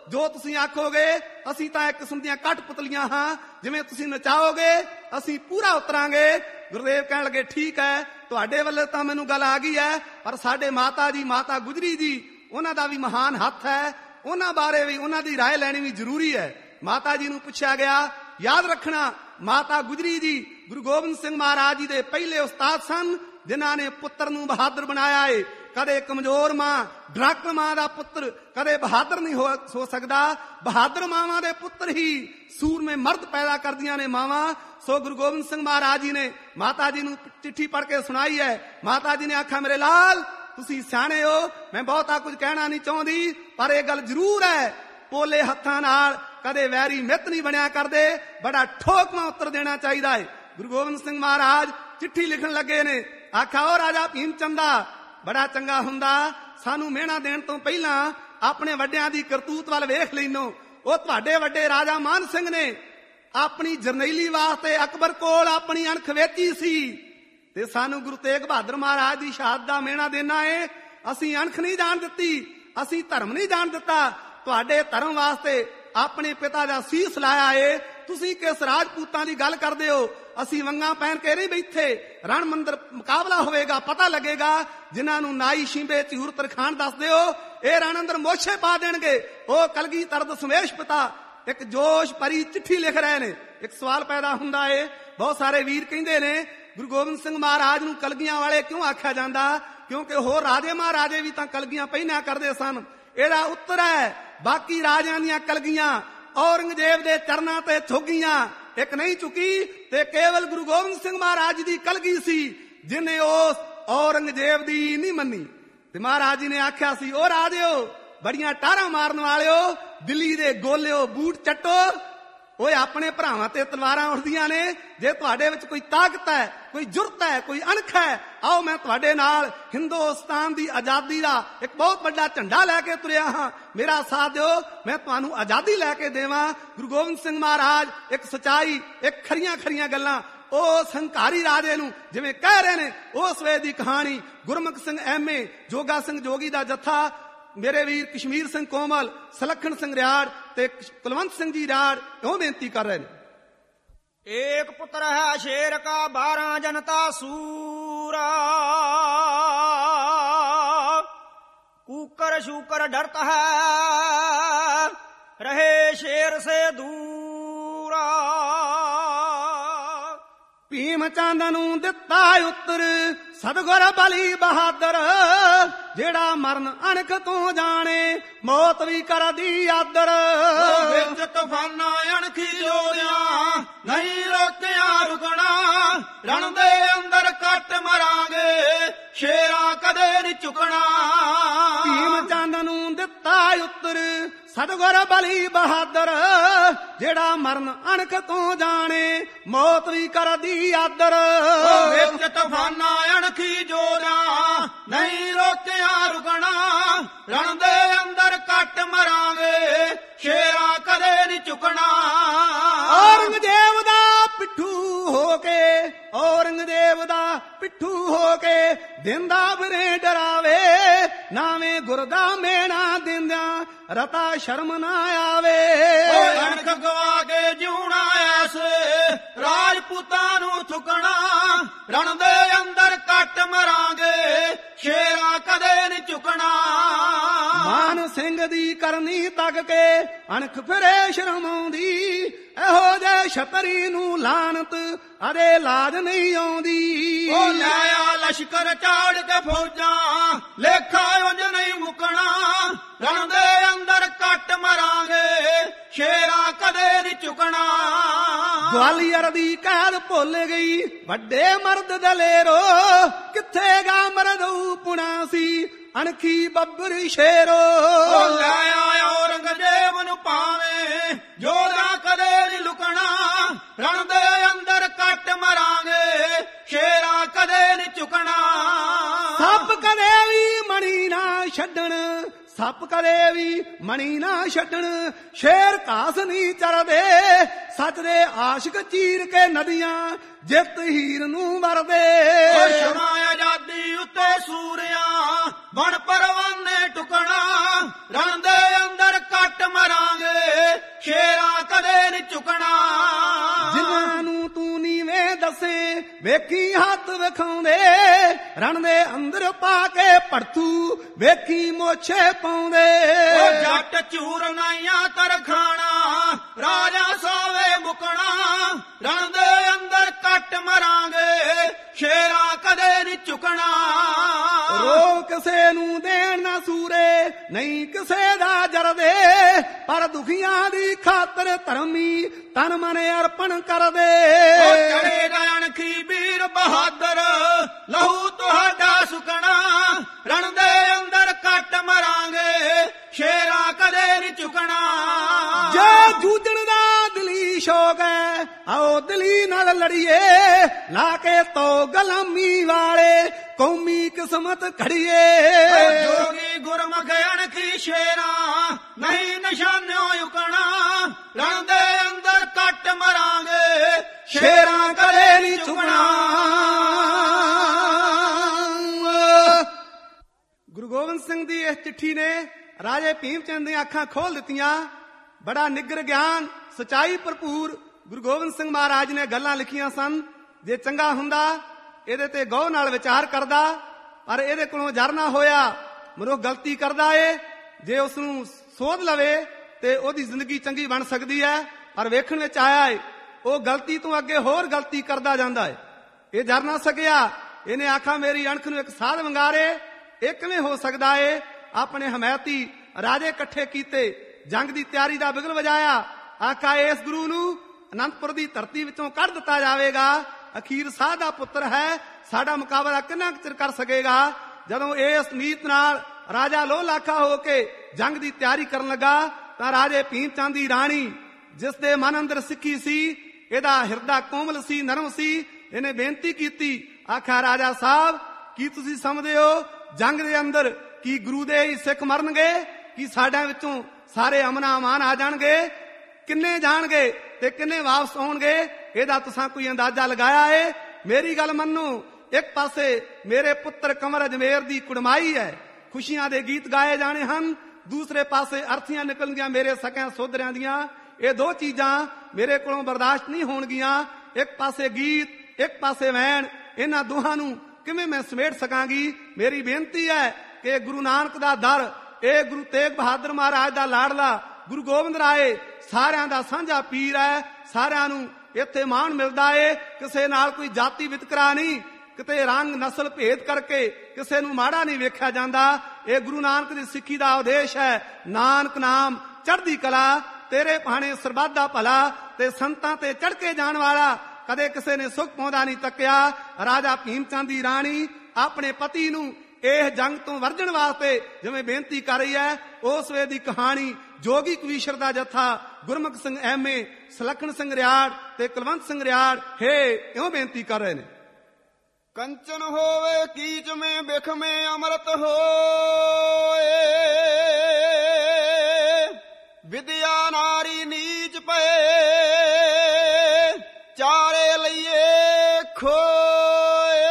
ਜੋ ਤੁਸੀਂ ਆਖੋਗੇ। ਅਸੀਂ ਤਾਂ ਇੱਕ ਕਿਸਮ ਦੀਆਂ ਕਠਪੁਤਲੀਆਂ ਹਾਂ, ਜਿਵੇਂ ਤੁਸੀਂ ਨਚਾਓਗੇ ਅਸੀਂ ਪੂਰਾ ਉਤਰਾਂਗੇ। ਗੁਰਦੇਵ ਕਹਿਣ ਲੱਗੇ ਠੀਕ ਹੈ, ਤੁਹਾਡੇ ਵੱਲੋਂ ਤਾਂ ਮੈਨੂੰ ਗੱਲ ਆ ਗਈ ਹੈ, ਪਰ ਸਾਡੇ ਮਾਤਾ ਜੀ ਮਾਤਾ ਗੁਜਰੀ ਜੀ ਉਹਨਾਂ ਦਾ ਵੀ ਮਹਾਨ ਹੱਥ ਹੈ, ਉਹਨਾਂ ਬਾਰੇ ਵੀ ਉਹਨਾਂ ਦੀ ਰਾਏ ਲੈਣੀ ਵੀ ਜ਼ਰੂਰੀ ਹੈ। ਮਾਤਾ ਜੀ ਨੂੰ ਪੁੱਛਿਆ ਗਿਆ। ਯਾਦ ਰੱਖਣਾ, ਮਾਤਾ ਗੁਜਰੀ ਜੀ ਗੁਰੂ ਗੋਬਿੰਦ ਸਿੰਘ ਮਹਾਰਾਜ ਜੀ ਦੇ ਪਹਿਲੇ ਉਸਤਾਦ ਸਨ, ਜਿਨ੍ਹਾਂ ਨੇ ਪੁੱਤਰ ਨੂੰ ਬਹਾਦਰ ਬਣਾਇਆ ਏ। ਕਦੇ ਕਮਜ਼ੋਰ ਮਾਂ, ਡਰਾਕਣ ਮਾਂ ਦਾ ਪੁੱਤਰ ਕਦੇ ਬਹਾਦਰ ਨਹੀਂ ਹੋ ਹੋ ਸਕਦਾ। ਬਹਾਦਰ ਮਾਵਾਂ ਦੇ ਪੁੱਤਰ ਹੀ ਸੂਰਮੇ ਮਰਦ ਪੈਦਾ ਕਰਦੀਆਂ ਨੇ ਮਾਵਾਂ। ਸੋ ਗੁਰੂ ਗੋਬਿੰਦ ਸਿੰਘ ਮਹਾਰਾਜ ਜੀ ਨੇ ਮਾਤਾ ਜੀ ਨੂੰ ਚਿੱਠੀ ਪੜ੍ਹ ਕੇ ਸੁਣਾਈ ਹੈ। ਮਾਤਾ ਜੀ ਨੇ ਆਖਿਆ, ਮੇਰੇ ਲਾਲ ਤੁਸੀਂ ਸਿਆਣੇ ਹੋ, ਮੈਂ ਬਹੁਤਾ ਕੁਝ ਕਹਿਣਾ ਨਹੀਂ ਚਾਹੁੰਦੀ, ਪਰ ਇਹ ਗੱਲ ਜ਼ਰੂਰ ਹੈ, ਪੋਲੇ ਹੱਥਾਂ ਨਾਲ ਕਦੇ ਵੈਰੀ ਮਿੱਤ ਨਹੀਂ ਬਣਿਆ ਕਰਦੇ, ਬੜਾ ਠੋਕਵਾਂ ਉੱਤਰ ਦੇਣਾ ਚਾਹੀਦਾ ਹੈ। ਗੁਰੂ ਗੋਬਿੰਦ ਸਿੰਘ ਮਹਾਰਾਜ ਚਿੱਠੀ ਲਿਖਣ ਲੱਗੇ ਨੇ। ਆਖਿਆ, ਉਹ ਰਾਜਾ ਭੀਮ ਚੰਦਾ, ਬੜਾ ਚੰਗਾ ਹੁੰਦਾ ਸਾਨੂੰ ਮਿਹਣਾ ਦੇਣ ਤੋਂ ਪਹਿਲਾਂ ਆਪਣੇ ਵੱਡਿਆਂ ਦੀ ਕਰਤੂਤ ਵੱਲ ਵੇਖ ਲੈਨੋ। ਉਹ ਤੁਹਾਡੇ ਵੱਡੇ ਰਾਜਾ ਮਾਨ ਸਿੰਘ ਨੇ ਆਪਣੀ ਜਰਨੈਲੀ ਵਾਸਤੇ ਅਕਬਰ ਕੋਲ ਆਪਣੀ ਅਣਖ ਵੇਚੀ ਸੀ, ਤੇ ਸਾਨੂੰ ਗੁਰੂ ਤੇਗ ਬਹਾਦਰ ਮਹਾਰਾਜ ਦੀ ਸ਼ਹਾਦਤ ਦਾ ਮਿਹਣਾ ਦੇਣਾ ਏ। ਅਸੀਂ ਅਣਖ ਨਹੀਂ ਜਾਣ ਦਿੱਤੀ, ਅਸੀਂ ਧਰਮ ਨਹੀਂ ਜਾਣ ਦਿੱਤਾ, ਤੁਹਾਡੇ ਧਰਮ ਵਾਸਤੇ ਆਪਣੇ ਪਿਤਾ ਦਾ ਸੀਸ ਲਾਇਆ ਏ। ਤੁਸੀਂ ਕਿਸ ਰਾਜਪੂਤਾਂ ਦੀ ਗੱਲ ਕਰਦੇ ਹੋ? ਅਸੀਂ ਵੰਗਾਂ ਪਹਿਨ ਕੇ ਨਹੀਂ ਬੈਠੇ, ਰਣ ਮੰਦਰ ਮੁਕਾਬਲਾ ਹੋਵੇਗਾ, ਪਤਾ ਲੱਗੇਗਾ। ਜਿਨ੍ਹਾਂ ਨੂੰ ਨਾਈ ਸ਼ਿੰਬੇ ਝੂਰ ਤਰਖਾਣ ਦੱਸਦੇ ਹੋ, ਇਹ ਰਣ ਅੰਦਰ ਮੋਛੇ ਪਾ ਦੇਣਗੇ। ਉਹ ਕਲਗੀਧਰ ਦਸ਼ਮੇਸ਼ ਪਿਤਾ ਇੱਕ ਜੋਸ਼ ਭਰੀ ਚਿੱਠੀ ਲਿਖ ਰਹੇ ਨੇ। ਇੱਕ ਸਵਾਲ ਪੈਦਾ ਹੁੰਦਾ ਏ, ਬਹੁਤ ਸਾਰੇ ਵੀਰ ਕਹਿੰਦੇ ਨੇ ਗੁਰੂ ਗੋਬਿੰਦ ਸਿੰਘ ਮਹਾਰਾਜ ਨੂੰ ਕਲਗੀਆਂ ਵਾਲੇ ਕਿਉਂ ਆਖਿਆ ਜਾਂਦਾ? ਕਿਉਂਕਿ ਹੋਰ ਰਾਜੇ ਮਹਾਰਾਜੇ ਵੀ ਤਾਂ ਕਲਗੀਆਂ ਪਹਿਨਿਆ ਕਰਦੇ ਸਨ। ਇਹਦਾ ਉੱਤਰ ਹੈ, ਬਾਕੀ ਰਾਜਿਆਂ ਦੀਆਂ ਕਲਗੀਆਂ ਔਰੰਗਜ਼ੇਬ ਦੇ ਚਰਨਾਂ ਤੇ ਝੁੱਗੀਆਂ, ਇੱਕ ਨਹੀਂ ਚੁੱਕੀ, ਤੇ ਕੇਵਲ ਗੁਰੂ ਗੋਬਿੰਦ ਸਿੰਘ ਮਹਾਰਾਜ ਦੀ ਕਲਗੀ ਸੀ ਜਿਹਨੇ ਉਸ ਔਰੰਗਜ਼ੇਬ ਦੀ ਨਹੀਂ ਮੰਨੀ। ਤੇ ਮਹਾਰਾਜ ਜੀ ਨੇ ਆਖਿਆ ਸੀ, ਉਹ ਰਾਜਿਓ, ਬੜੀਆਂ ਟਾਰਾਂ ਮਾਰਨ ਵਾਲਿਓ, ਦਿੱਲੀ ਦੇ ਗੋਲਿਓ, ਬੂਟ ਚੱਟੋ, ਓਏ ਆਪਣੇ ਭਰਾਵਾਂ ਤੇ ਤਲਵਾਰਾਂ ਉੱਠਦੀਆਂ ਨੇ। ਜੇ ਤੁਹਾਡੇ ਵਿੱਚ ਕੋਈ ਤਾਕਤ ਹੈ, ਕੋਈ ਜੁਰਤ ਹੈ, ਕੋਈ ਅਣਖ ਹੈ, ਆਓ ਮੈਂ ਤੁਹਾਡੇ ਨਾਲ ਹਿੰਦੁਸਤਾਨ ਦੀ ਆਜ਼ਾਦੀ ਦਾ ਇੱਕ ਬਹੁਤ ਵੱਡਾ ਝੰਡਾ ਲੈ ਕੇ ਤੁਰਿਆ ਹਾਂ, ਮੇਰਾ ਸਾਥ ਦਿਓ, ਮੈਂ ਤੁਹਾਨੂੰ ਆਜ਼ਾਦੀ ਲੈ ਕੇ ਦੇਵਾਂ। ਗੁਰੂ ਗੋਬਿੰਦ ਸਿੰਘ ਮਹਾਰਾਜ ਇੱਕ ਸਚਾਈ, ਇੱਕ ਖਰੀਆਂ ਖਰੀਆਂ ਗੱਲਾਂ ਉਸ ਹੰਕਾਰੀ ਰਾਜੇ ਨੂੰ ਜਿਵੇਂ ਕਹਿ ਰਹੇ ਨੇ, ਉਸ ਵੇਲੇ ਦੀ ਕਹਾਣੀ ਗੁਰਮੁਖ ਸਿੰਘ ਐਮਏ, ਜੋਗਾ ਸਿੰਘ ਜੋਗੀ ਦਾ ਜੱਥਾ, ਮੇਰੇ ਵੀਰ ਕਸ਼ਮੀਰ ਸਿੰਘ ਕੋਮਲ, ਸਲੱਖਣ ਸਿੰਘ ਰਿਆੜ ਤੇ ਕੁਲਵੰਤ ਸਿੰਘ ਜੀ ਰਿਆੜ ਕਿਉਂ ਬੇਨਤੀ ਕਰ ਰਹੇ ਨੇ। ਏਕ ਪੁੱਤਰ ਹੈ ਸ਼ੇਰ ਕਾ, ਬਾਰਾਂ ਜਨਤਾ ਸੂਰਾ, ਕੂਕਰ ਸ਼ੂਕਰ ਡਰਤਾ ਹੈ, ਰਹੇ ਸ਼ੇਰ ਸੇ ਦੂਰਾ। ਭੀਮ ਚੰਦ ਨੂੰ ਦਿੱਤਾ ਉੱਤਰ ਸਤਿਗੁਰ ਬਲੀ ਬਹਾਦਰ, ਜਿਹੜਾ ਮਰਨ ਅਣਖ ਤੋਂ ਜਾਣੇ, ਮੌਤ ਵੀ ਕਰਦੀ ਆਦਰ। ਵਿੱਚ ਤੂਫਾਨਾਂ ਅਣਖੀ ਜੋੜਿਆਂ, ਨਹੀਂ ਰੋਕਿਆ ਰੁਕਣਾ, ਰਣ ਦੇ ਅੰਦਰ ਕੱਟ ਮਰਾਂਗੇ, ਸ਼ੇਰਾਂ ਕਦੇ ਨਹੀਂ ਝੁਕਣਾ। ਭੀਮ ਚੰਦ ਨੂੰ ਦਿੱਤਾ ਉੱਤਰ ਸਤਿਗੁਰ ਬਲੀ ਬਹਾਦਰ, ਜਿਹੜਾ ਮਰਨ ਅਣਖ ਤੋਂ ਜਾਣੇ, ਮੌਤ ਵੀ ਕਰਦੀ ਆਦਰ। ਵਿੱਚ ਤੂਫਾਨਾਂ ਅਣਖੀ ਜੋੜਿਆਂ, ਨਹੀਂ ਰੋਕਿਆ ਰੁਕਣਾ, ਰਣ ਦੇ ਅੰਦਰ ਕੱਟ ਮਰਾਂਗੇ, ਸ਼ੇਰਾਂ ਕਦੇ ਨਹੀਂ ਝੁਕਣਾ। ਔਰੰਗਜ਼ੇਬ ਦਾ ਪਿੱਠੂ ਹੋ ਕੇ, ਔਰੰਗਜ਼ੇਬ ਦਾ ਪਿੱਠੂ ਹੋ ਕੇ, ਦਿੰਦਾ ਫਿਰੇ ਡਰਾਵੇ, ਨਾਵੇਂ ਗੁਰ ਦਾ ਮੇਣਾ ਦਿੰਦਿਆਂ ਰਤਾ ਸ਼ਰਮ ਨਾ ਆਵੇ। ਅਣਖ ਗਵਾ ਕੇ ਜਿਉਣਾ ਐਸ, ਰਾਜਪੂਤਾਂ ਨੂੰ ਥੁਕਣਾ, ਰਣ ਦੇ ਅੰਦਰ ਕੱਟ ਮਰਾਂਗੇ, ਸ਼ੇਰਾਂ ਕਦੇ ਨਹੀਂ ਝੁਕਣਾ। ਮਾਨ ਸਿੰਘ ਦੀ ਕਰਨੀ ਤੱਕ ਕੇ ਅਣਖ ਫਿਰੇ ਸ਼ਰਮਾਉਂਦੀ, ਇਹੋ ਜੇ ਛਤਰੀ ਨੂੰ ਲਾਨਤ ਅਰੇ ਲਾਜ ਨਹੀਂ ਆਉਂਦੀ। ਉਹ ਲਾਇਆ ਲਸ਼ਕਰ ਚਾੜ ਕੇ ਫੌਜਾਂ, ਲੇਖਾ ਉਂਝ ਨਹੀਂ ਮੁਕਣਾ, ਰਣ ਦੇ ਅੰਦਰ ਕੱਟ ਮਰਾਂਗੇ, ਸ਼ੇਰਾਂ ਕਦੇ ਨਹੀਂ ਝੁਕਣਾ। ਗਵਾਲੀਅਰ ਦੀ ਕੈਦ ਭੁੱਲ ਗਈ ਵੱਡੇ ਮਰਦ ਦਲੇਰੋ, ਕਿੱਥੇ ਗਾ ਮਰਦੂ ਪੁਣਾ ਸੀ ਅਣਖੀ ਬੱਬਰ ਸ਼ੇਰੋ। ਉਹ ਲਾਇਆ ਔਰੰਗਜ਼ੇਬ ਨੂੰ ਪਾਵੇਂ, ਜੋਧਾ ਕਦੇ ਨਹੀਂ ਲੁਕਣਾ, ਰਣ ਦੇ ਅੰਦਰ ਕੱਟ ਮਰਾਂਗੇ, ਸ਼ੇਰਾਂ ਕਦੇ ਨਹੀਂ ਝੁਕਣਾ। ਸੱਪ ਕਦੇ ਵੀ ਮਣੀ ਨਾ ਛੱਡਣ, ਸੱਪ ਕਦੇ ਵੀ ਮਣੀ ਨਾ ਛੱਡਣ, ਸ਼ੇਰ ਘਾਸ ਨਹੀਂ ਚਰਦੇ, ਸੱਚ ਦੇ ਆਸ਼ਿਕ ਚੀਰ ਕੇ ਨਦੀਆਂ ਜਿੱਤ ਹੀਰ ਨੂੰ ਵਰਦੇ। ਸ਼ਮਾ ਆਜ਼ਾਦੀ ਉੱਤੇ ਸੂਰਿਆਂ, ਬਣ ਪਰਵਾਨੇ ਟੁਕਣਾ ਰਣ ਦੇ ਅੰਦਰ ਕੱਟ ਮਰਾਂਗੇ ਸ਼ੇਰਾਂ ਕਦੇ ਨੀ ਝੁਕਣਾ ਜਿਨ੍ਹਾਂ ਨੂੰ ਤੂੰ ਨੀਵੇਂ ਦੱਸੇ ਵੇਖੀ ਹੱਥ ਵਿਖਾਉਂਦੇ ਰਣ ਦੇ ਅੰਦਰ ਪਾ ਕੇ ਪੜਥੂ ਵੇਖੀ ਮੋਛੇ ਪਾਉਂਦੇ ਉਹ ਜੱਟ ਚੂਰ ਨਾਈਆਂ ਤਰਖਾਣਾ ਰਾਜਾ ਸਾਵੇ ਮੁਕਣਾ ਰਣ ਦੇ ਅੰਦਰ ਕੱਟ ਮਰਾਂਗੇ ਸ਼ੇਰਾਂ ਕਦੇ ਨੀ ਝੁਕਣਾ ਰੋ ਕਿਸੇ ਨੂੰ ਦੇਣ ਨਾ ਸੂਰੇ ਨਹੀਂ ਕਿਸੇ ਦਾ ਜਰਦੇ ਪਰ ਦੁਖੀਆਂ ਦੀ ਖਾਤਰ ਧਰਮੀ ਤਨ ਮਨ ਅਰਪਣ ਕਰਦੇ ਉਹ ਚੜੇ ਗਏ ਅਣਖੀ ਵੀਰ ਬਹਾਦਰ ਲਹੂ ਤੁਹਾਡਾ ਸੁਕਣਾ ਰਣ ਦੇ ਅੰਦਰ ਕੱਟ ਮਰਾਂਗੇ ਸ਼ੇਰਾਂ ਕਦੇ ਨੀ ਝੁਕਣਾ ਜੇ ਜੂਝਣ ਦਾ ਦਿਲੀ ਸ਼ੌਕ ਹੈ ਆਓ ਦਿਲੀ ਨਾਲ ਲੜੀਏ ਲਾ ਕੇ ਤੋ ਗੁਲਾਮੀ ਵਾਲੇ ਕੌਮੀ ਕਿਸਮਤ ਖੜੀਏ ਜੋਗੀ ਗੁਰਮੁਖ ਅਣਖੀ ਸ਼ੇਰਾਂ ਨਹੀਂ ਨਿਸ਼ਾਨਿਓ ਉਕਣਾ ਰਣ ਦੇ ਅੰਦਰ ਕੱਟ ਮਰਾਂਗੇ ਸ਼ੇਰਾਂ ਕਦੇ ਨੀ ਝੁਕਣਾ ਗੁਰੂ ਗੋਬਿੰਦ ਸਿੰਘ ਦੀ ਇਸ ਚਿੱਠੀ ਨੇ ਰਾਜੇ ਭੀਮ ਚੰਦ ਦੀਆਂ ਅੱਖਾਂ ਖੋਲ ਦਿੱਤੀਆਂ। ਬੜਾ ਨਿੱਗਰ ਗਿਆਨ ਸਚਾਈ ਭਰਪੂਰ ਗੁਰੂ ਗੋਬਿੰਦ ਸਿੰਘ ਮਹਾਰਾਜ ਨੇ ਗੱਲਾਂ ਲਿਖੀਆਂ ਸਨ। ਜੇ ਚੰਗਾ ਹੁੰਦਾ ਇਹਦੇ ਤੇ ਗੌਰ ਨਾਲ ਵਿਚਾਰ ਕਰਦਾ, ਪਰ ਇਹਦੇ ਕੋਲੋਂ ਜਰਨਾ ਹੋਇਆ। ਮਨੁੱਖ ਗਲਤੀ ਕਰਦਾ ਏ, ਜੇ ਉਸ ਨੂੰ ਸੋਧ ਲਵੇ ਤੇ ਉਹਦੀ ਜ਼ਿੰਦਗੀ ਚੰਗੀ ਬਣ ਸਕਦੀ ਹੈ। ਪਰ ਵੇਖਣ ਵਿੱਚ ਆਇਆ ਏ ਉਹ ਗਲਤੀ ਤੋਂ ਅੱਗੇ ਹੋਰ ਗਲਤੀ ਕਰਦਾ ਜਾਂਦਾ ਏ। ਇਹ ਜਰ ਨਾ ਸਕਿਆ। ਇਹਨੇ ਆਖਾ ਮੇਰੀ ਅਣਖ ਨੂੰ ਇੱਕ ਸਾਧ ਵੰਗਾਰੇ। ਇਹ ਕਿਵੇਂ ਹੋ ਸਕਦਾ ਏ? ਆਪਣੇ ਹਮਾਇਤੀ ਰਾਜੇ ਇਕੱਠੇ ਕੀਤੇ, ਜੰਗ ਦੀ ਤਿਆਰੀ ਦਾ ਬਿਗਲ ਵਜਾਇਆ। ਆਖਾ ਇਸ ਗੁਰੂ ਨੂੰ ਅਨੰਦਪੁਰ ਦੀ ਧਰਤੀ ਵਿੱਚੋਂ ਕੱਢ ਦਿੱਤਾ ਜਾਵੇਗਾ। ਅਖੀਰ ਸਾਧ ਦਾ ਪੁੱਤਰ ਹੈ, ਸਾਡਾ ਮੁਕਾਬਲਾ ਕਿੰਨਾ ਕੁ ਚਿਰ ਕਰ ਸਕੇਗਾ? ਜਦੋਂ ਇਸ ਨੀਤ ਨਾਲ ਰਾਜਾ ਲੋਹ ਲਾਖਾ ਹੋ ਕੇ ਜੰਗ ਦੀ ਤਿਆਰੀ ਕਰਨ ਲੱਗਾ ਤਾਂ ਰਾਜੇ ਭੀਮ ਚੰਦ ਦੀ ਰਾਣੀ, ਜਿਸ ਦੇ ਮਨ ਅੰਦਰ ਸਿੱਖੀ ਸੀ, ਇਹਦਾ ਹਿਰਦਾ ਕੋਮਲ ਸੀ, ਨਰਮ ਸੀ, ਇਹਨੇ ਬੇਨਤੀ ਕੀਤੀ। ਆਖਿਆ ਰਾਜਾ ਸਾਹਿਬ, ਕੀ ਤੁਸੀਂ ਸਮਝਦੇ ਹੋ ਜੰਗ ਦੇ ਅੰਦਰ ਕੀ ਗੁਰੂ ਦੇ ਹੀ ਸਿੱਖ ਮਰਨਗੇ? ਕੀ ਸਾਡਿਆਂ ਵਿੱਚੋਂ ਸਾਰੇ ਅਮਨਾ ਅਮਾਨ ਆ ਜਾਣਗੇ? ਕਿੰਨੇ ਜਾਣਗੇ ਤੇ ਕਿੰਨੇ ਵਾਪਸ ਆਉਣਗੇ? ਇਹਦਾ ਤੁਸੀਂ ਕੋਈ ਅੰਦਾਜ਼ਾ ਲਗਾਇਆ ਏ? ਮੇਰੀ ਗੱਲ ਮੰਨੋ। ਇੱਕ ਪਾਸੇ ਮੇਰੇ ਪੁੱਤਰ ਕੰਵਰ ਅਜਮੇਰ ਦੀ ਕੁੜਮਾਈ ਹੈ, ਖੁਸ਼ੀਆਂ ਦੇ ਗੀਤ ਗਾਏ ਜਾਣੇ ਹਨ। ਦੂਸਰੇ ਪਾਸੇ ਅਰਥੀਆਂ ਨਿਕਲਣਗੀਆਂ ਮੇਰੇ ਸਕਿਆਂ ਸੋਦਰਿਆਂ ਦੀਆਂ। ਇਹ ਦੋ ਚੀਜ਼ਾਂ ਮੇਰੇ ਕੋਲੋਂ ਬਰਦਾਸ਼ਤ ਨਹੀਂ ਹੋਣਗੀਆਂ। ਇੱਕ ਪਾਸੇ ਗੀਤ, ਇੱਕ ਪਾਸੇ ਵੈਣ। ਇਹਨਾਂ ਦੋਹਾਂ ਨੂੰ ਕਿਵੇਂ ਮੈਂ ਸਮੇਟ ਸਕਾਂਗੀ? ਮੇਰੀ ਬੇਨਤੀ ਹੈ ਕਿ ਗੁਰੂ ਨਾਨਕ ਦਾ ਦਰ, ਇਹ ਗੁਰੂ ਤੇਗ ਬਹਾਦਰ ਮਹਾਰਾਜ ਦਾ ਲਾਡਲਾ ਗੁਰੂ ਗੋਬਿੰਦ ਰਾਏ ਸਾਰਿਆਂ ਦਾ ਸਾਂਝਾ ਪੀਰ ਹੈ। ਸਾਰਿਆਂ ਨੂੰ ਇੱਥੇ ਮਾਣ ਮਿਲਦਾ ਏ। ਕਿਸੇ ਨਾਲ ਕੋਈ ਜਾਤੀ ਵਿਤਕਰਾ ਨਹੀਂ, ਕਿਤੇ ਰੰਗ ਨਸਲ ਭੇਦ ਕਰਕੇ ਕਿਸੇ ਨੂੰ ਮਾੜਾ ਨਹੀਂ ਵੇਖਿਆ ਜਾਂਦਾ। ਇਹ ਗੁਰੂ ਨਾਨਕ ਦੀ ਸਿੱਖੀ ਦਾ ਉਦੇਸ਼ ਹੈ। ਨਾਨਕ ਨਾਮ ਚੜ੍ਹਦੀ ਕਲਾ, ਤੇਰੇ ਭਾਣੇ ਸਰਬੱਤ ਦਾ ਭਲਾ। ਤੇ ਸੰਤਾਂ ਤੇ ਚੜ੍ਹ ਕੇ ਜਾਣ ਵਾਲਾ ਕਦੇ ਕਿਸੇ ਨੇ ਸੁੱਖ ਪਾਉਂਦਾ ਨਹੀਂ ਤੱਕਿਆ। ਰਾਜਾ ਭੀਮ ਚੰਦ ਦੀ ਰਾਣੀ ਆਪਣੇ ਪਤੀ ਨੂੰ ਇਹ ਜੰਗ ਤੋਂ ਵਰਜਣ ਵਾਸਤੇ ਜਿਵੇਂ ਬੇਨਤੀ ਕਰ ਰਹੀ ਹੈ, ਉਸ ਵੇ ਦੀ ਕਹਾਣੀ ਜੋਗੀ ਕਵੀਸ਼ਰ ਦਾ ਜੱਥਾ ਗੁਰਮੁਖ ਸਿੰਘ ਐਮਏ, ਸਲੱਖਣ ਸਿੰਘ ਰਿਆੜ ਤੇ ਕੁਲਵੰਤ ਸਿੰਘ ਰਿਆੜ ਹੇ ਇਉਂ ਬੇਨਤੀ ਕਰ ਰਹੇ ਨੇ। ਕੰਚਨ ਹੋਵੇ ਕੀਚ ਮੇ ਬਿਖ ਮੇ ਅੰਮ੍ਰਿਤ ਹੋਏ, ਵਿਦਿਆ ਨਾਰੀ ਨੀਚ ਪਏ, ਚਾਰੇ ਲਈਏ ਖੋਏ।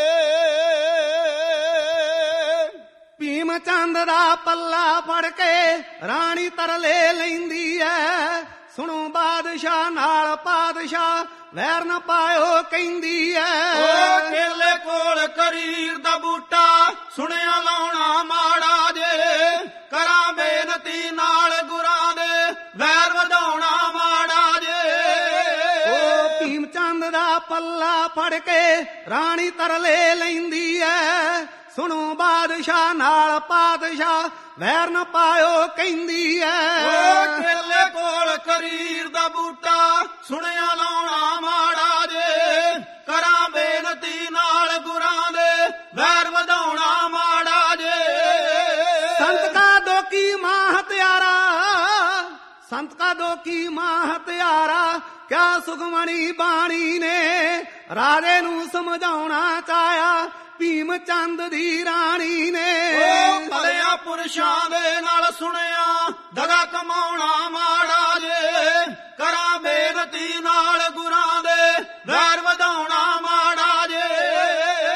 ਭੀਮ ਚੰਦ ਦਾ ਪੱਲਾ ਫੜ ਕੇ ਰਾਣੀ ਤਰਲੇ ਲੈਂਦੀ ਐ। ਸੁਣੋ ਬਾਦਸ਼ਾਹ ਨਾਲ ਪਾਦਸ਼ਾਹ ਵੈਰ ਨਾ ਪਾਇਓ ਕਹਿੰਦੀ ਐ। ਉਹ ਕੇਲੇ ਕੋਲ ਕਰੀਰ ਦਾ ਬੂਟਾ ਸੁਣਿਆ ਲਾਉਣਾ ਮਾੜਾ ਜੇ, ਕਰਾਂ ਬੇਨਤੀ ਨਾਲ ਗੁਰਾਂ ਦੇ ਵੈਰ ਵਧਾਉਣਾ ਮਾੜਾ ਜੇ। ਉਹ ਭੀਮ ਚੰਦ ਦਾ ਪੱਲਾ ਫੜ ਕੇ ਰਾਣੀ ਤਰਲੇ ਲੈਂਦੀ ਐ। ਸੁਣੋ ਬਾਦਸ਼ਾਹ ਨਾਲ ਪਾਦਸ਼ਾਹ ਵੈਰ ਨਾ ਪਾਇਓ ਕਹਿੰਦੀ ਐ। ਉਹ ਕੇਲੇ ਕੋਲ ਕਰੀਰ ਦਾ ਬੂਟਾ ਸੁਣਿਆ ਲਾਉਣਾ ਮਾੜਾ ਜੇ, ਕਰਾਂ ਬੇਨਤੀ ਨਾਲ ਗੁਰਾਂ ਦੇ ਵੈਰ ਵਧਾਉਣਾ ਮਾੜਾ ਜੇ। ਸੰਤ ਕਾ ਦੋਕੀ ਮਾਂ ਹਤਿਆਰਾ, ਸੰਤ ਕਾ ਦੋਕੀ ਮਾਂ ਹਤਿਆਰਾ, ਕਿਆ ਸੁਖਮਣੀ ਬਾਣੀ ਨੇ ਰਾਜੇ ਨੂੰ ਸਮਝਾਉਣਾ ਚਾਹਿਆ ਭੀਮ ਚੰਦ ਦੀ ਰਾਣੀ ਨੇ। ਉਹ ਭਲਿਆਂ ਪੁਰਸ਼ਾਂ ਦੇ ਨਾਲ ਸੁਣਿਆ ਦਗਾ ਕਮਾਉਣਾ ਮਾੜਾ ਜੇ, ਕਰਾਂ ਬੇਨਤੀ ਨਾਲ ਗੁਰਾਂ ਦੇ ਵੈਰ ਵਧਾਉਣਾ ਮਾੜਾ ਜੇ। ਇੱਕ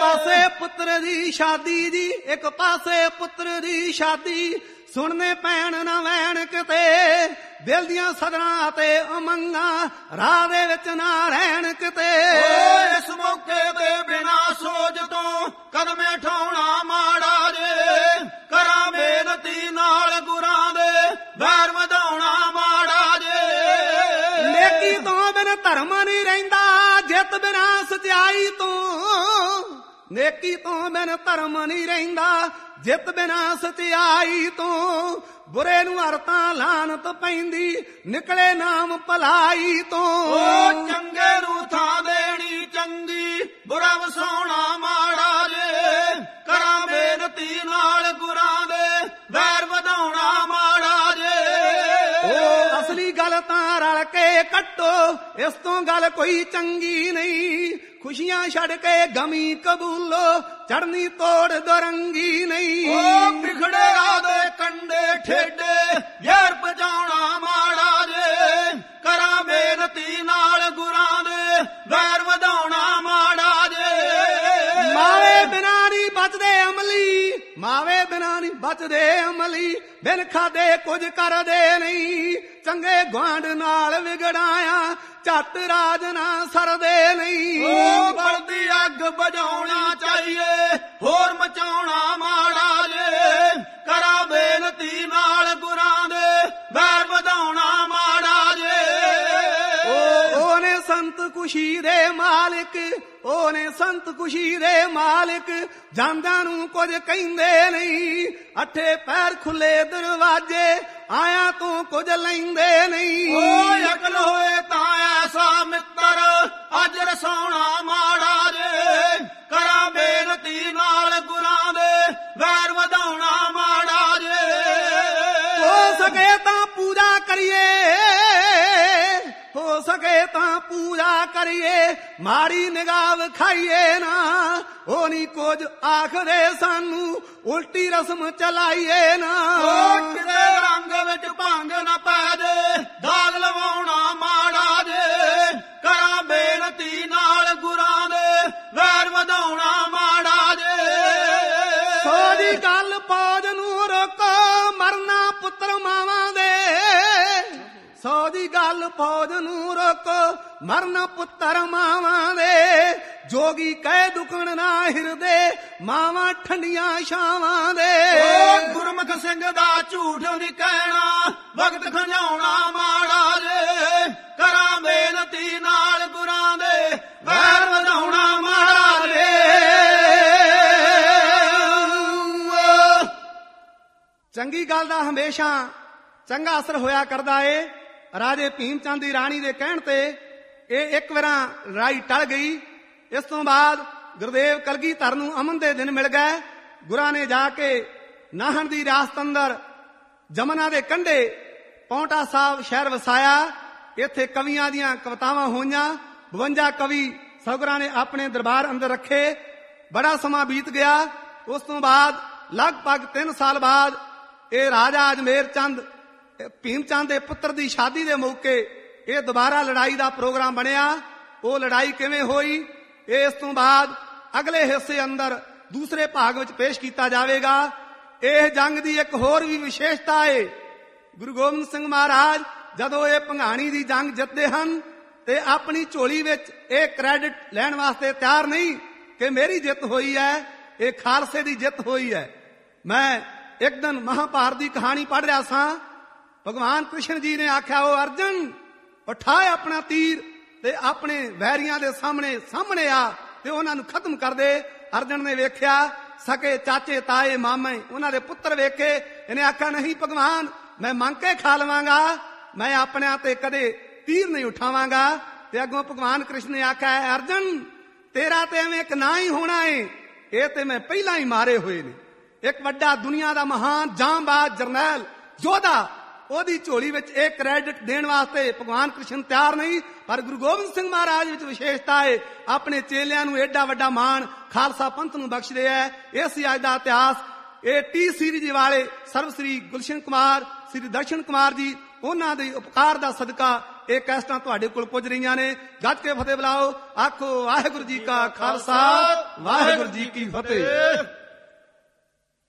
ਪਾਸੇ ਪੁੱਤਰ ਦੀ ਸ਼ਾਦੀ ਜੀ, ਇੱਕ ਪਾਸੇ ਪੁੱਤਰ ਦੀ ਸ਼ਾਦੀ, ਸੁਣਨੇ ਪੈਣ ਨਾ ਵੈਣ ਕਿਤੇ, ਦਿਲ ਦੀਆਂ ਸਦਰਾਂ ਤੇ ਉਮੰਗਾਂ ਰਾਹ ਦੇ ਵਿੱਚ ਨਾ ਰਹਿਣ ਕਿਤੇ। ਓਏ ਇਸ ਮੌਕੇ ਤੇ ਬਿਨਾ ਸੋਚ ਤੋਂ ਕਦਮੇ ਠਾਉਣਾ ਮਾੜਾ ਜੇ, ਕਰਾਂ ਬੇਨਤੀ ਨਾਲ ਗੁਰਾਂ ਦੇ ਵੈਰ ਵਧਾਉਣਾ ਮਾੜਾ ਜੇ। ਨੇਕੀ ਤੋਂ ਬਿਨ ਧਰਮ ਨਹੀਂ ਰਹਿੰਦਾ, ਜਿੱਤ ਬਿਨਾ ਸਚਾਈ ਤੋਂ। ਨੇਕੀ ਤੋਂ ਬਿਨ ਧਰਮ ਨਹੀਂ ਰਹਿੰਦਾ, ਜਿੱਤ ਬਿਨਾ ਸਚਾਈ ਤੋਂ। ਬੁਰੇ ਨੂੰ ਹਰਤਾਂ ਲਾਨਤ ਪੈਂਦੀ, ਨਿਕਲੇ ਨਾਮ ਭਲਾਈ ਤੋਂ। ਓ ਚੰਗੇ ਨੂੰ ਥਾਂ ਦੇਣੀ ਚੰਗੀ, ਬੁਰਾ ਵਸਾਉਣਾ ਮਾੜਾ ਜੇ, ਕਰਾਂ ਬੇਨਤੀ ਨਾਲ ਗੁਰਾਂ ਦੇ ਵੈਰ ਵਧਾਉਣਾ ਮਾੜਾ ਜੇ। ਓ ਅਸਲੀ ਗੱਲ ਤਾਂ ਰਲ ਕੇ ਕੱਟੋ, ਇਸ ਤੋਂ ਗੱਲ ਕੋਈ ਚੰਗੀ ਨਹੀਂ। ਖੁਸ਼ੀਆਂ ਛੱਡ ਕੇ ਗਮੀ ਕਬੂਲੋ, ਚੜਨੀ ਤੋੜ ਦੁਰੰਗੀ ਨਹੀਂ। ਓ ਵਿਖੜੇ ਰਾਹ ਦੇ ਕੰਡੇ ਠੇਡੇ, ਯਾਰ ਪਜਾਉਣਾ ਮਾੜਾ ਜੇ, ਕਰਾਂ ਬੇਨਤੀ ਨਾਲ ਗੁਰਾਂ ਦੇ ਵੈਰ ਵਧਾਉਣਾ ਮਾੜਾ ਜੇ। ਮਾਵੇ ਬਿਨਾ ਨਹੀਂ ਬਚਦੇ ਅਮਲੀ, ਮਾਵੇ ਬਿਨਾ ਨਹੀਂ ਬਚਦੇ ਅਮਲੀ, ਬਿਨ ਖਾਦੇ ਕੁਝ ਕਰਦੇ ਨਹੀਂ। ਚੰਗੇ ਗੁਆਂਢ ਨਾਲ ਵਿਗੜਾਇਆ, ਝੱਟ ਰਾਜ ਨਾ ਸਰਦੇ ਨਹੀਂ। ਓ ਬਲਦੀ ਅੱਗ ਬੁਝਾਉਣਾ ਚਾਹੀਏ, ਹੋਰ ਮਚਾਉਣਾ ਮਾੜਾ ਜੇ, ਕਰਾਂ ਬੇਨਤੀ ਨਾਲ ਗੁਰਾਂ ਦੇ ਵੈਰ ਵਧਾਉਣਾ ਮਾੜਾ ਜੇ। ਓ ਉਹਨੇ ਸੰਤ ਖੁਸ਼ੀ ਦੇ ਮਾਲਿਕ, ਉਹਨੇ ਸੰਤ ਖੁਸ਼ੀ ਦੇ ਮਾਲਿਕ, ਜਾਂਦਿਆਂ ਨੂੰ ਕੁਝ ਕਹਿੰਦੇ ਨਹੀਂ। ਅੱਠੇ ਪੈਰ ਖੁੱਲੇ ਦਰਵਾਜੇ, ਆਇਆ ਤੂੰ ਕੁਝ ਲੈਂਦੇ ਨਹੀਂ। ਓ ਅਕਲ ਹੋਏ ਤਾਂ ਐਸਾ ਮਿੱਤਰ, ਅੱਜ ਰਸਾਉਣਾ ਮਾੜਾ ਜੇ, ਕਰਾਂ ਬੇਨਤੀ ਨਾਲ ਗੁਰਾਂ ਦੇ ਵੈਰ ਵਧਾਉਣਾ ਮਾੜਾ ਜੇ। ਹੋ ਸਕੇ ਤਾਂ ਪੂਜਾ ਕਰੀਏ, ਹੋ ਸਕੇ ਤਾਂ ਪੂਜਾ ਕਰੀਏ, ਮਾੜੀ ਨਿਗਾਹ ਵਿਖਾਈਏ ਨਾ। ਉਹ ਨਹੀਂ ਕੁਝ ਆਖਦੇ ਸਾਨੂੰ, ਉਲਟੀ ਰਸਮ ਚਲਾਈਏ ਨਾ। ਓ ਕਿਤੇ ਰੰਗ ਵਿੱਚ ਭੰਗ ਨਾ ਪੈ ਜੇ, ਦਾਗ ਲਵਾਉਣਾ ਮਾੜਾ ਜੇ, ਕਰਾਂ ਬੇਨਤੀ ਨਾਲ ਗੁਰਾਂ ਦੇ ਵੈਰ ਵਧਾਉਣਾ ਮਾੜਾ ਜੇ। ਸੋ ਦੀ ਗੱਲ ਫੌਜ ਨੂੰ ਰੋਕੋ, ਮਰਨਾ ਪੁੱਤਰ ਮਾਵਾਂ ਦੇ। ਸੋ ਦੀ ਗੱਲ ਫੌਜ ਨੂੰ ਰੋਕੋ, ਮਰਨ ਪੁੱਤਰ ਮਾਵਾਂ ਦੇ। ਜੋਗੀ ਕਹਿ ਦੁਖਣ ਨਾ ਹਿਰਦੇ, ਮਾਵਾਂ ਠੰਡੀਆਂ ਛਾਵਾਂ ਦੇ। ਓ ਗੁਰਮੁਖ ਸਿੰਘ ਦਾ ਝੂਠ ਨਹੀਂ ਕਹਿਣਾ, ਵਕਤ ਖੰਜਾਉਣਾ ਮਾੜਾ ਜੇ, ਕਰਾਂ ਬੇਨਤੀ ਨਾਲ ਗੁਰਾਂ ਦੇ ਵੈਰ ਵਧਾਉਣਾ ਮਾੜਾ ਜੇ। ਚੰਗੀ ਗੱਲ ਦਾ ਹਮੇਸ਼ਾ ਚੰਗਾ ਅਸਰ ਹੋਇਆ ਕਰਦਾ ਏ। ਰਾਜੇ ਭੀਮ ਚੰਦ ਦੀ ਰਾਣੀ ਦੇ ਕਹਿਣ ਤੇ ਇਹ ਇੱਕ ਵਾਰਾਂ ਲੜਾਈ ਟਲ ਗਈ। ਇਸ ਤੋਂ ਬਾਅਦ ਗੁਰਦੇਵ ਕਲਗੀਧਰ ਨੂੰ ਅਮਨ ਦੇ ਦਿਨ ਮਿਲ ਗਏ। ਗੁਰਾਂ ਨੇ ਜਾ ਕੇ ਨਾਹਣ ਦੀ ਰਿਆਸਤ ਅੰਦਰ ਜਮਨਾ ਦੇ ਕੰਢੇ ਪੌਂਟਾ ਸਾਹਿਬ ਸ਼ਹਿਰ ਵਸਾਇਆ। ਇੱਥੇ ਕਵੀਆਂ ਦੀਆਂ ਕਵਿਤਾਵਾਂ ਹੋਈਆਂ। ਬਵੰਜਾ ਕਵੀ ਸੌਗਰਾਂ ਨੇ ਆਪਣੇ ਦਰਬਾਰ ਅੰਦਰ ਰੱਖੇ। ਬੜਾ ਸਮਾਂ ਬੀਤ ਗਿਆ। ਉਸ ਤੋਂ ਬਾਅਦ ਲਗਭਗ ਤਿੰਨ ਸਾਲ ਬਾਅਦ ਇਹ ਰਾਜਾ ਅਜਮੇਰ ਚੰਦ ਭੀਮ ਚੰਦ ਦੇ ਪੁੱਤਰ ਦੀ ਸ਼ਾਦੀ ਦੇ ਮੌਕੇ ਇਹ ਦੁਬਾਰਾ ਲੜਾਈ ਦਾ ਪ੍ਰੋਗਰਾਮ ਬਣਿਆ। ਉਹ ਲੜਾਈ ਕਿਵੇਂ ਹੋਈ ਇਹ ਇਸ ਤੋਂ ਬਾਅਦ ਅਗਲੇ ਹਿੱਸੇ ਅੰਦਰ ਦੂਸਰੇ ਭਾਗ ਵਿੱਚ ਪੇਸ਼ ਕੀਤਾ ਜਾਵੇਗਾ। ਇਹ ਜੰਗ ਦੀ ਇੱਕ ਹੋਰ ਵੀ ਵਿਸ਼ੇਸ਼ਤਾ ਹੈ। ਗੁਰੂ ਗੋਬਿੰਦ ਸਿੰਘ ਮਹਾਰਾਜ ਜਦੋਂ ਇਹ ਭੰਗਾਣੀ ਦੀ ਜੰਗ ਜਿੱਤਦੇ ਹਨ ਤੇ ਆਪਣੀ ਝੋਲੀ ਵਿੱਚ ਇਹ ਕ੍ਰੈਡਿਟ ਲੈਣ ਵਾਸਤੇ ਤਿਆਰ ਨਹੀਂ ਕਿ ਮੇਰੀ ਜਿੱਤ ਹੋਈ ਹੈ, ਇਹ ਖਾਲਸੇ ਦੀ ਜਿੱਤ ਹੋਈ ਹੈ। ਮੈਂ ਇੱਕ ਦਿਨ ਮਹਾਭਾਰਤ ਦੀ ਕਹਾਣੀ ਪੜ੍ਹ ਰਿਹਾ ਸਾਂ। ਭਗਵਾਨ ਕ੍ਰਿਸ਼ਨ ਜੀ ਨੇ ਆਖਿਆ, ਉਹ ਅਰਜਨ ਉਠਾ ਆਪਣਾ ਤੀਰ ਤੇ ਆਪਣੇ ਵੈਰੀਆਂ ਦੇ ਸਾਹਮਣੇ ਸਾਹਮਣੇ ਆ ਤੇ ਉਹਨਾਂ ਨੂੰ ਖਤਮ ਕਰ ਦੇ। ਅਰਜਨ ਨੇ ਵੇਖਿਆ ਸਕੇ ਚਾਚੇ ਤਾਏ ਮਾਮੇ ਉਹਨਾਂ ਦੇ ਪੁੱਤਰ ਵੇਖੇ। ਇਹਨੇ ਆਖਿਆ, ਨਹੀਂ ਭਗਵਾਨ, ਮੈਂ ਮੰਗ ਕੇ ਖਾ ਲਵਾਂਗਾ, ਮੈਂ ਆਪਣਿਆਂ ਤੇ ਕਦੇ ਤੀਰ ਨਹੀਂ ਉਠਾਵਾਂਗਾ। ਤੇ ਅੱਗੋਂ ਭਗਵਾਨ ਕ੍ਰਿਸ਼ਨ ਨੇ ਆਖਿਆ, ਅਰਜਨ ਤੇਰਾ ਤੇ ਐਵੇਂ ਇੱਕ ਨਾ ਹੀ ਹੋਣਾ ਏ, ਇਹ ਤੇ ਮੈਂ ਪਹਿਲਾਂ ਹੀ ਮਾਰੇ ਹੋਏ ਨੇ। ਇੱਕ ਵੱਡਾ ਦੁਨੀਆ ਦਾ ਮਹਾਨ ਜਾਂਬਾਜ਼ ਜਰਨੈਲ ਯੋਧਾ, ਉਹਦੀ ਝੋਲੀ ਵਿੱਚ ਇਹ ਕ੍ਰੈਡਿਟ ਦੇਣ ਵਾਸਤੇ ਭਗਵਾਨ ਕ੍ਰਿਸ਼ਨ ਤਿਆਰ ਨਹੀਂ। ਪਰ ਗੁਰੂ ਗੋਬਿੰਦ ਸਿੰਘ ਮਹਾਰਾਜ ਵਿੱਚ ਵਿਸ਼ੇਸ਼ਤਾ ਹੈ, ਆਪਣੇ ਚੇਲਿਆਂ ਨੂੰ ਏਡਾ ਵੱਡਾ ਮਾਣ ਖਾਲਸਾ ਪੰਥ ਨੂੰ ਬਖਸ਼ਦੇ ਹੈ। ਇਹ ਸੀ ਅੱਜ ਦਾ ਇਤਿਹਾਸ। ਇਹ ਟੀ ਸੀਰੀਜ਼ ਵਾਲੇ ਸਰਵ ਸ੍ਰੀ ਗੁਲਸ਼ਨ ਕੁਮਾਰ, ਸ੍ਰੀ ਦਰਸ਼ਨ ਕੁਮਾਰ ਜੀ, ਉਹਨਾਂ ਦੇ ਉਪਕਾਰ ਦਾ ਸਦਕਾ ਇਹ ਕੈਸਟਾਂ ਤੁਹਾਡੇ ਕੋਲ ਪੁੱਜ ਰਹੀਆਂ ਨੇ। ਗੱਜ ਕੇ ਫਤਿਹ ਬੁਲਾਓ, ਆਖੋ ਵਾਹਿਗੁਰੂ ਜੀ ਕਾ ਖਾਲਸਾ, ਵਾਹਿਗੁਰੂ ਜੀ ਕੀ ਫਤਿਹ।